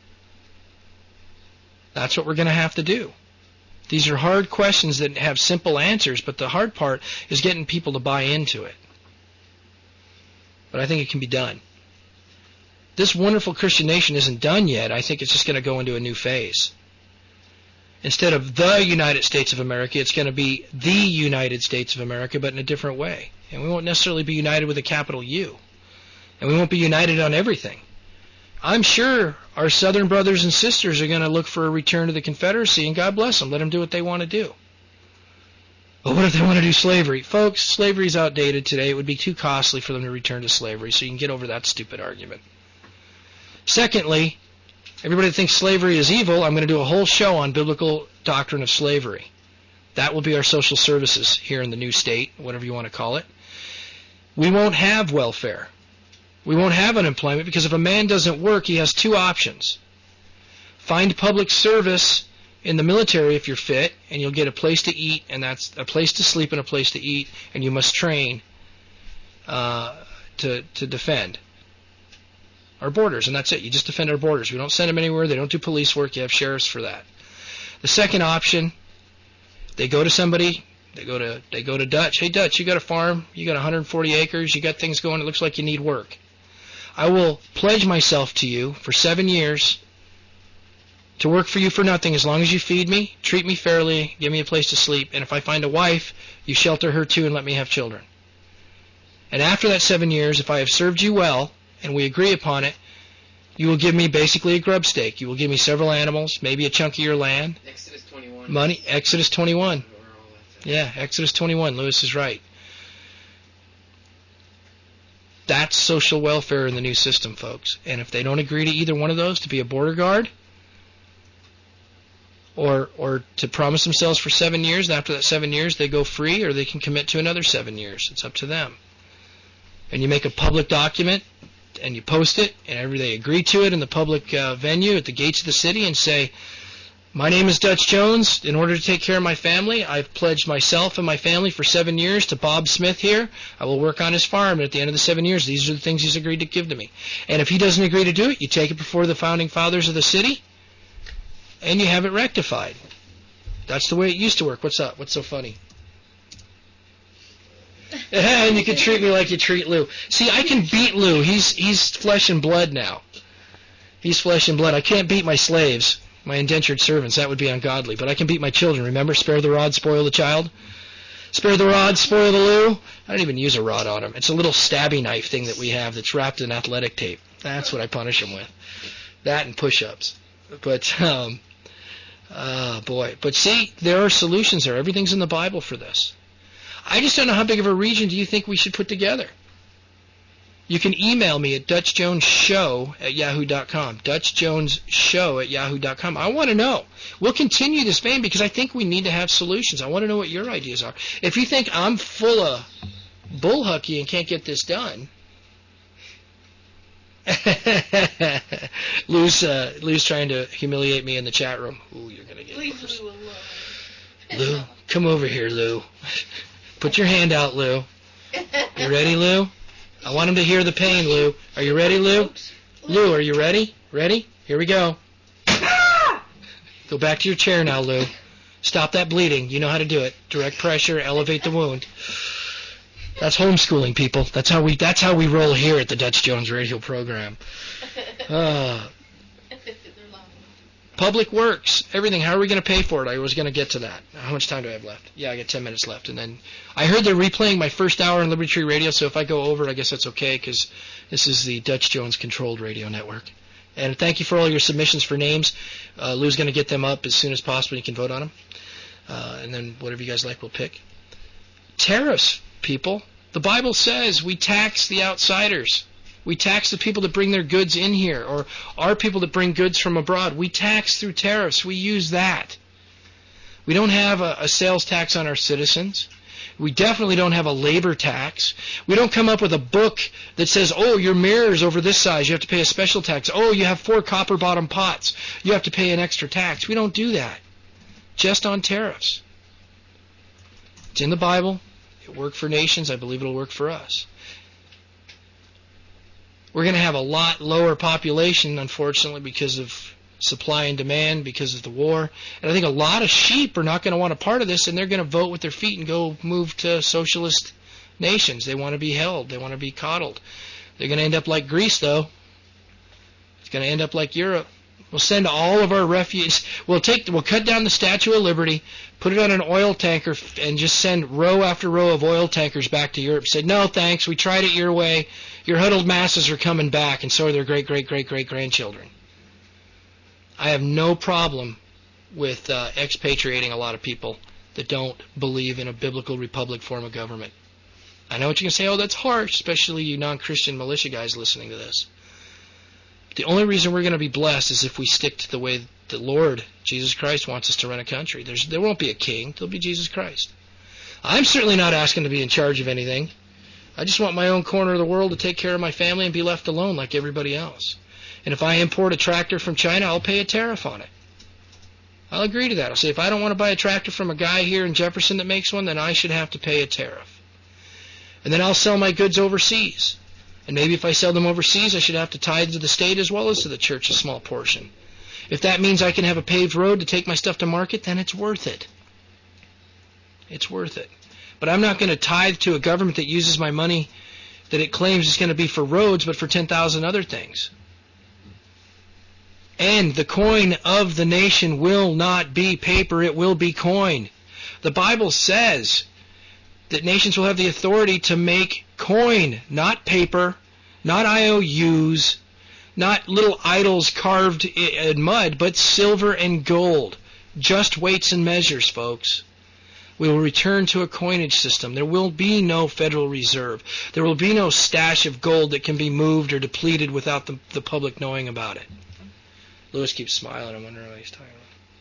[SPEAKER 11] That's what we're going to have to do. These are hard questions that have simple answers, but the hard part is getting people to buy into it. But I think it can be done. This wonderful Christian nation isn't done yet. I think it's just going to go into a new phase. Instead of the United States of America, it's going to be the United States of America, but in a different way. And we won't necessarily be united with a capital U. And we won't be united on everything. I'm sure our Southern brothers and sisters are going to look for a return to the Confederacy, and God bless them. Let them do what they want to do. But what if they want to do slavery? Folks, slavery is outdated today. It would be too costly for them to return to slavery, so you can get over that stupid argument. Secondly, everybody that thinks slavery is evil, I'm going to do a whole show on biblical doctrine of slavery. That will be our social services here in the new state, whatever you want to call it. We won't have welfare. We won't have unemployment because if a man doesn't work, he has two options. Find public service in the military if you're fit, and you'll get a place to eat, and that's a place to sleep and a place to eat, and you must train uh, to to defend our borders, and that's it. You just defend our borders. We don't send them anywhere. They don't do police work. You have sheriffs for that. The second option, they go to somebody, they go to they go to Dutch. Hey, Dutch, you got a farm. You got one hundred forty acres. You got things going. It looks like you need work. I will pledge myself to you for seven years to work for you for nothing as long as you feed me, treat me fairly, give me a place to sleep, and if I find a wife, you shelter her too and let me have children. And after that seven years, if I have served you well, and we agree upon it, you will give me basically a grub stake. You will give me several animals, maybe a chunk of your land.
[SPEAKER 12] Exodus twenty-one.
[SPEAKER 11] Money. Exodus twenty-one. Yeah, Exodus twenty-one. Lewis is right. That's social welfare in the new system, folks. And if they don't agree to either one of those, to be a border guard, or or to promise themselves for seven years, and after that seven years they go free, or they can commit to another seven years. It's up to them. And you make a public document, and you post it, and every they agree to it in the public uh, venue at the gates of the city, and say, my name is Dutch Jones. In order to take care of my family, I've pledged myself and my family for seven years to Bob Smith here. I will work on his farm, and at the end of the seven years, these are the things he's agreed to give to me. And if he doesn't agree to do it, you take it before the founding fathers of the city, and you have it rectified. That's the way it used to work. What's up? What's so funny? And you can treat me like you treat Lou. See, I can beat Lou. He's he's flesh and blood now. He's flesh and blood. I can't beat my slaves, my indentured servants. That would be ungodly. But I can beat my children. Remember, spare the rod, spoil the child. Spare the rod, spoil the Lou. I don't even use a rod on him. It's a little stabby knife thing that we have that's wrapped in athletic tape. That's what I punish him with. That and push-ups. But, um, oh boy. But see, there are solutions there. Everything's in the Bible for this. I just don't know how big of a region do you think we should put together. You can email me at dutch jones show at yahoo dot com. dutch jones show at yahoo dot com. I want to know. We'll continue this vein because I think we need to have solutions. I want to know what your ideas are. If you think I'm full of bullhucky and can't get this done, Lou's, uh, Lou's trying to humiliate me in the chat room. Ooh, you're going to get
[SPEAKER 17] Leave
[SPEAKER 11] first.
[SPEAKER 17] Lou alone.
[SPEAKER 11] Lou, come over here, Lou. Put your hand out, Lou. You ready, Lou? I want him to hear the pain, Lou. Are you ready, Lou? Lou, are you ready? Ready? Here we go. Go back to your chair now, Lou. Stop that bleeding. You know how to do it. Direct pressure, elevate the wound. That's homeschooling, people. That's how we that's how we roll here at the Dutch Jones radio program. Uh, Public Works, everything. How are we going to pay for it? I was going to get to that. How much time do I have left? Yeah, I got ten minutes left. And then I heard they're replaying my first hour on Liberty Tree Radio, so if I go over it, I guess that's okay, because this is the Dutch Jones controlled radio network. And thank you for all your submissions for names. Uh, Lou's going to get them up as soon as possible. You can vote on them. Uh, and then whatever you guys like, we'll pick. Tariffs, people. The Bible says we tax the outsiders. We tax the people that bring their goods in here, or our people that bring goods from abroad. We tax through tariffs. We use that. We don't have a, a sales tax on our citizens. We definitely don't have a labor tax. We don't come up with a book that says, oh, your mirror's over this size, you have to pay a special tax. Oh, you have four copper-bottom pots, you have to pay an extra tax. We don't do that. Just on tariffs. It's in the Bible. It worked for nations. I believe it'll work for us. We're going to have a lot lower population, unfortunately, because of supply and demand, because of the war. And I think a lot of sheep are not going to want a part of this, and they're going to vote with their feet and go move to socialist nations. They want to be held. They want to be coddled. They're going to end up like Greece, though. It's going to end up like Europe. We'll send all of our refugees. We'll take. We'll cut down the Statue of Liberty, put it on an oil tanker, and just send row after row of oil tankers back to Europe. Say, no, thanks. We tried it your way. Your huddled masses are coming back, and so are their great, great, great, great grandchildren. I have no problem with uh, expatriating a lot of people that don't believe in a biblical republic form of government. I know what you're going to say. Oh, that's harsh, especially you non-Christian militia guys listening to this. The only reason we're going to be blessed is if we stick to the way the Lord, Jesus Christ, wants us to run a country. There's, there won't be a king. There'll be Jesus Christ. I'm certainly not asking to be in charge of anything. I just want my own corner of the world to take care of my family and be left alone like everybody else. And if I import a tractor from China, I'll pay a tariff on it. I'll agree to that. I'll say if I don't want to buy a tractor from a guy here in Jefferson that makes one, then I should have to pay a tariff. And then I'll sell my goods overseas. And maybe if I sell them overseas, I should have to tithe to the state as well as to the church a small portion. If that means I can have a paved road to take my stuff to market, then it's worth it. It's worth it. But I'm not going to tithe to a government that uses my money that it claims is going to be for roads, but for ten thousand other things. And the coin of the nation will not be paper, it will be coin. The Bible says that nations will have the authority to make coin, not paper, not I O Us, not little idols carved in mud, but silver and gold. Just weights and measures, folks. We will return to a coinage system. There will be no Federal Reserve. There will be no stash of gold that can be moved or depleted without the, the public knowing about it. Lewis keeps smiling. I'm wondering what he's talking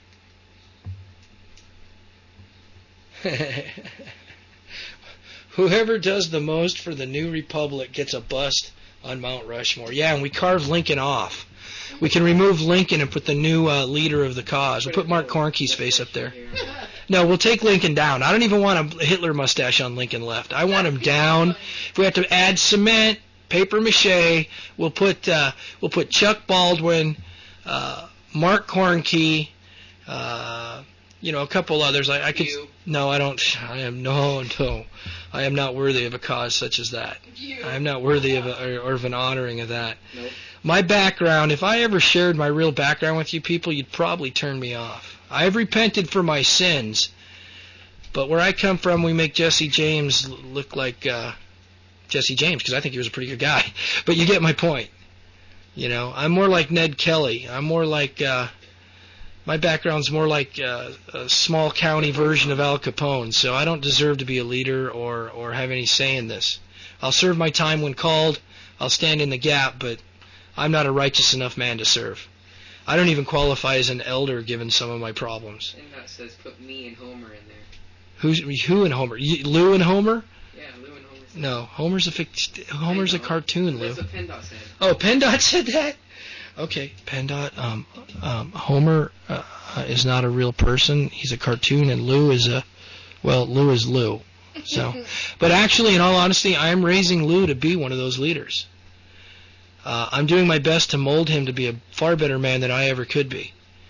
[SPEAKER 11] about. Whoever does the most for the new republic gets a bust on Mount Rushmore. Yeah, and we carved Lincoln off. We can remove Lincoln and put the new uh, leader of the cause. We'll put Mark Cornke's face up there. No, we'll take Lincoln down. I don't even want a Hitler mustache on Lincoln left. I want him down. If we have to add cement, paper mache, we'll put uh, we'll put Chuck Baldwin, uh, Mark Cornke, uh, you know, a couple others. I, I could. You. No, I don't. I am no, no. I am not worthy of a cause such as that. You. I am not worthy of a, or, or of an honoring of that. Nope. My background, if I ever shared my real background with you people, you'd probably turn me off. I have repented for my sins, but where I come from, we make Jesse James look like uh, Jesse James, because I think he was a pretty good guy. But you get my point. You know, I'm more like Ned Kelly. I'm more like, uh, my background's more like uh, a small county version of Al Capone, so I don't deserve to be a leader or, or have any say in this. I'll serve my time when called. I'll stand in the gap, but I'm not a righteous enough man to serve. I don't even qualify as an elder given some of my problems.
[SPEAKER 12] And that says put me and Homer in there.
[SPEAKER 11] Who's who and Homer? You, Lou and Homer?
[SPEAKER 12] Yeah, Lou and Homer.
[SPEAKER 11] No, Homer's a fict- Homer's a cartoon, Lou.
[SPEAKER 12] That's what PennDOT said.
[SPEAKER 11] Oh, PennDOT said that? Okay, PennDOT. Um, um, Homer uh, is not a real person. He's a cartoon, and Lou is a, well, Lou is Lou. So, but actually, in all honesty, I'm raising Lou to be one of those leaders. Uh, I'm doing my best to mold him to be a far better man than I ever could be.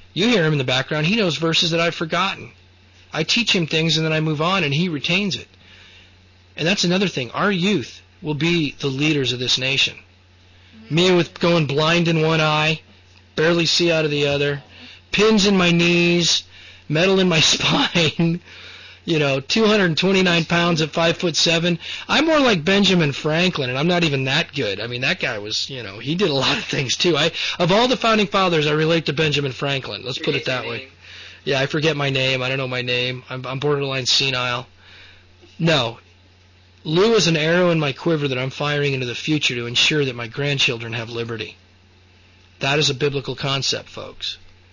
[SPEAKER 11] You hear him in the background. He knows verses that I've forgotten. I teach him things and then I move on and he retains it. And that's another thing. Our youth will be the leaders of this nation. Me with going blind in one eye, barely see out of the other, pins in my knees, metal in my spine, you know, two hundred twenty-nine pounds at five foot seven. I'm more like Benjamin Franklin, and I'm not even that good. I mean, that guy was, you know, he did a lot of things too. I of all the founding fathers, I relate to Benjamin Franklin. Let's put it that way. Yeah, I forget my name. I don't know my name. I'm, I'm borderline senile. No. Lou is an arrow in my quiver that I'm firing into the future to ensure that my grandchildren have liberty. That is a biblical concept, folks.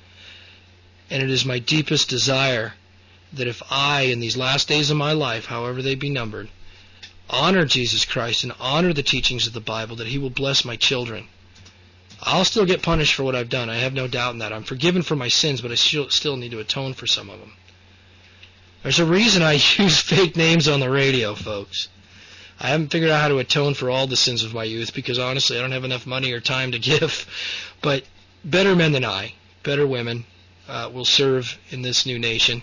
[SPEAKER 11] And it is my deepest desire that if I, in these last days of my life, however they be numbered, honor Jesus Christ and honor the teachings of the Bible, that he will bless my children. I'll still get punished for what I've done. I have no doubt in that. I'm forgiven for my sins, but I still need to atone for some of them. There's a reason I use fake names on the radio, folks. I haven't figured out how to atone for all the sins of my youth because, honestly, I don't have enough money or time to give. But better men than I, better women, uh, will serve in this new nation.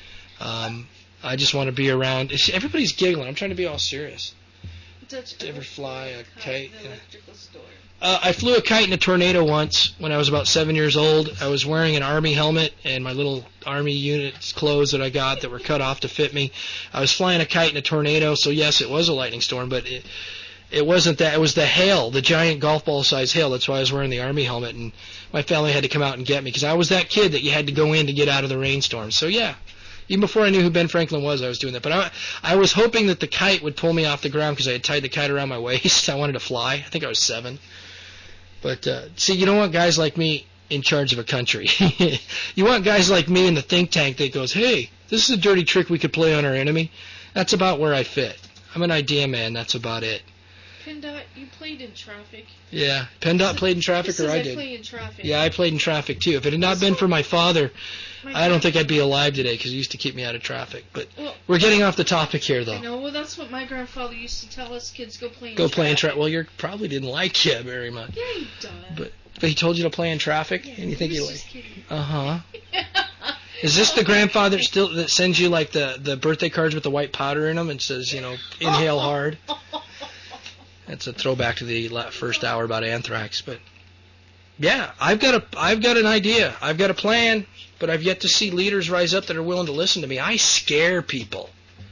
[SPEAKER 11] Um, I just want to be around. Everybody's giggling. I'm trying to be all serious. Did you ever fly a kite? The electrical store. Uh, I flew a kite in a tornado once when I was about seven years old. I was wearing an Army helmet and my little Army unit's clothes that I got that were cut off to fit me. I was flying a kite in a tornado, so yes, it was a lightning storm, but it, it wasn't that. It was the hail, the giant golf ball size hail. That's why I was wearing the Army helmet, and my family had to come out and get me because I was that kid that you had to go in to get out of the rainstorm. So yeah. Even before I knew who Ben Franklin was, I was doing that. But I, I was hoping that the kite would pull me off the ground because I had tied the kite around my waist. I wanted to fly. I think I was seven. But, uh, see, you don't want guys like me in charge of a country. You want guys like me in the think tank that goes, hey, this is a dirty trick we could play on our enemy. That's about where I fit. I'm an idea man. That's about it.
[SPEAKER 17] PennDOT, you played in traffic.
[SPEAKER 11] Yeah. PennDOT played in traffic, or I did?
[SPEAKER 17] I played in traffic.
[SPEAKER 11] Yeah, I played in traffic, too. If it had not been for my father, I don't think I'd be alive today because he used to keep me out of traffic. But well, we're getting off the topic here, though.
[SPEAKER 17] I know. Well, that's what my grandfather used to tell us kids, go play in
[SPEAKER 11] go
[SPEAKER 17] traffic. Go
[SPEAKER 11] play in traffic. Well, you probably didn't like you very much.
[SPEAKER 17] Yeah, he does.
[SPEAKER 11] But, but he told you to play in traffic?
[SPEAKER 17] Yeah,
[SPEAKER 11] and you think
[SPEAKER 17] he
[SPEAKER 11] you
[SPEAKER 17] was
[SPEAKER 11] like?
[SPEAKER 17] just kidding.
[SPEAKER 11] Uh-huh. Is this the grandfather still that sends you, like, the, the birthday cards with the white powder in them and says, you know, inhale hard? That's a throwback to the first hour about anthrax, but yeah, I've got a, I've got an idea, I've got a plan, but I've yet to see leaders rise up that are willing to listen to me. I scare people.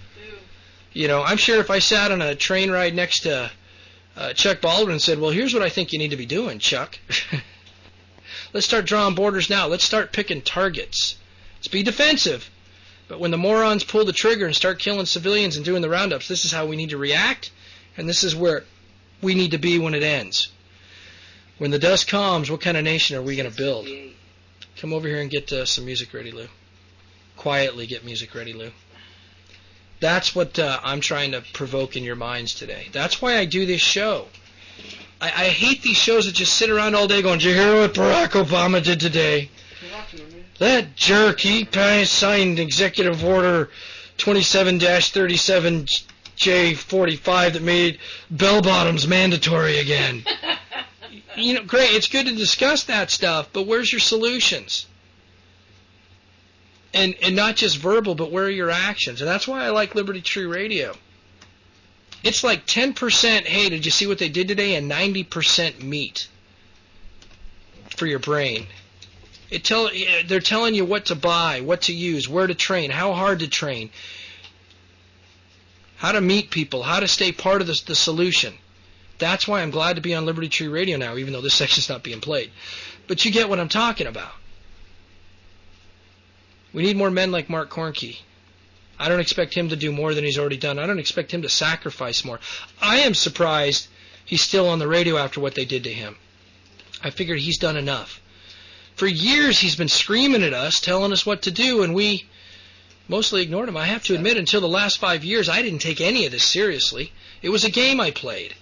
[SPEAKER 11] You know, I'm sure if I sat on a train ride next to uh, Chuck Baldwin and said, "Well, here's what I think you need to be doing, Chuck. Let's start drawing borders now. Let's start picking targets. Let's be defensive." But when the morons pull the trigger and start killing civilians and doing the roundups, this is how we need to react, and this is where we need to be when it ends. When the dust calms, what kind of nation are we going to build? Come over here and get uh, some music ready, Lou. Quietly get music ready, Lou. That's what uh, I'm trying to provoke in your minds today. That's why I do this show. I, I hate these shows that just sit around all day going, "Did you hear what Barack Obama did today? That jerk, he signed Executive Order twenty-seven dash thirty-seven J forty-five that made bell-bottoms mandatory again." You know, great, it's good to discuss that stuff, but where's your solutions? And and not just verbal, but where are your actions? And that's why I like Liberty Tree Radio. It's like ten percent, hey, did you see what they did today, and ninety percent meat for your brain. It tell They're telling you what to buy, what to use, where to train, how hard to train, how to meet people, how to stay part of the, the solution. That's why I'm glad to be on Liberty Tree Radio now, even though this section's not being played. But you get what I'm talking about. We need more men like Mark Kornke. I don't expect him to do more than he's already done. I don't expect him to sacrifice more. I am surprised he's still on the radio after what they did to him. I figured he's done enough. For years he's been screaming at us, telling us what to do, and we mostly ignored him. I have to admit, until the last five years, I didn't take any of this seriously. It was a game I played.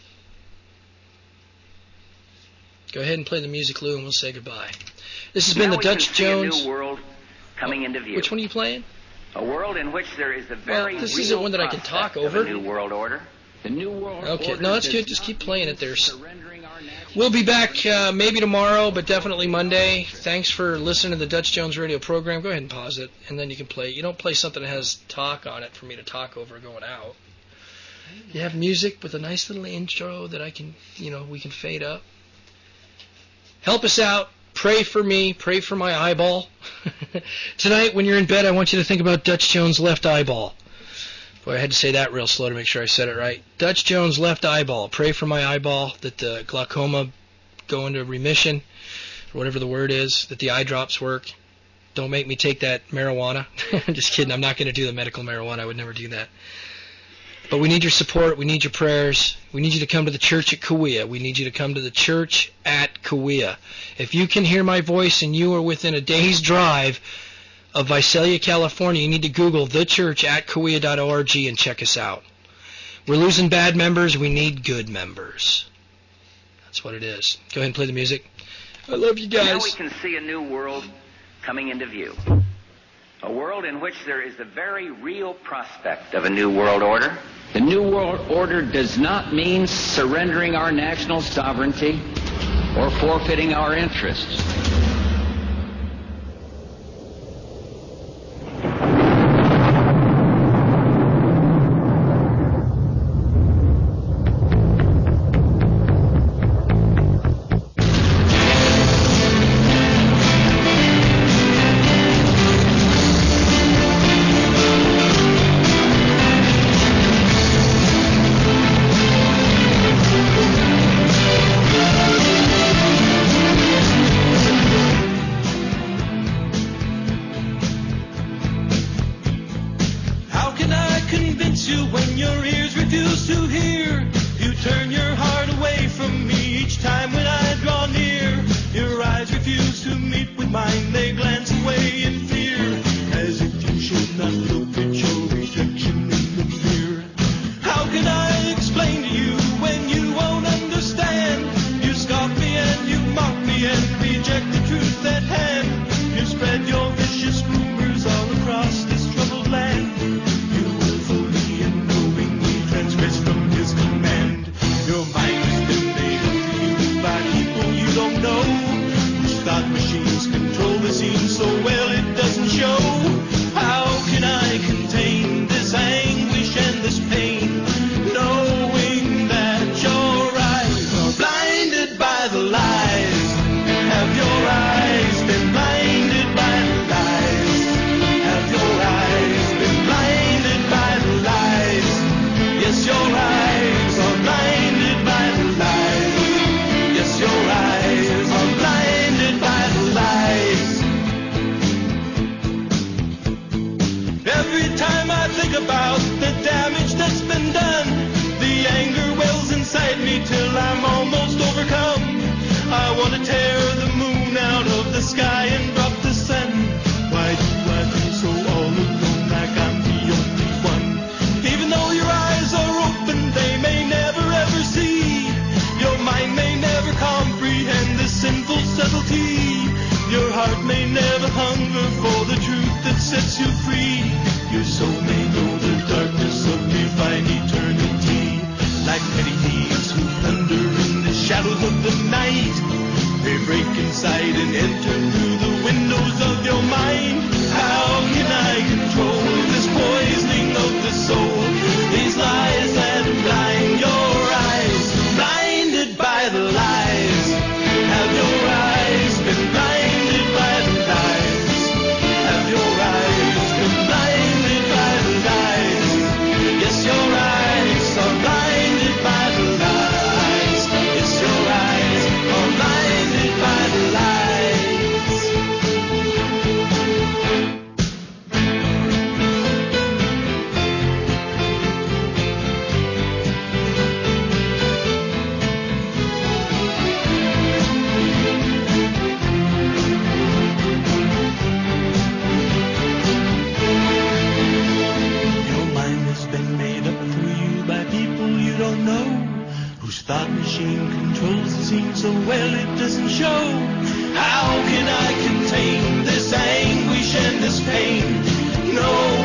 [SPEAKER 11] Go ahead and play the music, Lou, and we'll say goodbye. This has been
[SPEAKER 9] now
[SPEAKER 11] the Dutch
[SPEAKER 9] we can
[SPEAKER 11] Jones.
[SPEAKER 9] See a new world coming into view.
[SPEAKER 11] Which one are you playing?
[SPEAKER 9] A world in which there is the very
[SPEAKER 11] well, this
[SPEAKER 9] real
[SPEAKER 11] isn't one that I can talk over.
[SPEAKER 9] A new world order.
[SPEAKER 2] The new world
[SPEAKER 11] okay,
[SPEAKER 2] order
[SPEAKER 11] no, that's good. Just keep playing it. There's. We'll be back uh, maybe tomorrow, but definitely Monday. Thanks for listening to the Dutch Jones radio program. Go ahead and pause it, and then you can play. You don't play something that has talk on it for me to talk over going out. You have music with a nice little intro that I can, you know, we can fade up. Help us out. Pray for me. Pray for my eyeball. Tonight, when you're in bed, I want you to think about Dutch Jones' left eyeball. Boy, I had to say that real slow to make sure I said it right. Dutch Jones' left eyeball. Pray for my eyeball, that the glaucoma go into remission, or whatever the word is, that the eye drops work. Don't make me take that marijuana. I'm just kidding. I'm not going to do the medical marijuana. I would never do that. But we need your support. We need your prayers. We need you to come to the church at Kauai. We need you to come to the church at Kauai. If you can hear my voice and you are within a day's drive of Visalia, California, you need to Google the church at kauai dot org and check us out. We're losing bad members. We need good members. That's what it is. Go ahead and play the music. I love you guys.
[SPEAKER 18] Now we can see a new world coming into view. A world in which there is the very real prospect of a new world order.
[SPEAKER 19] The new world order does not mean surrendering our national sovereignty or forfeiting our interests.
[SPEAKER 16] How can I contain this anguish and this pain? No